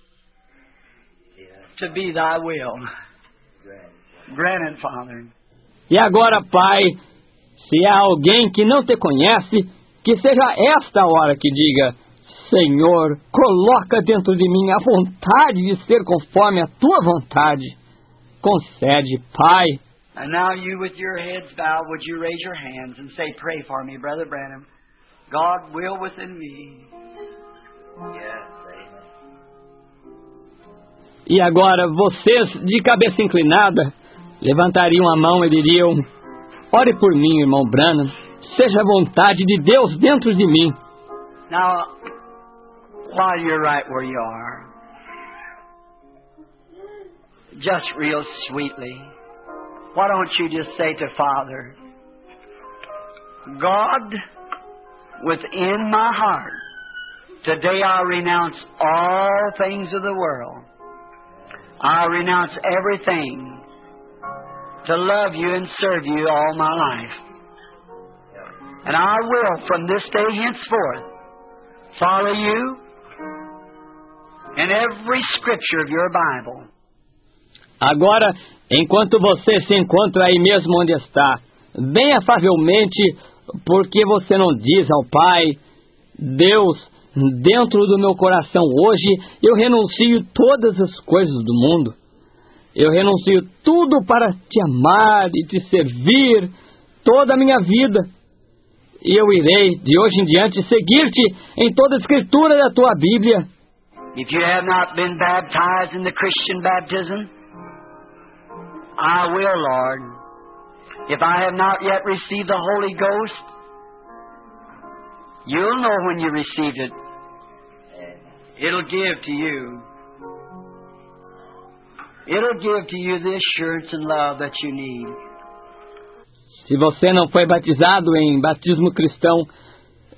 to be Thy will. Grant it, Father. E agora, Pai, se há alguém que não Te conhece, que seja esta hora que diga, Senhor, coloca dentro de mim a vontade de ser conforme a Tua vontade. Concede, Pai. And now you with your heads bowed, would you raise your hands and say, pray for me, Brother Branham. God will within me. Yes, amen. E agora, vocês, de cabeça inclinada, levantariam a mão e diriam, ore por mim, irmão Branham, seja a vontade de Deus dentro de mim. Now, while you're right where you are, just real sweetly, why don't you just say to Father, God, within my heart, today I renounce all things of the world. I renounce everything to love you and serve you all my life. And I will, from this day henceforth, follow you in every scripture of your Bible. Agora, enquanto você se encontra aí mesmo onde está, bem afavelmente, porque você não diz ao Pai, Deus, dentro do meu coração hoje, eu renuncio todas as coisas do mundo. Eu renuncio tudo para Te amar e Te servir toda a minha vida. E eu irei, de hoje em diante, seguir-Te em toda a escritura da Tua Bíblia. If you have not been baptized in the Christian baptism, I will, Lord. If I have not yet received the Holy Ghost, you'll know when you received it. It'll give to you. It'll give to you the assurance and love that you need. Se você não foi batizado em batismo cristão,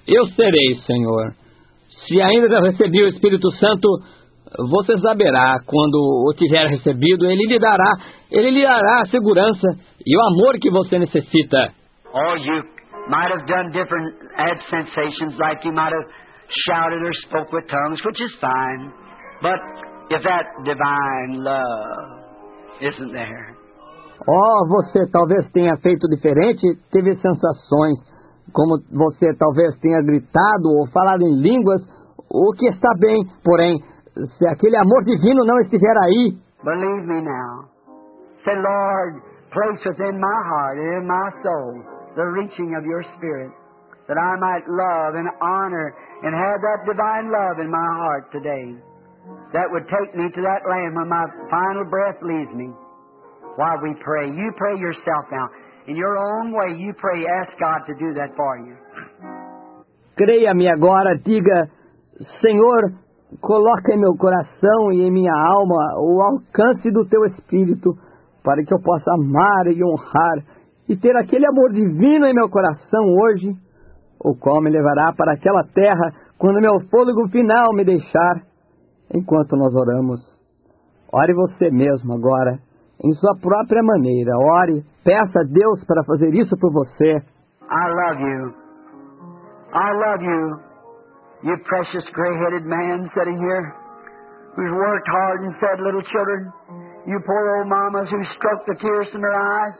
Eu serei, Senhor. Se ainda não recebi o Espírito Santo, você saberá, quando o tiver recebido, ele lhe dará, ele lhe dará a segurança e o amor que você necessita. Or you might have done different, had sensations, like you might have shouted or spoke with tongues, which is fine. But if that divine love isn't there. Oh, você talvez tenha feito diferente, teve sensações, como você talvez tenha gritado ou falado em línguas, o que está bem, porém, se aquele amor divino não estiver aí. Believe me now. Say, Lord, place within my heart and in my soul the reaching of your Spirit, that I might love and honor and have that divine love in my heart today, that would take me to that land when my final breath leaves me. While we pray, you pray yourself now. In your own way, you pray, ask God to do that for you. Creia-me agora, diga, Senhor, coloca em meu coração e em minha alma o alcance do teu Espírito, para que eu possa amar e honrar e ter aquele amor divino em meu coração hoje, o qual me levará para aquela terra quando meu fôlego final me deixar. Enquanto nós oramos, ore você mesmo agora, em sua própria maneira. Ore, peça a Deus para fazer isso por você. I love you. I love you, you precious gray-headed man sitting here, who's worked hard and fed little children. You poor old mamas who stroked the tears from their eyes.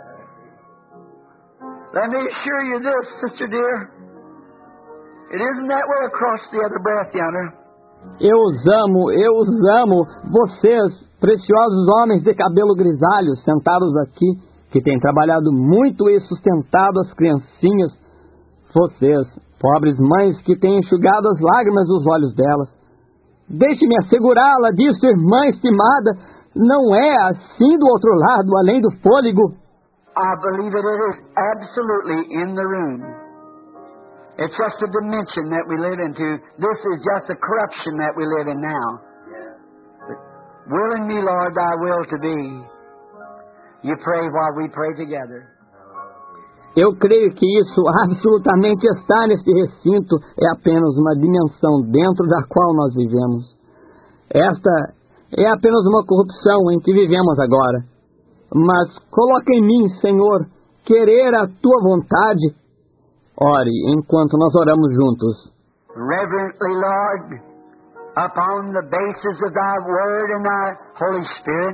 Let me assure you this, sister dear. It isn't that way across the other breath yonder. Eu os amo, eu os amo, vocês, preciosos homens de cabelo grisalho, sentados aqui, que têm trabalhado muito e sustentado as criancinhas. Vocês, pobres mães, que têm enxugado as lágrimas dos olhos delas. Deixe-me assegurá-la disso, irmã estimada, não é assim do outro lado, além do fôlego. I believe that it is absolutely in the room. It's just a dimension that we live into. This is just a corruption that we live in now. But willing me, Lord, thy will to be. You pray while we pray together. Eu creio que isso absolutamente está neste recinto. É apenas uma dimensão dentro da qual nós vivemos. Esta é apenas uma corrupção em que vivemos agora. Mas coloca em mim, Senhor, querer a tua vontade. Ore enquanto nós oramos juntos. Reverently, Lord, upon the basis of thy word and thy Holy Spirit,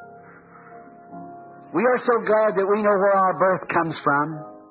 we are so glad that we know where our birth comes from.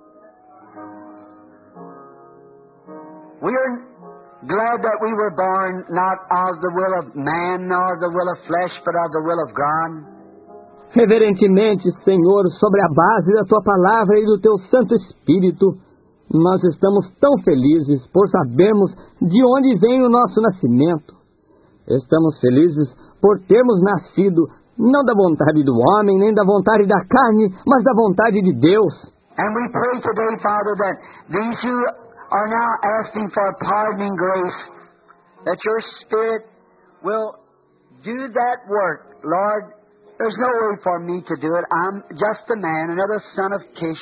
We are glad that we were born not of the will of man nor the will of flesh, but of the will of God. Reverentemente, Senhor, sobre a base da tua palavra e do teu Santo Espírito, nós estamos tão felizes por sabermos de onde vem o nosso nascimento. Estamos felizes por termos nascido não da vontade do homem, nem da vontade da carne, mas da vontade de Deus. And we pray today, Father, that these who are now asking for pardoning grace, that your Spirit will do that work. Lord, there's no way for me to do it. I'm just a man, another son of Kish.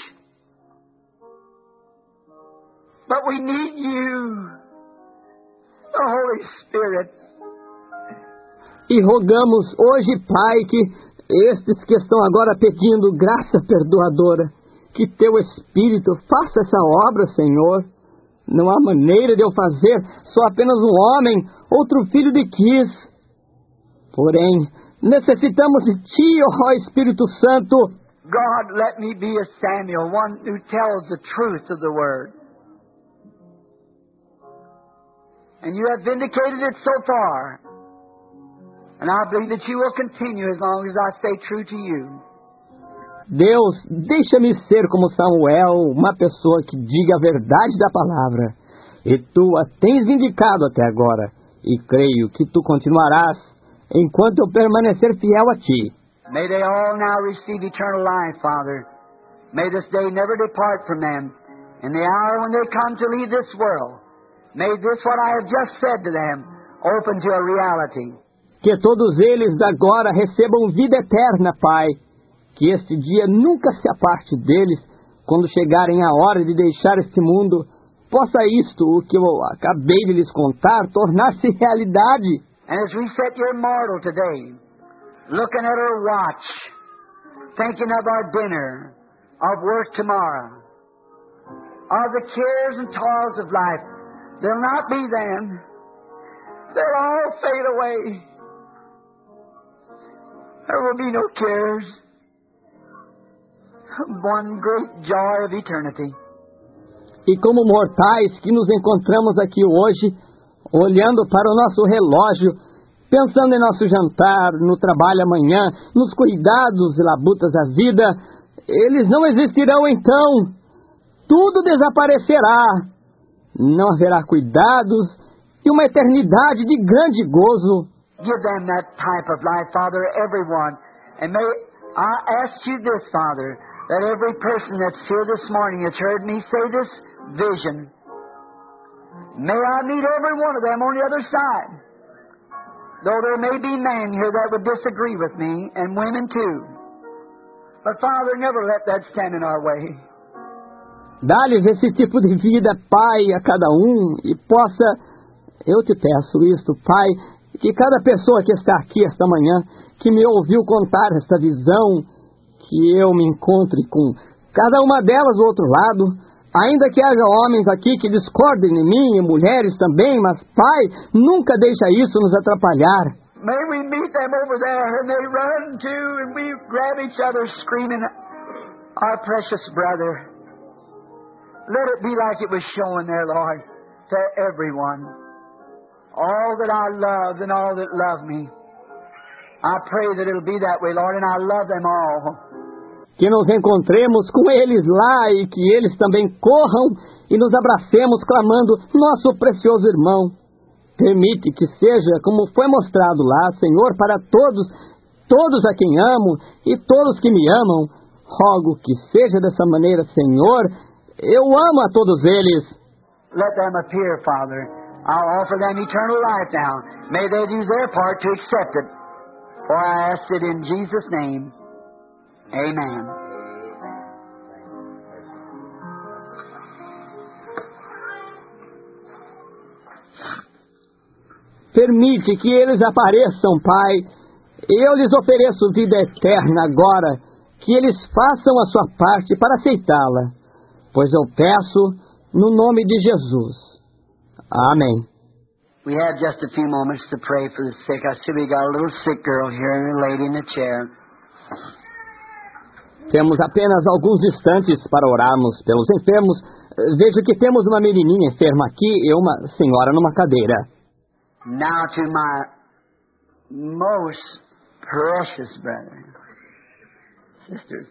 But we need you, the Holy Spirit. E rogamos hoje, Pai, que estes que estão agora pedindo graça perdoadora, que teu Espírito faça essa obra, Senhor. Não há maneira de eu fazer, sou apenas um homem, outro filho de Quis. Porém, necessitamos de Ti, ó Espírito Santo. God, let me be a Samuel, one who tells the truth of the Word. And you have vindicated it so far. And I believe that you will continue as long as I stay true to you. Deus, deixa-me ser como Samuel, uma pessoa que diga a verdade da palavra. E tu a tens indicado até agora. E creio que tu continuarás enquanto eu permanecer fiel a ti. May they all now receive eternal life, Father. May this day never depart from them. In the hour when they come to leave this world, may this what I have just said to them open to a reality. Que todos eles agora recebam vida eterna, Pai. Que este dia nunca se aparte deles, quando chegarem a hora de deixar este mundo, possa isto, o que eu acabei de lhes contar, tornar-se realidade. And as we sit here mortal today, looking at our watch, thinking of our dinner, of work tomorrow, of the cares and toils of life, they'll not be them. They'll all fade away. There will be no cares. One great joy of eternity. E como mortais que nos encontramos aqui hoje, olhando para o nosso relógio, pensando em nosso jantar, no trabalho amanhã, nos cuidados e labutas da vida, eles não existirão então. Tudo desaparecerá. Não haverá cuidados e uma eternidade de grande gozo. Give them that type of life, Father, everyone. And may I ask you this, Father, that every person that's here this morning has heard me say this vision, may I meet every one of them on the other side. Though there may be men here that would disagree with me, and women too. But Father, never let that stand in our way. Dá-lhes esse tipo de vida, Pai, a cada um, e possa, eu te peço isto, Pai, que cada pessoa que está aqui esta manhã, que me ouviu contar esta visão, que eu me encontre com cada uma delas do outro lado, ainda que haja homens aqui que discordem de mim, e mulheres também, mas, Pai, nunca deixa isso nos atrapalhar. May we meet them over there, and they run too, and we grab each other screaming, our precious brother. Let it be like it was shown there, Lord, to everyone. All that I love and all that love me. I pray that it'll be that way, Lord, and I love them all. Que nos encontremos com eles lá e que eles também corram e nos abracemos clamando, nosso precioso irmão. Permite que seja como foi mostrado lá, Senhor, para todos, todos a quem amo e todos que me amam. Rogo que seja dessa maneira, Senhor. Eu amo a todos eles. Let them appear, Father. I'll offer them eternal life now. May they do their part to accept it. For I ask it in Jesus' name. Amen. Permite que eles apareçam, Pai. Eu lhes ofereço vida eterna agora. Que eles façam a sua parte para aceitá-la. Pois eu peço no nome de Jesus. Amém. We have just a few moments to pray for the sick. I see we got a little sick girl here and a lady in a chair. Temos apenas alguns instantes para orarmos pelos enfermos. Vejo que temos uma menininha enferma aqui e uma senhora numa cadeira. Now to my most precious brother, sisters,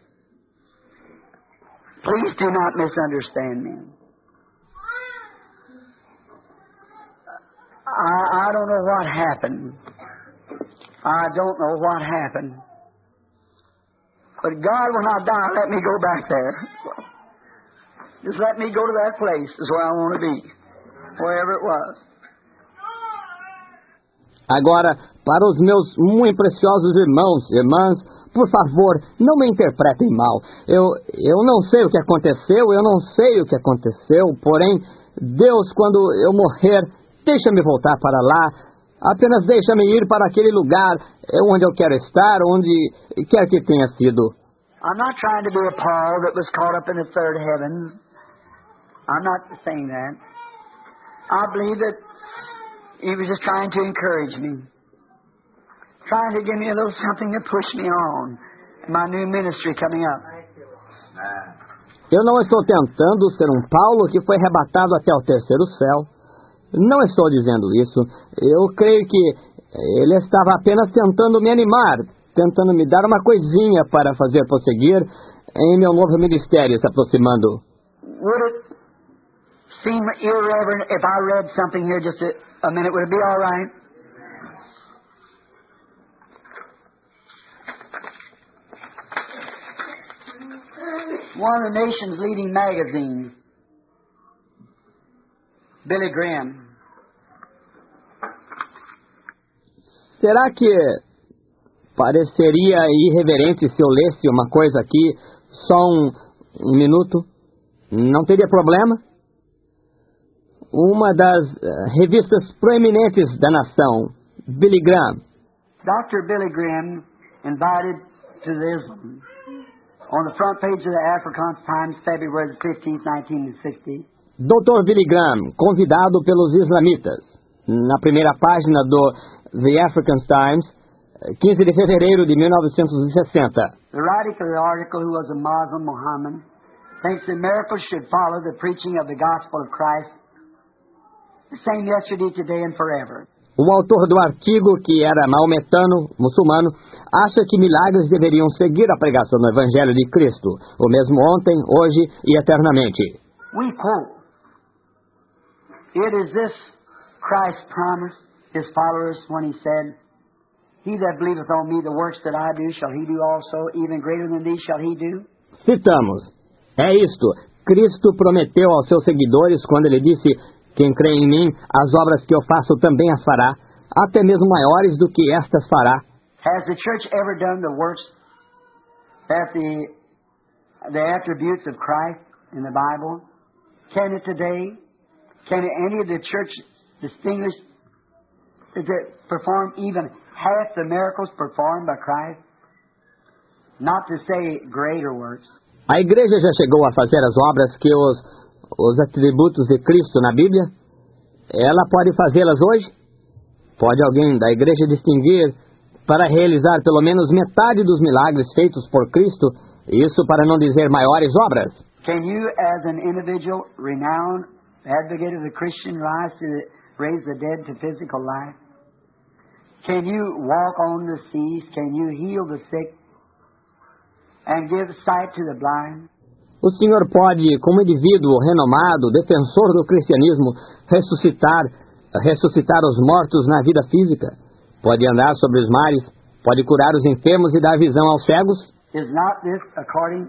please do not misunderstand me. I, I don't know what happened. I don't know what happened. But God, when I die, let me go back there. Just let me go to that place. Is where I want to be. Wherever it was. Agora, para os meus muito preciosos irmãos e irmãs, por favor, não me interpretem mal. Eu, eu não sei o que aconteceu, eu não sei o que aconteceu, porém, Deus, quando eu morrer, deixa-me voltar para lá, apenas deixa-me ir para aquele lugar onde eu quero estar, onde quer que tenha sido. I'm not trying to be a Paul that was caught up in the third heaven. I'm not saying that. I believe that he was just trying to encourage me. Trying to give me a little something to push me on in my new ministry coming up. Eu não estou tentando ser um Paulo que foi arrebatado até o terceiro céu. Não estou dizendo isso. Eu creio que ele estava apenas tentando me animar, tentando me dar uma coisinha para fazer prosseguir em meu novo ministério se aproximando. Would it seem irreverent if I read something here just a, a minute? Would it be all right? One of the nation's leading magazines, Billy Graham. Será que pareceria irreverente se eu lesse uma coisa aqui, só um, um minuto? Não teria problema? uma das uh, revistas proeminentes da nação, Billy Graham. Doctor Billy Graham invited to Islam on the front page of the Afrikaans Times, February fifteenth, nineteen sixty. doutor Billy Graham, convidado pelos islamitas, na primeira página do The African Times, quinze de fevereiro de mil novecentos e sessenta. The writer of the article, who was a Muslim Muhammad, thinks that miracles should follow the preaching of the gospel of Christ, the same yesterday, today, and forever. O autor do artigo, que era maometano, muçulmano, acha que milagres deveriam seguir a pregação do Evangelho de Cristo, o mesmo ontem, hoje e eternamente. We quote, "It is this Christ promised his followers when he said, He that believeth on me, the works that I do, shall he do also, even greater than these shall he do." Citamos, é isto, Cristo prometeu aos seus seguidores quando ele disse, quem crê em mim, as obras que eu faço também as fará, até mesmo maiores do que estas fará. Has the church ever done the works that the, the attributes of Christ in the Bible? Can it today? Can any of the church distinguish to perform even half the miracles performed by Christ? Not to say greater works. A igreja já chegou a fazer as obras que os, os atributos de Cristo na Bíblia? Ela pode fazê-las hoje? Pode alguém da igreja distinguir para realizar pelo menos metade dos milagres feitos por Cristo, isso para não dizer maiores obras? Can you, as an individual, renowned advocate of the Christian life, to raise the dead to physical life? Can you walk on the seas? Can you heal the sick and give sight to the blind? O senhor pode, como indivíduo renomado, defensor do cristianismo, ressuscitar, ressuscitar os mortos na vida física? Pode andar sobre os mares? Pode curar os enfermos e dar visão aos cegos? Is not this according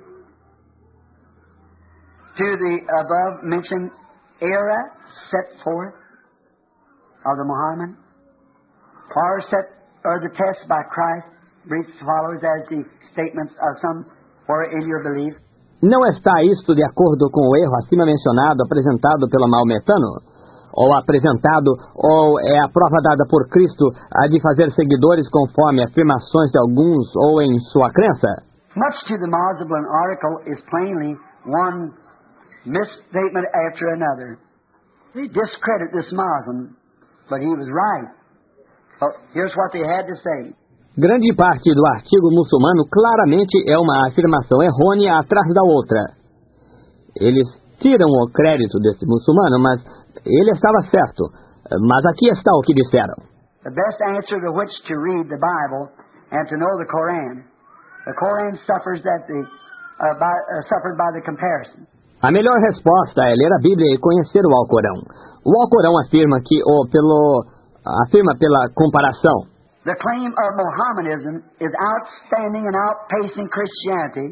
to the above mentioned era set forth of the Muhammad? Or set, or the test by Christ, reached followers as the statements of some were in your belief? Não está isto de acordo com o erro acima mencionado, apresentado pelo maometano? Ou apresentado, ou é a prova dada por Cristo a de fazer seguidores conforme afirmações de alguns ou em sua crença? Much to the Muslim article is plainly one misstatement after another. They discredit this Muslim, but he was right. So here's what they had to say. Grande parte do artigo muçulmano claramente é uma afirmação errônea atrás da outra. Eles tiram o crédito desse muçulmano, mas ele estava certo. Mas aqui está o que disseram. The best answer to which to read the Bible and to know the Quran. The Quran suffers that the uh, by, uh, suffered by the comparison. A melhor resposta é ler a Bíblia e conhecer o Alcorão. O Alcorão afirma que o pelo afirma pela comparação. The claim of Mohammedanism is outstanding and outpacing Christianity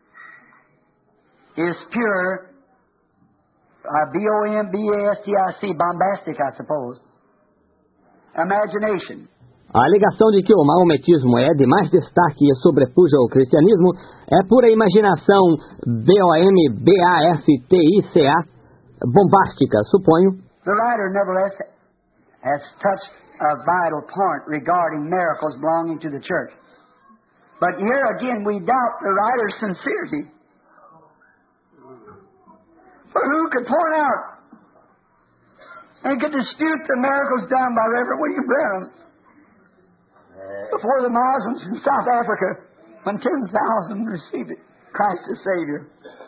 is pure uh, B O M B A S T I C, bombastic, I suppose, imagination. A alegação de que o maometismo é de mais destaque e sobrepuja o cristianismo é pura imaginação B O M B A S T I C A, bombástica, suponho. The writer, nevertheless, has touched a vital point regarding miracles belonging to the church. But here again we doubt the writer's sincerity. For who could point out and could dispute the miracles done by Reverend William Branham before the Muslims in South Africa when ten thousand received Christ as Savior?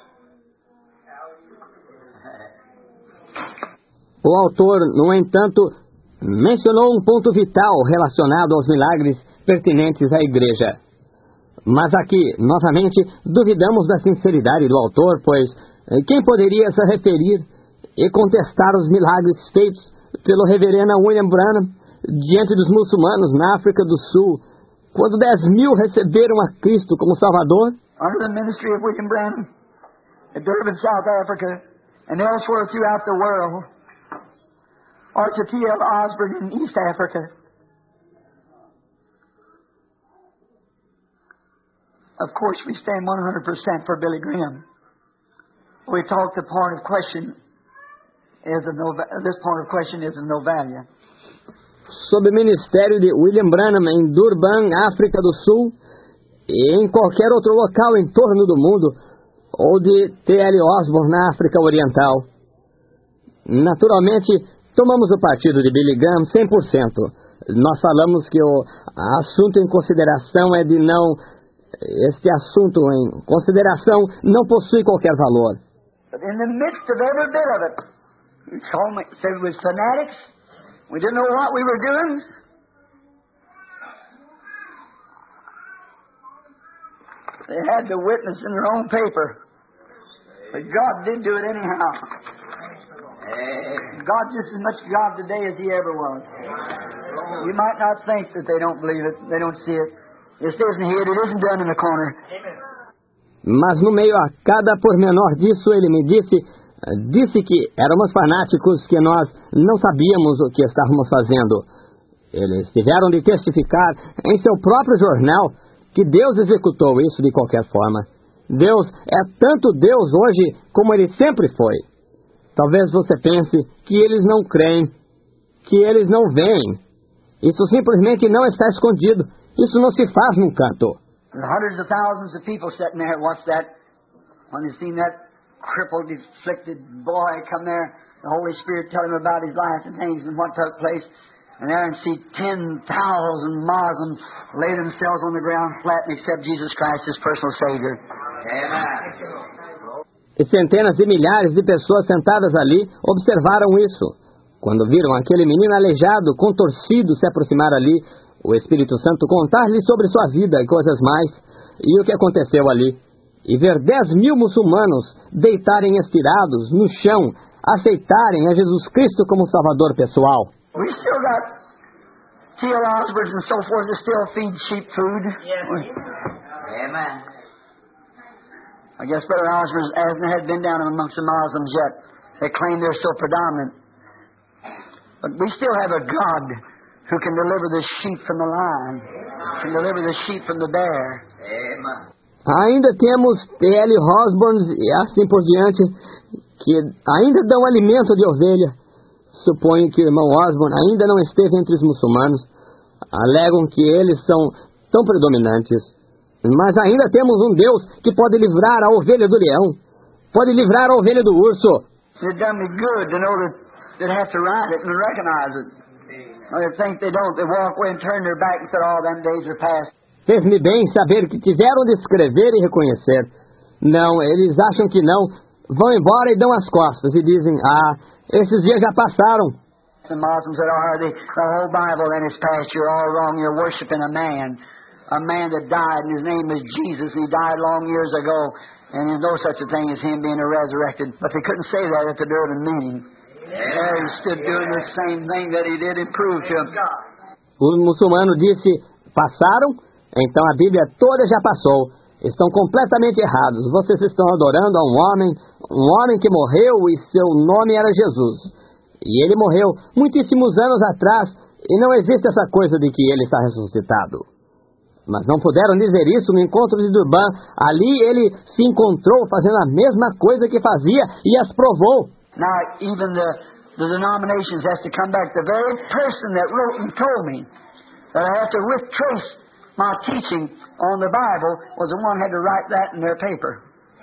O autor, no entanto, mencionou um ponto vital relacionado aos milagres pertinentes à igreja. Mas aqui, novamente, duvidamos da sinceridade do autor, pois quem poderia se referir e contestar os milagres feitos pelo reverendo William Branham diante dos muçulmanos na África do Sul, quando dez mil receberam a Cristo como Salvador? Under the ministry of William Branham, at Durban, South Africa, and elsewhere throughout the world, or to T L Osborne in East Africa. Of course, we stand one hundred percent for Billy Graham. We talked the point of question, is of no, this point of question is of no value. Sob o ministério de William Branham em Durban, África do Sul, e em qualquer outro local em torno do mundo, ou de T L Osborne na África Oriental. Naturalmente, tomamos o partido de Billy Graham cem por cento. Nós falamos que o assunto em consideração é de não... Este assunto em consideração não possui qualquer valor. But in the midst of every bit of it, you told me, said we was fanatics. We didn't know what we were doing. They had the witness in their own paper. But God did do it anyhow. God just as much God today as He ever was. You might not think that they don't believe it, they don't see it. It isn't here, it isn't done in the corner. Mas no meio a cada pormenor disso, ele me disse, disse que éramos fanáticos, que nós não sabíamos o que estávamos fazendo. Eles tiveram de testificar em seu próprio jornal que Deus executou isso de qualquer forma. Deus é tanto Deus hoje como Ele sempre foi. Talvez você pense que eles não creem, que eles não veem. Isso simplesmente não está escondido. Isso não se faz num canto. Hundreds of thousands of people sitting there watched that. When they seen that crippled, afflicted boy come there, the Holy Spirit tell him about his life and things and what took place. And there and see ten thousand Muslims lay themselves on the ground flat and accept Jesus Christ as personal Savior. Amen. E centenas de milhares de pessoas sentadas ali observaram isso. Quando viram aquele menino aleijado, contorcido, se aproximar ali, o Espírito Santo contar-lhe sobre sua vida e coisas mais, e o que aconteceu ali, e ver dez mil muçulmanos deitarem estirados no chão, aceitarem a Jesus Cristo como Salvador pessoal. We still got T L Osborne and so forth that still feed sheep food. Yes. Amen. I guess Brother Osborne hasn't had been down amongst the Muslims yet. They claim they're so predominant. But we still have a God who can deliver the sheep from the lion, can deliver the sheep from the bear. Amen. Ainda temos T L Osborne e assim por diante, que ainda dão alimento de ovelha. Suponho que o irmão Osborne ainda não esteve entre os muçulmanos. Alegam que eles são tão predominantes. Mas ainda temos um Deus que pode livrar a ovelha do leão, pode livrar a ovelha do urso. It done me good to know that they have to write it and recognize it. They think they don't. They walk away and turn their back and say, "Oh, them days are past." Fez-me bem saber que tiveram de escrever e reconhecer. Não, eles acham que não. Vão embora e dão as costas e dizem, ah, esses dias já passaram. The Muslims said, oh, the, the whole Bible then is past. You're all wrong. You're worshiping a man. A man that died, and his name is Jesus. He died long years ago. And there's no such a thing as him being resurrected. But they couldn't say that at the Durban meeting. There he stood doing the same thing that he did and proved to him. O muçulmano disse, passaram? Então a Bíblia toda já passou. Estão completamente errados. Vocês estão adorando a um homem, um homem que morreu e seu nome era Jesus. E ele morreu muitíssimos anos atrás e não existe essa coisa de que ele está ressuscitado. Mas não puderam dizer isso no encontro de Durban. Ali ele se encontrou fazendo a mesma coisa que fazia e as provou. Now even the, the denominations has to come back. The very person that wrote and told me that I have to retrace my teaching on the Bible was the one who had to write that in their paper.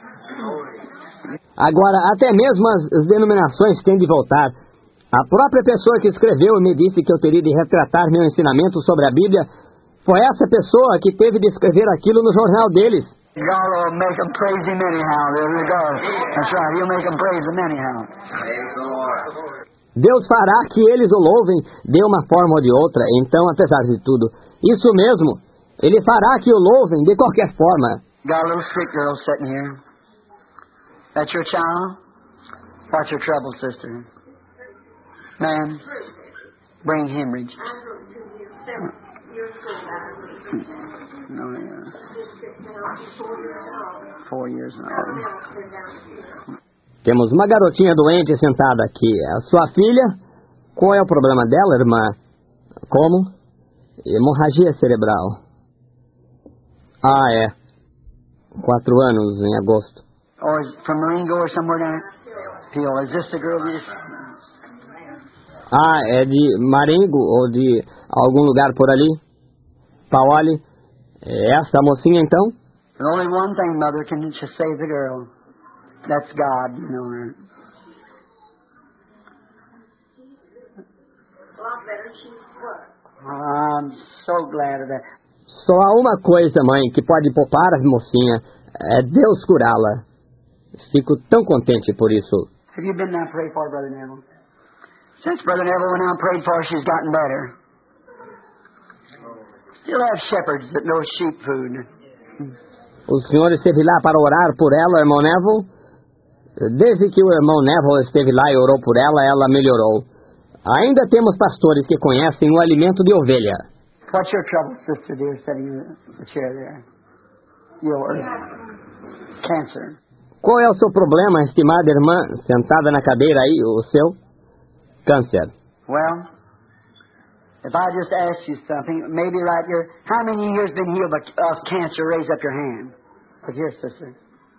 Agora, até mesmo as, as denominações têm de voltar. A própria pessoa que escreveu e me disse que eu teria de retratar meu ensinamento sobre a Bíblia foi essa pessoa que teve de escrever aquilo no jornal deles. God will make them praise Him anyhow. There we go. That's right. He'll make them praise Him anyhow. Deus fará que eles o louvem de uma forma ou de outra. Então, apesar de tudo, isso mesmo, Ele fará que o louvem de qualquer forma. Got a little sick girl sitting here. That's your child? What's your trouble, sister? Man, brain hemorrhage. No, yeah. Four years now. Temos uma garotinha doente sentada aqui. A sua filha? Qual é o problema dela, irmã? Como? Hemorragia cerebral. Ah, é. Quatro anos, em agosto. Or is from Marengo or somewhere down there? Peel. Is this the girl you just... Ah, é de Marengo ou de algum lugar por ali? Paoli? É essa a mocinha então? There's only one thing, Mother, can just save the girl. That's God, you know her. I'm so glad of that. Só há uma coisa, mãe, que pode poupar a mocinha. É Deus curá-la. Fico tão contente por isso. Have you been down and prayed for her, Brother Neville? Since Brother Neville went down and prayed for her, she's gotten better. Still have shepherds that know sheep food. O senhor esteve lá para orar por ela, irmão Neville? Desde que o irmão Neville esteve lá e orou por ela, ela melhorou. Ainda temos pastores que conhecem o alimento de ovelha. What's your trouble, sister dear, sitting in the chair there? Yours. Cancer. Qual é o seu problema, estimada irmã, sentada na cadeira aí, o seu? Câncer. Well, if I just ask you something, maybe right here, how many years been healed of cancer? Raise up your hand. Look here, sister.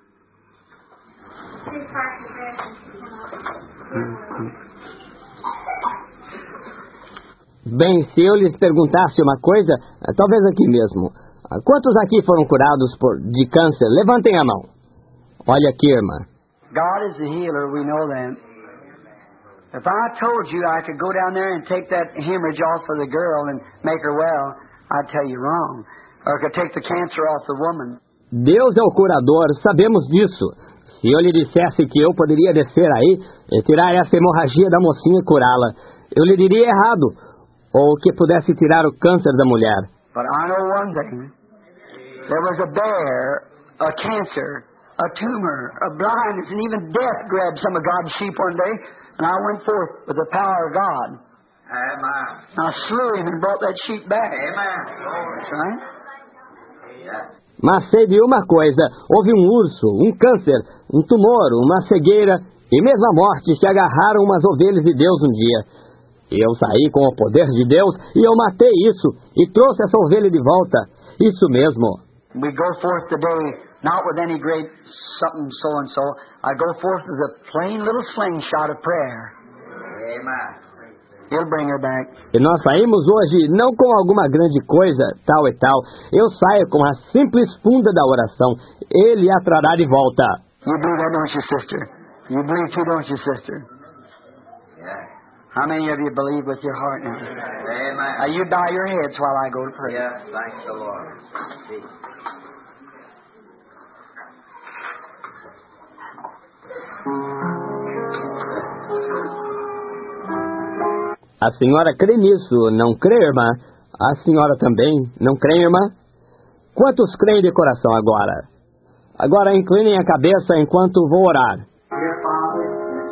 Bem, se eu lhes perguntasse uma coisa, talvez aqui mesmo. Quantos aqui foram curados por, de câncer? Levantem a mão. Olha aqui, irmã. God is the healer, we know that. If I told you I could go down there and take that hemorrhage off of the girl and make her well, I'd tell you wrong. Or I could take the cancer off the woman. Deus é o curador, sabemos disso. Se eu lhe dissesse que eu poderia descer aí e tirar essa hemorragia da mocinha e curá-la, eu lhe diria errado. Ou que pudesse tirar o câncer da mulher. But I know one thing. There was a bear, a cancer, a tumor, a blindness, and even death grabbed some of God's sheep one day, and I went forth with the power of God. Amen. I slew him and brought that sheep back. Amen. That's right. Mas sei de uma coisa, houve um urso, um câncer, um tumor, uma cegueira e mesmo a morte que agarraram umas ovelhas de Deus um dia. Eu saí com o poder de Deus e eu matei isso e trouxe essa ovelha de volta. Isso mesmo. We go forth today, not with any great something so and so. I go forth with a plain little slingshot of prayer. Amen. He'll bring her back. E nós saímos hoje não com alguma grande coisa, tal e tal. Eu saio com a simples funda da oração. Ele a trará de volta. You believe that, don't you, sister? You believe too, don't you, sister? Yeah. How many of you believe with your heart now? Amen. Now you bow your heads while I go to pray. Yes, thank the Lord. A senhora crê nisso, não crê, irmã? A senhora também, não crê, irmã? Quantos creem de coração agora? Agora inclinem a cabeça enquanto vou orar. Dear Father,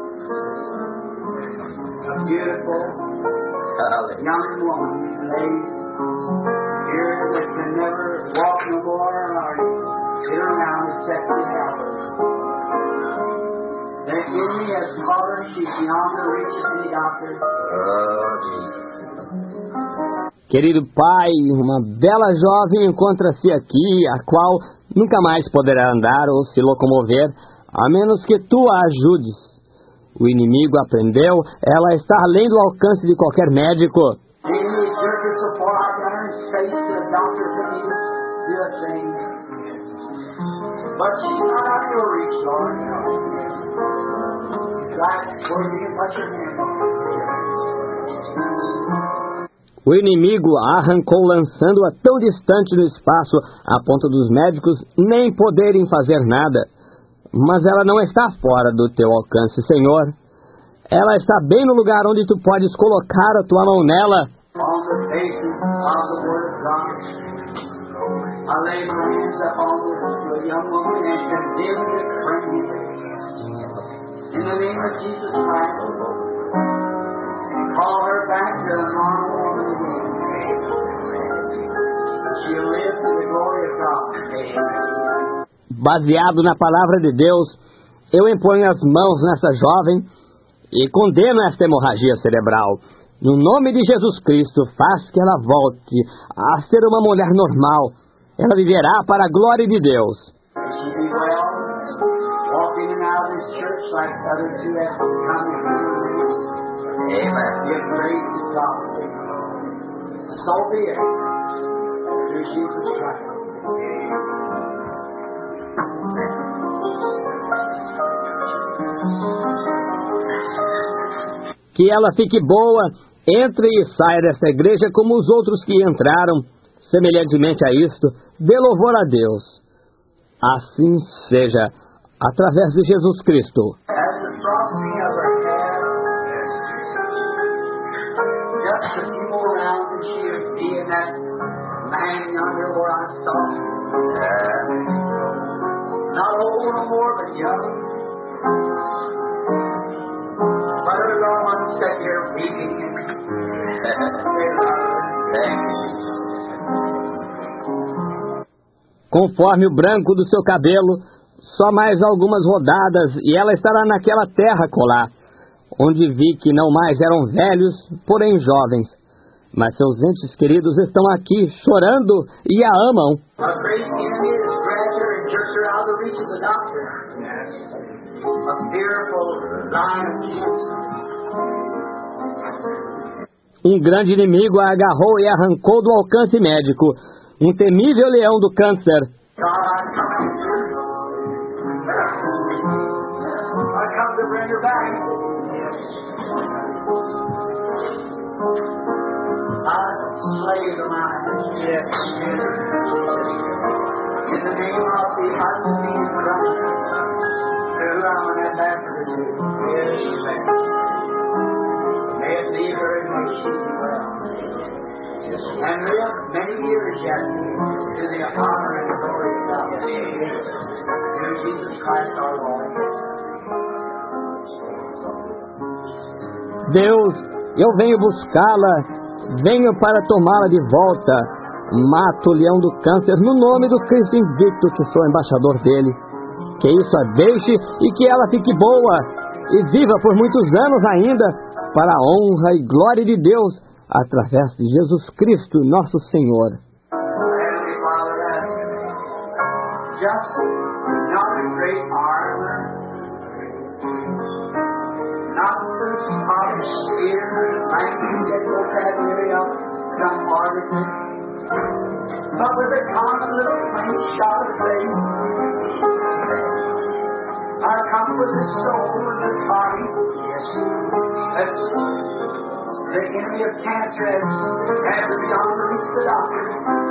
a beautiful young woman laid here that can never walk no more or get around except with help. That enemy has caught her, she's beyond the reach of any doctor. Querido Pai, uma bela jovem encontra-se aqui, a qual nunca mais poderá andar ou se locomover, a menos que tu a ajudes. O inimigo aprendeu, ela está além do alcance de qualquer médico. O inimigo a arrancou lançando-a tão distante no espaço, a ponto dos médicos nem poderem fazer nada. Mas ela não está fora do teu alcance, Senhor. Ela está bem no lugar onde tu podes colocar a tua mão nela. Baseado na palavra de Deus, eu imponho as mãos nessa jovem e condeno esta hemorragia cerebral. No nome de Jesus Cristo, faz que ela volte a ser uma mulher normal. Ela viverá para a glória de Deus. Amen. Give praise to God. So be it. Through Jesus Christ. Que ela fique boa, entre e saia desta igreja como os outros que entraram. Semelhantemente a isto, dê louvor a Deus. Assim seja, através de Jesus Cristo. As the frosting of her hair, just a few more rounds and she would be in that man yonder where I saw her. Not old no more, but young. But her loved one sat here weeping and they loved her. Conforme o branco do seu cabelo, só mais algumas rodadas e ela estará naquela terra colar, onde vi que não mais eram velhos, porém jovens. Mas seus entes queridos estão aqui, chorando e a amam. A great enemy has grabbed her and jerked her out of the reach of the doctor. A fearful line of Jesus. Um grande inimigo a agarrou e arrancou do alcance médico. Um temível leão do câncer. God, I come I come to bring her back. I slay the mind. Yes. In the name of the unseen Christ, who I'm an ambassador to. Yes, amen. May it leave her and may she be well. And live many years yet to the honor and glory of God. Through Jesus Christ our Lord. Deus, eu venho buscá-la, venho para tomá-la de volta. Mato o leão do câncer no nome do Cristo invicto, que sou embaixador dele. Que isso a deixe e que ela fique boa e viva por muitos anos ainda, para a honra e glória de Deus, através de Jesus Cristo, nosso Senhor. Heavenly Father, just not a great armor, not the Scottish spear, language and vocabulary of some artisan, but with a common little plain shot of faith. I come with the soul and the body. Yes, that's the enemy of cancer has had beyond the reach of the doctor.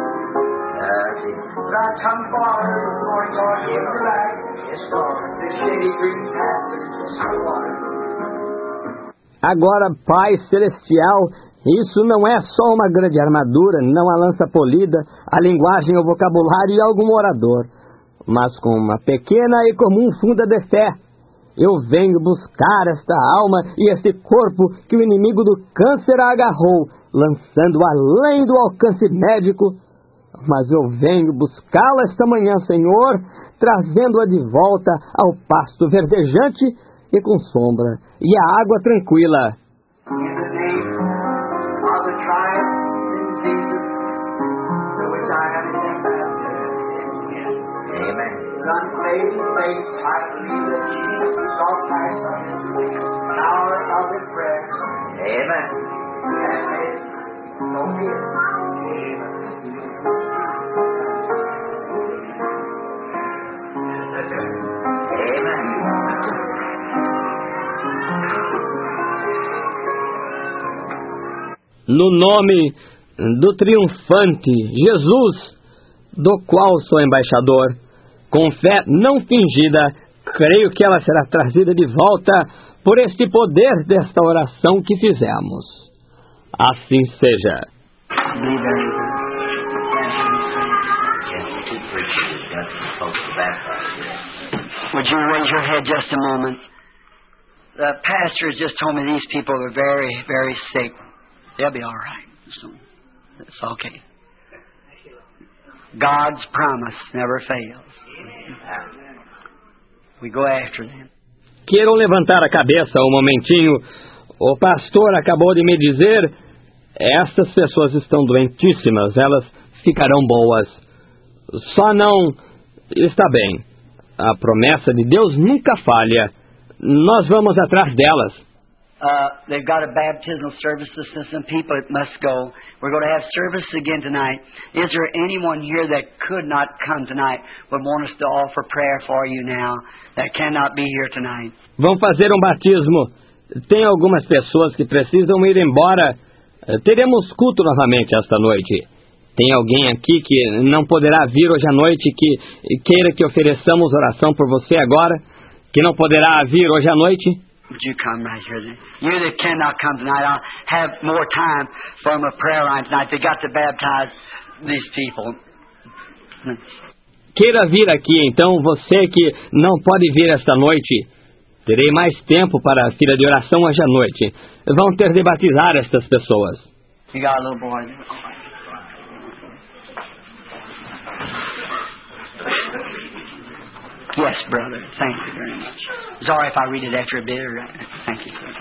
But I come forward this morning, Lord, give her back. Yes, Lord. The shady green path is just the water. Agora, Pai Celestial, isso não é só uma grande armadura, não a lança polida, a linguagem, o vocabulário e algum orador, mas com uma pequena e comum funda de fé. Eu venho buscar esta alma e este corpo que o inimigo do câncer agarrou, lançando além do alcance médico. Mas eu venho buscá-la esta manhã, Senhor, trazendo-a de volta ao pasto verdejante e com sombra, e a água tranquila. In the name of the triumph in Jesus, to which I have been baptized. Amen. Unfading faith, I believe that Jesus shall pass us. Power of His prayer. Amen. And may it so be it. Amen. No nome do triunfante Jesus, do qual sou embaixador, com fé não fingida, creio que ela será trazida de volta por este poder desta oração que fizemos. Assim seja. Would you raise your head just a moment? The pastor has just told me these people are very, very sick. They'll be all right. So, it's okay. God's promise never fails. We go after them. Queiram levantar a cabeça um momentinho. O pastor acabou de me dizer, estas pessoas estão doentíssimas, elas ficarão boas. Só não... Está bem. A promessa de Deus nunca falha. Nós vamos atrás delas. Uh, they've got a baptismal service to some people that must go. We're going to have service again tonight. Is there anyone here that could not come tonight but want us to offer prayer for you now that cannot be here tonight? Vão fazer um batismo. Tem algumas pessoas que precisam ir embora. Teremos culto novamente esta noite. Tem alguém aqui que não poderá vir hoje à noite, que queira que ofereçamos oração por você agora, que não poderá vir hoje à noite? Would you come right here then? You that cannot come tonight, I'll have more time from a prayer line tonight. They got to baptize these people. Queira vir aqui, então, você que não pode vir esta noite. Terei mais tempo para a fila de oração hoje à noite. Vão ter de batizar estas pessoas. You got a little boy. Yes, brother. Thank you very much. It's all right if I read it after a bit. Or, thank you, sir.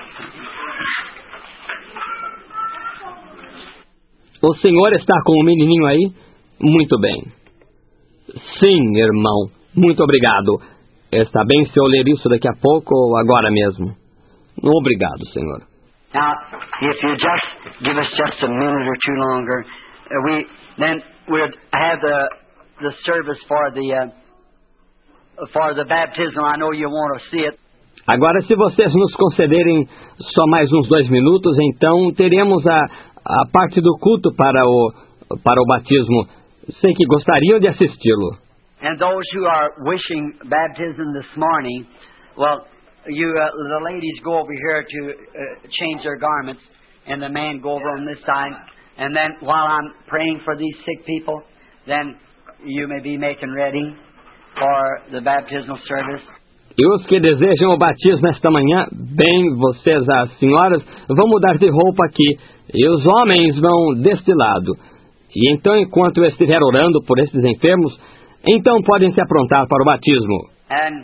O senhor está com o menininho aí? Muito bem. Sim, irmão. Muito obrigado. Está bem se eu ler isso daqui a pouco ou agora mesmo? Obrigado, senhor. Now, if you just give us just a minute or two longer, uh, we then we'll have the the service for the uh, for the baptism. I know you want to see it. Agora, se vocês nos concederem só mais uns dois minutos, então teremos a, a parte do culto para o para o batismo. Sei que gostariam de assisti-lo. And those who are wishing baptism this morning, well, you uh, the ladies go over here to uh, change their garments, and the men go over on this side. And then while I'm praying for these sick people, then you may be making ready for the baptismal service. E os que desejam o batismo esta manhã, bem, vocês, as senhoras, vão mudar de roupa aqui, e os homens vão deste lado. E então, enquanto eu estiver orando por esses enfermos, então podem se aprontar para o batismo. And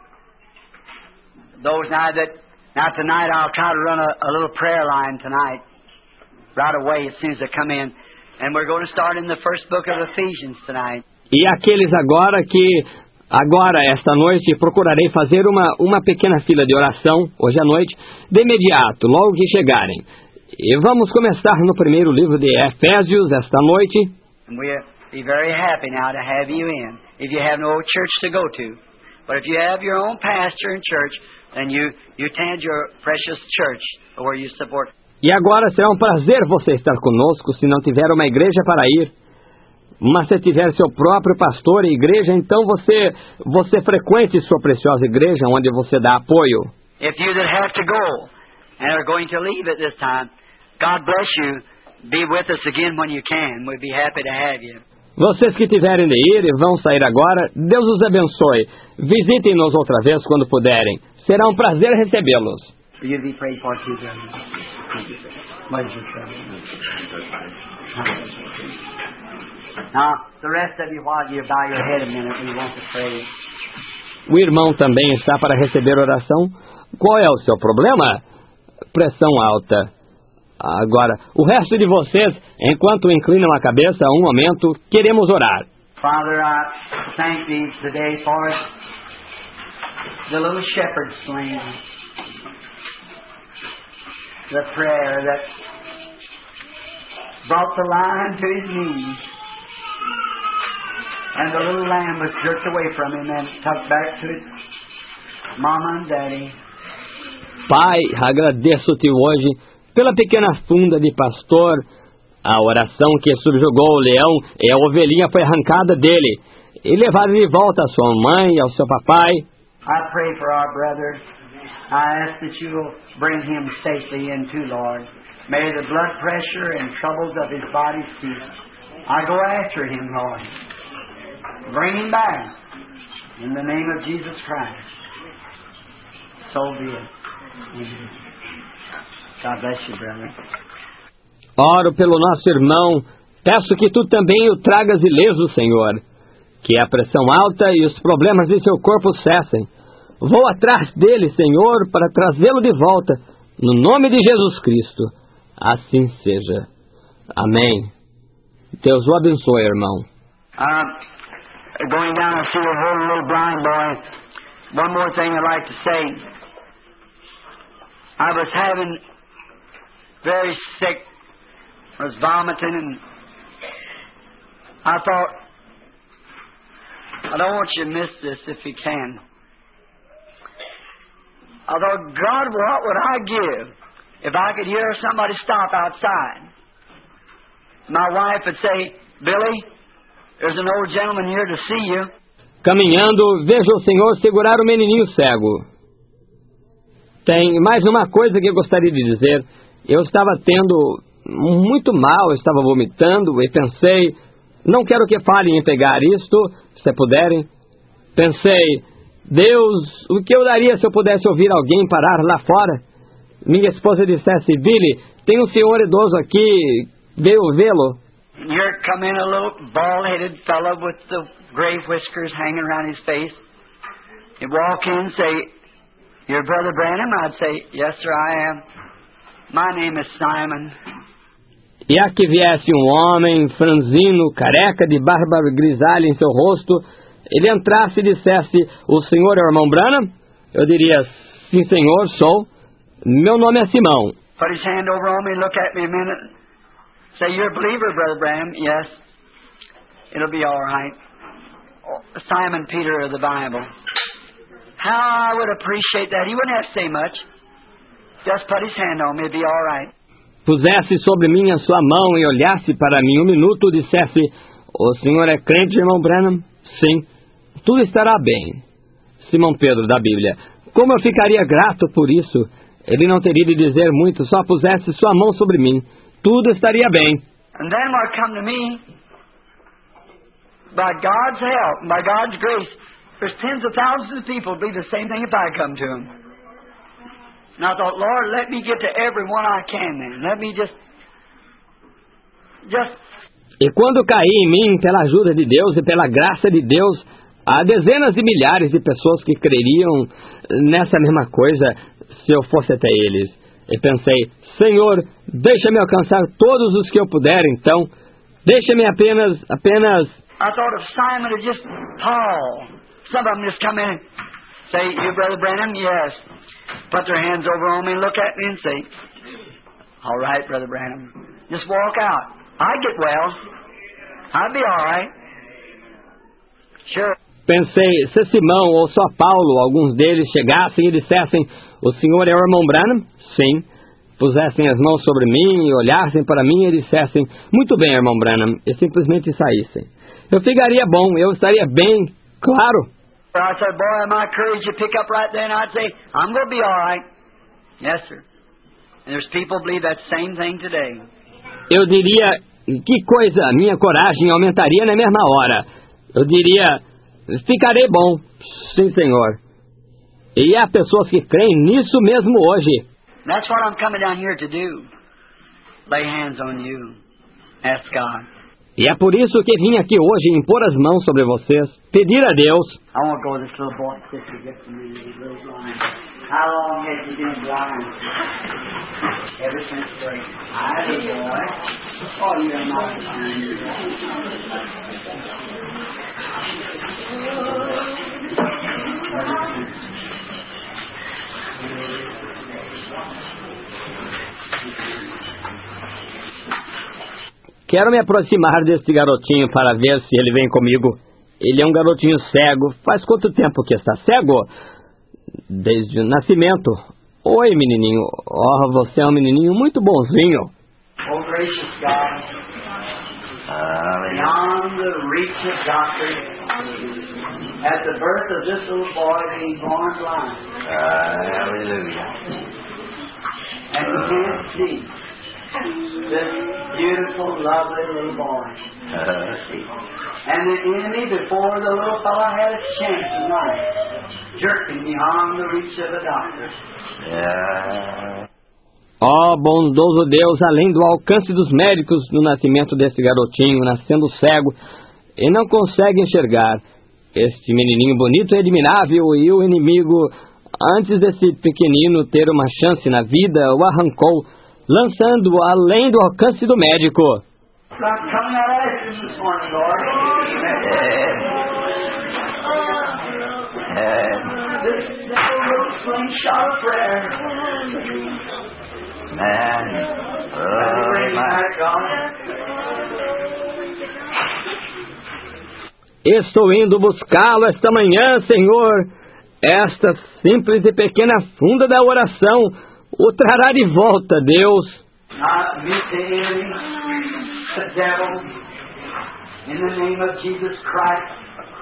those now that, now tonight I'll try to run a, a little prayer line tonight, right away as soon as they come in. And we're going to start in the first book of Ephesians tonight. E aqueles agora que, agora, esta noite, procurarei fazer uma, uma pequena fila de oração, hoje à noite, de imediato, logo que chegarem. E vamos começar no primeiro livro de Efésios, esta noite. And we'll be very happy now to have you in, if you have no church to go to. But if you have your own pastor and church, then you, you attend your precious church where you support. E agora será um prazer você estar conosco se não tiver uma igreja para ir. Mas se tiver seu próprio pastor e igreja, então você, você frequente sua preciosa igreja onde você dá apoio. If you that have to go and are going to leave at this time, God bless you. Be with us again when you can. We'd be happy to have you. Vocês que tiverem de ir e vão sair agora, Deus os abençoe. Visitem-nos outra vez quando puderem. Será um prazer recebê-los. You'd be prayed for too, brother. What is your trouble? Now, the rest of you, while you bow your head a minute, we want to pray. O irmão também está para receber oração. Qual é o seu problema? Pressão alta. Agora, o resto de vocês, enquanto inclinam a cabeça um momento, queremos orar. Father, I thank Thee today for the little shepherd slain. The prayer that brought the lion to his knees. And the little lamb was jerked away from him and tucked back to its mama and daddy. Pai, agradeço-te hoje pela pequena funda de pastor, a oração que subjugou o leão e a ovelhinha foi arrancada dele e levada de volta à sua mãe e ao seu papai. I pray for our brother. I ask that you will bring him safely in too, Lord. May the blood pressure and troubles of his body cease. I go after him, Lord. Bring him back in the name of Jesus Christ. So be it. Amen. God bless you, brother. Oro pelo nosso irmão. Peço que tu também o tragas ileso, Senhor. Que a pressão alta e os problemas de seu corpo cessem. Vou atrás dele, Senhor, para trazê-lo de volta. No nome de Jesus Cristo. Assim seja. Amém. Deus o abençoe, irmão. Uh, going down, I see a whole little blind boy. One more thing I'd like to say. I was having very sick, I was vomiting, and I thought, I don't want you to miss this if you can. I thought, God, what would I give if I could hear somebody stop outside? My wife would say, Billy, there's an old gentleman here to see you. Caminhando, vejo o Senhor segurar o menininho cego. Tem mais uma coisa que eu gostaria de dizer. Eu estava tendo muito mal, estava vomitando e pensei, não quero que falem em pegar isto, se puderem. Pensei, Deus, o que eu daria se eu pudesse ouvir alguém parar lá fora? Minha esposa dissesse, Billy, tem um senhor idoso aqui, veio vê-lo. Here come in a little bald-headed fellow with the gray whiskers hanging around his face. He'd walk in and say, "You're Brother Branham?" I'd say, "Yes, sir, I am. My name is Simon." E a que viesse um homem franzino, careca, de barba grisalha em seu rosto, ele entrasse e dissesse, o senhor é o irmão Branham? Eu diria, sim, senhor, sou. Meu nome é Simão. Put his hand over on me, look at me a minute. Say, "You're a believer, Brother Branham?" "Yes." "It'll be all right." Oh, Simon Peter of the Bible. How I would appreciate that. He wouldn't have to say much. Just put his hand on me, it'd be all right. Pusesse sobre mim a sua mão e olhasse para mim um minuto, dissesse, o senhor é crente, irmão Branham? Sim. Tudo estará bem. Simão Pedro da Bíblia. Como eu ficaria grato por isso. Ele não teria de dizer muito, só pusesse sua mão sobre mim. Tudo estaria bem. And then what come to me, by God's help, by God's grace, there's tens of thousands of people who believe the same thing if I come to them. And I thought, Lord, let me get to everyone I can then. Let me just, just... E quando caí em mim, pela ajuda de Deus e pela graça de Deus, há dezenas de milhares de pessoas que creriam nessa mesma coisa se eu fosse até eles. E pensei, Senhor, deixa-me alcançar todos os que eu puder, então. Deixa-me apenas, apenas... I thought if Simon had just, Paul, some of them just come in and say, "You, Brother Branham?" "Yes." Put their hands over on me, look at me and say, "All right, Brother Branham." Just walk out. I'd get well. I'd be all right. Sure. Pensei, se Simão ou só Paulo, alguns deles chegassem e dissessem, o senhor é o irmão Branham? Sim. Pusessem as mãos sobre mim e olhassem para mim e dissessem, muito bem, irmão Branham, e simplesmente saíssem. Eu ficaria bom, eu estaria bem, claro. I said, boy, my courage to pick up right then, I'd say, I'm going to be all right. Yes, sir. And there's people who believe that same thing today. Eu diria, que coisa, a minha coragem aumentaria na mesma hora. Eu diria, ficarei bom, sim, senhor. E há pessoas que creem nisso mesmo hoje. That's what I'm coming down here to do. Lay hands on you. Ask God. E é por isso que vim aqui hoje impor as mãos sobre vocês, pedir a Deus. I want to go with this little boy. Sister, get to me, this little blind. How long has he been blind? Ever since birth. I little boy. Oh, you're not Quero me aproximar deste garotinho para ver se ele vem comigo. Ele é um garotinho cego. Faz quanto tempo que está cego? Desde o nascimento. Oi, menininho. Oh, você é um menininho muito bonzinho. Oh, gracious God. Beyond the reach of doctors, at the birth of this little boy being born blind. Hallelujah. And he can't see. This beautiful, lovely little boy. And the enemy, before the little fellow had a chance in life, jerked him beyond the reach of a doctor. Yeah. Ó, oh, bondoso Deus, além do alcance dos médicos no nascimento desse garotinho, nascendo cego, e não consegue enxergar. Este menininho bonito e admirável, e o inimigo, antes desse pequenino ter uma chance na vida, o arrancou, lançando-o além do alcance do médico. this little slingshot of prayer. Man. Bring back God. Estou indo buscá-lo esta manhã, Senhor. Esta simples e pequena funda da oração o trará de volta, Deus. I meet the enemy, the devil, in the name of Jesus Christ.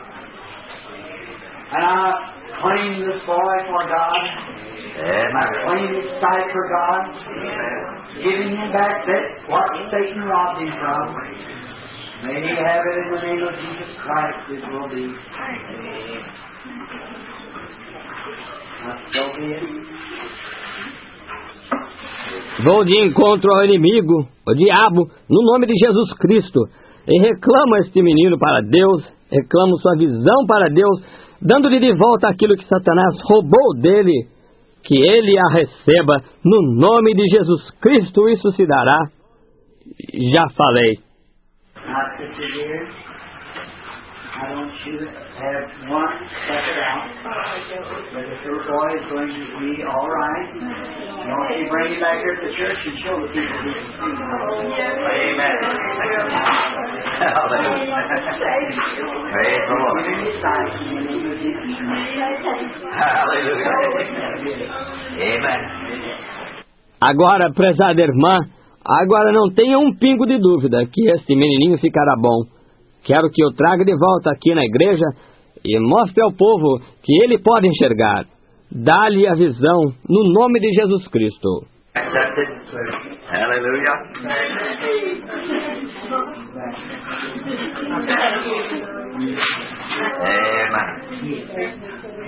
And I claim this boy for God. I claim his sight for God. Giving him back that what Satan robbed him from. May he have it in the name of Jesus Christ. It will be. Now, so be it. Vou de encontro ao inimigo, o diabo, no nome de Jesus Cristo, e reclamo este menino para Deus, reclamo sua visão para Deus, dando-lhe de volta aquilo que Satanás roubou dele, que ele a receba, no nome de Jesus Cristo, isso se dará. Já falei. I don't shoot, have one second out, but this little boy is going to be all right. You want to bring him back here to the church and show the people who can see him. Amen. Hallelujah. Praise the Lord. Hallelujah. Amen. Agora, prezada irmã, agora não tenha um pingo de dúvida que este menininho ficará bom. Quero que eu traga de volta aqui na igreja e mostre ao povo que ele pode enxergar. Dá-lhe a visão no nome de Jesus Cristo. Accepted. Hallelujah. Amen.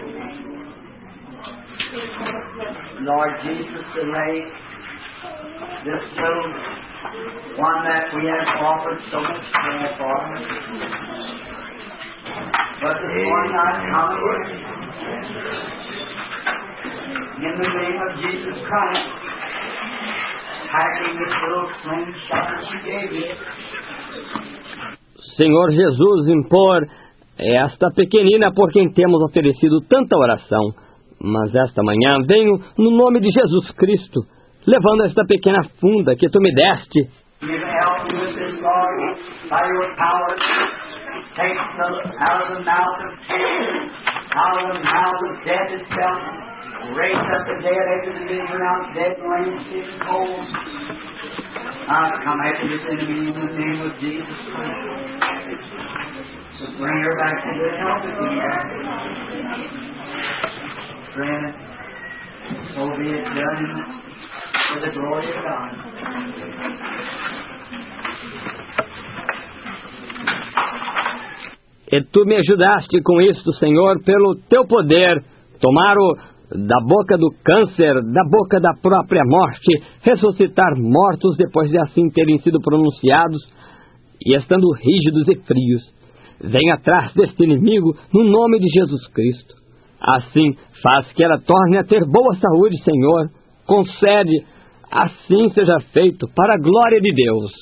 Lord Jesus, delay this little one that we have offered so much prayer for. But this one not come in the name of Jesus Christ, packing this little slingshot that you gave me. Senhor Jesus, impor esta pequenina por quem temos oferecido tanta oração. Mas esta manhã venho no nome de Jesus Cristo, levando esta pequena funda que tu me deste. You help me with this, Lord, by your power. Take the, out of the mouth of sin, out of the mouth of death itself, raise up the dead after the being pronounced dead, lame, sick, and cold. I come after this enemy in the name of Jesus Christ. To bring her back to good health again. Friend, so be it done for the glory of God. E tu me ajudaste com isto, Senhor, pelo teu poder, tomar o da boca do câncer, da boca da própria morte, ressuscitar mortos depois de assim terem sido pronunciados e estando rígidos e frios. Vem atrás deste inimigo no nome de Jesus Cristo. Assim, faz que ela torne a ter boa saúde, Senhor. Concede, assim seja feito, para a glória de Deus.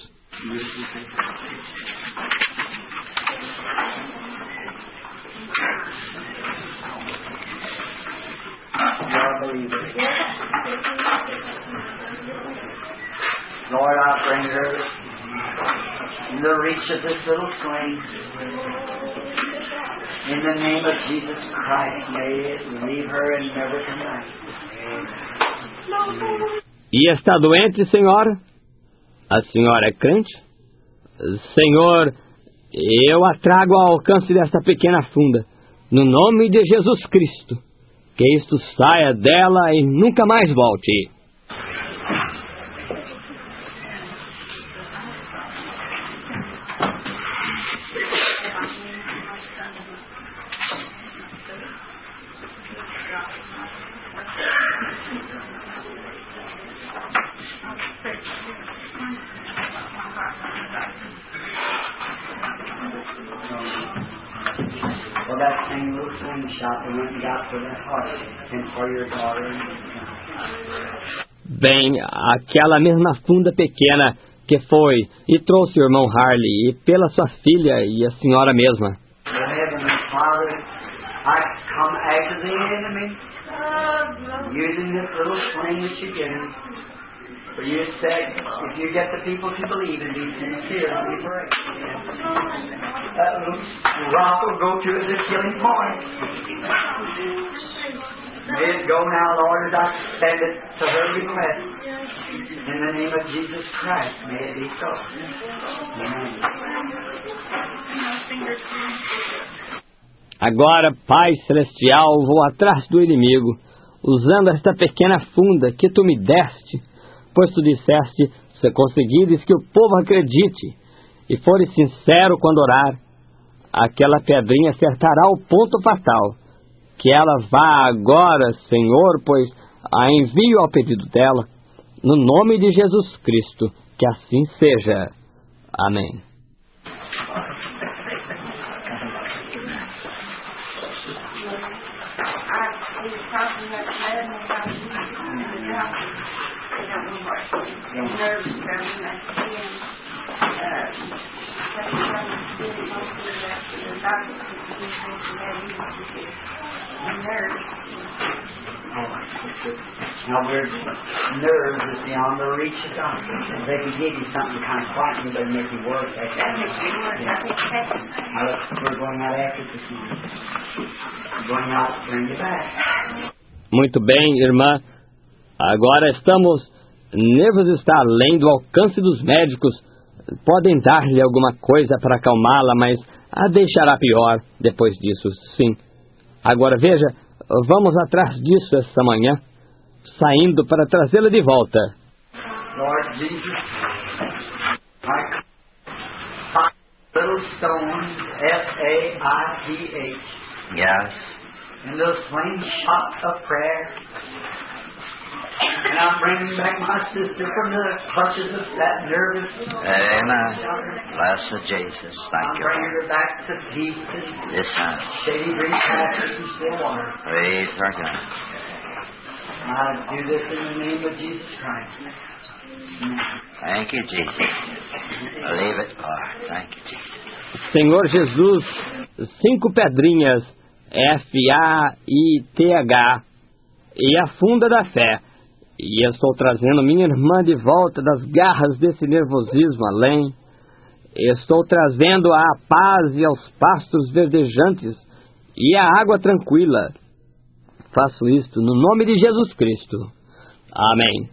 Lord, I bring her in the reach of this little sling. In the name of Jesus Christ, may it leave her and never come back. E está doente, Senhora? A senhora é crente? Senhor, eu a trago ao alcance desta pequena funda, no nome de Jesus Cristo. Que isto saia dela e nunca mais volte. Well, that same little slingshot that went and got for that heart and for your daughter. Bem, aquela mesma funda pequena que foi e trouxe o irmão Harley, e pela sua filha e a senhora mesma. Heavenly Father, I come attack of the enemy, using this little sling that you're given. For you said, if you get the people to believe and be sincere, and be brave, that little rock will go to the killing point. May it go now, Lord, as I send it to her request. In the name of Jesus Christ, may it be so. Amen. Agora, Pai Celestial, vou atrás do inimigo, usando esta pequena funda que tu me deste, pois tu disseste, se conseguires que o povo acredite e fores sincero quando orar, aquela pedrinha acertará o ponto fatal. Que ela vá agora, Senhor, pois a envio ao pedido dela, no nome de Jesus Cristo, que assim seja. Amém. Now, we're nerves is beyond the reach of doctors. If they can give you something kind of quiet, it doesn't make you work. That makes you work. Now, look, we're going out after this morning. We're going out to bring you back. Muito bem, irmã. Agora estamos... Nervos está além do alcance dos médicos. Podem dar-lhe alguma coisa para acalmá-la, mas a deixará pior depois disso, sim. Agora veja, vamos atrás disso esta manhã, saindo para trazê-la de volta. Lord Jesus, I five little stones, S A I T H. Yes. And little slingshot of prayer. And I'm bringing back my sister from the clutches of that nervous... Amen. Blessed Jesus. Thank I'm you. bringing her back to peace and Yes, son. shady green pastures and still water. Praise our God. I do this in the name of Jesus Christ. Thank you, Jesus. Believe it, Lord. Thank you, Jesus. Senhor Jesus, cinco pedrinhas, F A I T H, e a funda da fé. E eu estou trazendo minha irmã de volta das garras desse nervosismo além. Estou trazendo a paz e aos pastos verdejantes e a água tranquila. Faço isto no nome de Jesus Cristo. Amém.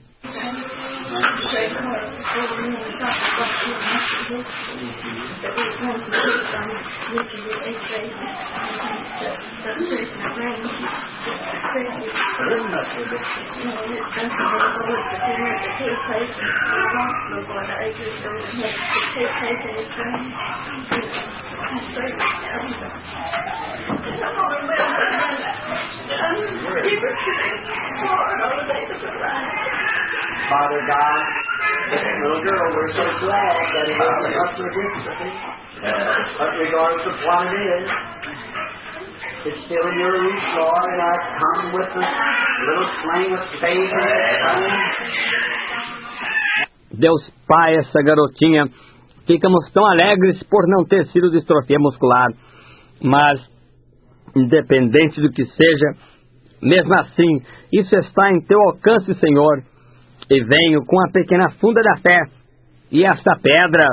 Father God, this little girl, we're so glad that it isn't us or against us. But regardless of what it is, it's still in your reach, Lord, and I come with a little sling of faith and Deus Pai, essa garotinha, ficamos tão alegres por não ter sido distrofia muscular, mas independente do que seja, mesmo assim, isso está em teu alcance, Senhor, e venho com a pequena funda da fé e esta pedra.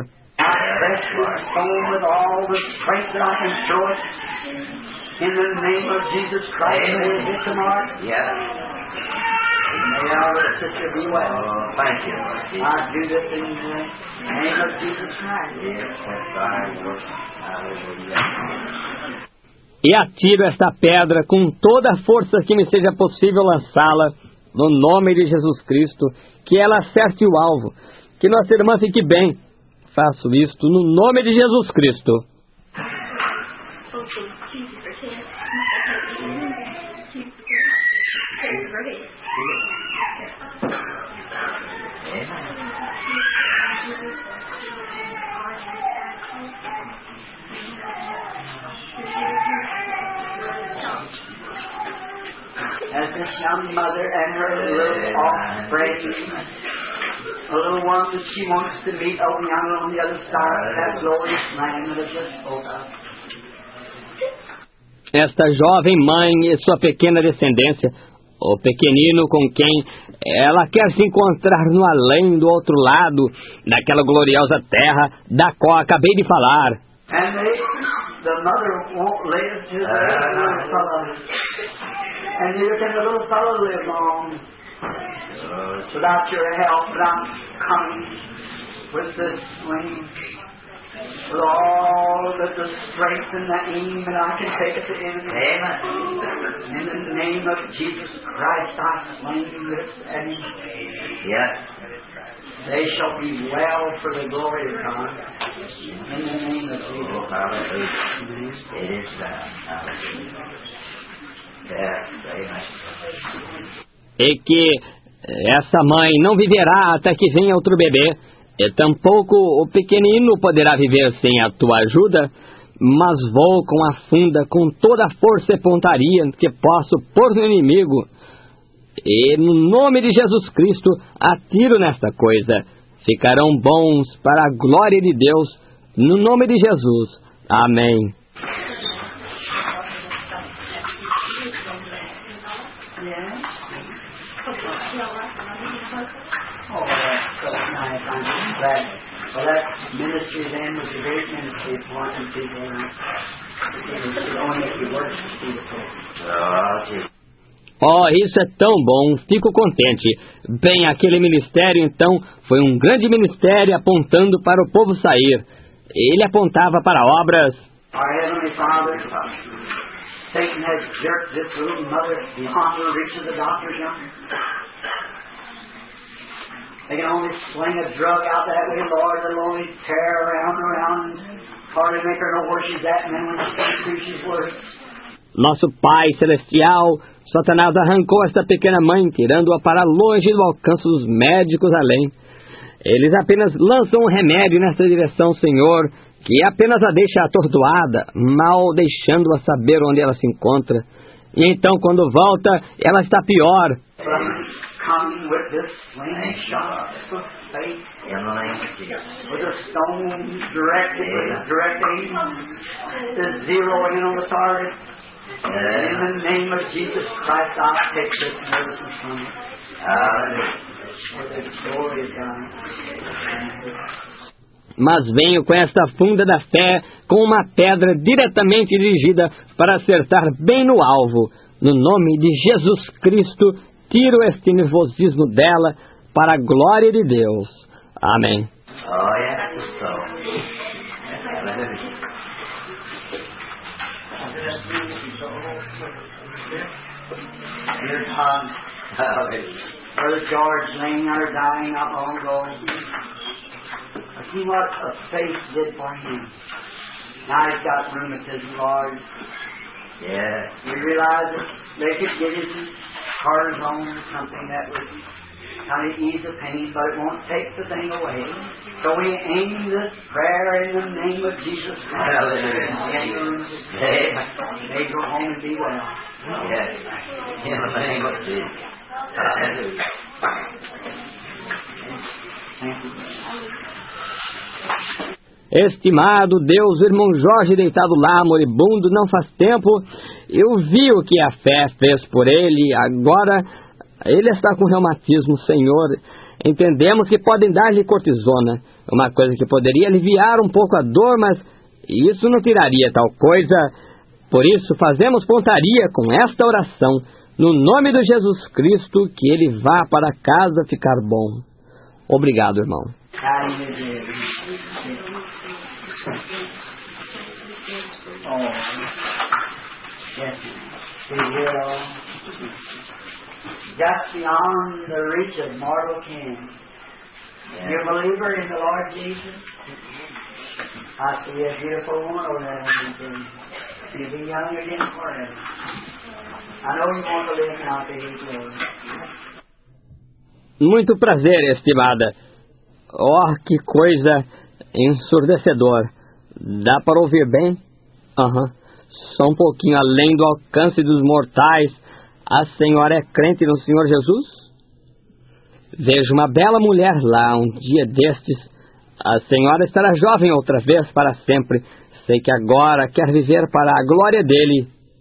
In the name of Jesus Christ, may it hit the mark. Yes. May our sister be well. Oh, thank you, Lord Jesus. I do this in the name of Jesus Christ. Yes, that's thy work. Hallelujah. E atiro esta pedra com toda a força que me seja possível lançá-la, no nome de Jesus Cristo, que ela acerte o alvo, que nossa irmã fique bem. Faço isto no nome de Jesus Cristo. As this young mother and her little offspring, a little one that she wants to meet over yonder on the other side of that glorious land that is just spoke of. esta jovem mãe e sua pequena descendência, o pequenino com quem ela quer se encontrar no além, do outro lado daquela gloriosa terra da qual acabei de falar. And they, the mother won't live to the little fellow. And neither can the little fellow live long without your help. But I'm coming with this swing, with all the, the strength and the aim that I can take at the enemy. Amen. In the name of Jesus Christ, I sling this enemy. Yes. They shall be well for the glory of God. In the name of Jesus. Oh, hallelujah. It is done. Hallelujah. Yes, amen. E que essa mãe não viverá até que venha outro bebê, e tampouco o pequenino poderá viver sem a tua ajuda, mas vou com a funda, com toda a força e pontaria que posso pôr no inimigo, e no nome de Jesus Cristo atiro nesta coisa. Ficarão bons para a glória de Deus, no nome de Jesus. Amém. Oh, that's so nice. I'm glad. Well, that ministry then was a great ministry for one people. It would only make you work to see the people. Oh, Jesus. Oh, isso é tão bom, fico contente. Bem, aquele ministério, então, foi um grande ministério apontando para o povo sair. Ele apontava para obras. Our Heavenly Father, Satan has jerked this little mother beyond the reach of the doctor's young. They can only sling a drug out that way, Lord. They'll only tear around and around, hardly make her know where she's at, and then when she comes through, she's worse. Nosso Pai Celestial, Satanás arrancou esta pequena mãe, tirando-a para longe do alcance dos médicos além. Eles apenas lançam um remédio nessa direção, Senhor, que apenas a deixa atordoada, mal deixando-a saber onde ela se encontra. E então, quando volta, ela está pior. Coming with this slingshot of faith, In the name of Jesus. with a stone directed, with direct aim, the zero in on the target. In the name of Jesus Christ, I'll take this medicine from you. Hallelujah. For the glory of God. Mas venho com esta funda da fé, com uma pedra diretamente dirigida para acertar bem no alvo. No nome de Jesus Cristo, tiro este nervosismo dela para a glória de Deus. Amém. Oh, yes, so. Hallelujah. Dear God, Hallelujah. Brother George laying there dying not long ago. I see what a faith did for him. Now he's got rheumatism, Lord. Yes. We realize that they could get his cortisone or something that would kind of ease the pain, but it won't take the thing away. So we aim this prayer in the name of Jesus Christ. Hallelujah. May go home and be well. Yes. In the name of Jesus. Hallelujah. Thank you. Estimado Deus, o irmão Jorge deitado lá, moribundo, não faz tempo, eu vi o que a fé fez por ele. Agora, ele está com reumatismo, Senhor. Entendemos que podem dar-lhe cortisona, uma coisa que poderia aliviar um pouco a dor, mas isso não tiraria tal coisa. Por isso, fazemos pontaria com esta oração, no nome de Jesus Cristo, que ele vá para casa ficar bom. Obrigado, irmão. Oh, yes, we will. Just beyond the reach of mortal kin. You a believer in the Lord Jesus? I see a beautiful woman over there. You'll be young again forever. I know you want to live now to His glory. Muito prazer, estimada. Oh, que coisa ensurdecedora. Dá para ouvir bem? Aham. Uhum. Só um pouquinho além do alcance dos mortais. A senhora é crente no Senhor Jesus? Vejo uma bela mulher lá um dia destes. A senhora estará jovem outra vez para sempre. Sei que agora quer viver para a glória dele.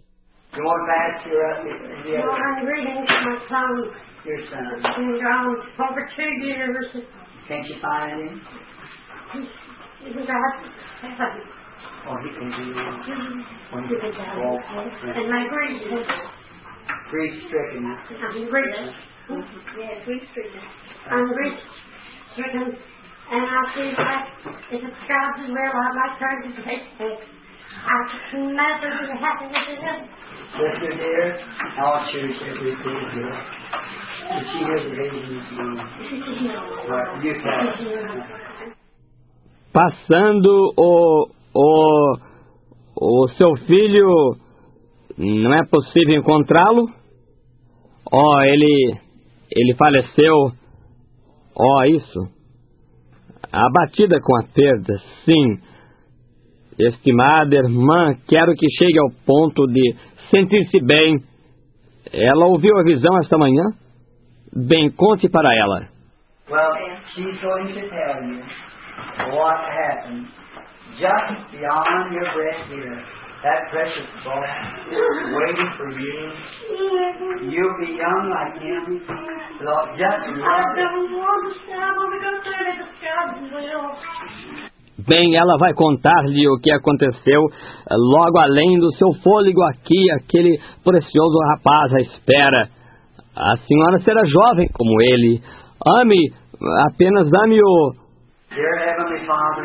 You want to pass your, uh, your, Well, I'm reading my son. your son? He's been gone over two years. Can't you find him? He's got seven. Oh, he can do it. When He's you got walk, and my grief is, grief-stricken. I'm grief. Yeah, grief stricken. I'm grief stricken. And I feel like if it's God's will, I'd like her to take it. I can never be happy with it. Sister dear, I'll choose everything here. If she has a baby, you you can. Passando o, o, o seu filho, não é possível encontrá-lo? Ó, oh, ele, ele faleceu. Ó, oh, isso. Abatida com a perda, sim. Estimada irmã, quero que chegue ao ponto de sentir-se bem. Ela ouviu a visão esta manhã? Bem, conte para ela. Well, she's going to tell you what happened just beyond your breath here. That precious boy waiting for you. You'll be young like him. Lord, just I love it. don't want to stay. I want to go through it. It's God's will. Bem, ela vai contar-lhe o que aconteceu logo além do seu fôlego aqui, aquele precioso rapaz à espera. A senhora será jovem como ele. Ame, apenas ame-o. Dear Heavenly Father,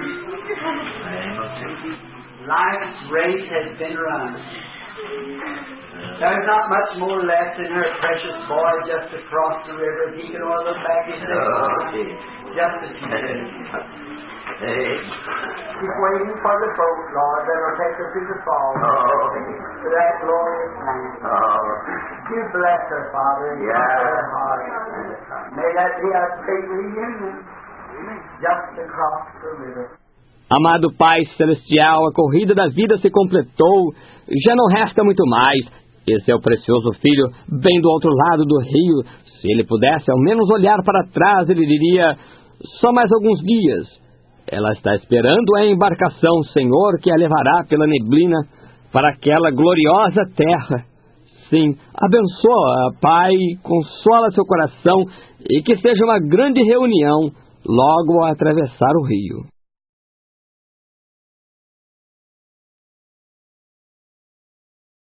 life's race has been run. There's not much more left in her precious boy just to cross the river. If he can only look back and say, just a few minutes. Keep waiting for the boat, Lord, that will take her to the falls, oh. to that glorious land. Oh. You bless her, Father, and yeah. bless her heart. May that be a great reunion, just across the river. Amado Pai Celestial, a corrida da vida se completou, já não resta muito mais. Esse é o precioso filho, bem do outro lado do rio. Se ele pudesse ao menos olhar para trás, ele diria, só mais alguns dias. Ela está esperando a embarcação, Senhor, que a levará pela neblina para aquela gloriosa terra. Sim, abençoa, Pai, consola seu coração e que seja uma grande reunião logo ao atravessar o rio.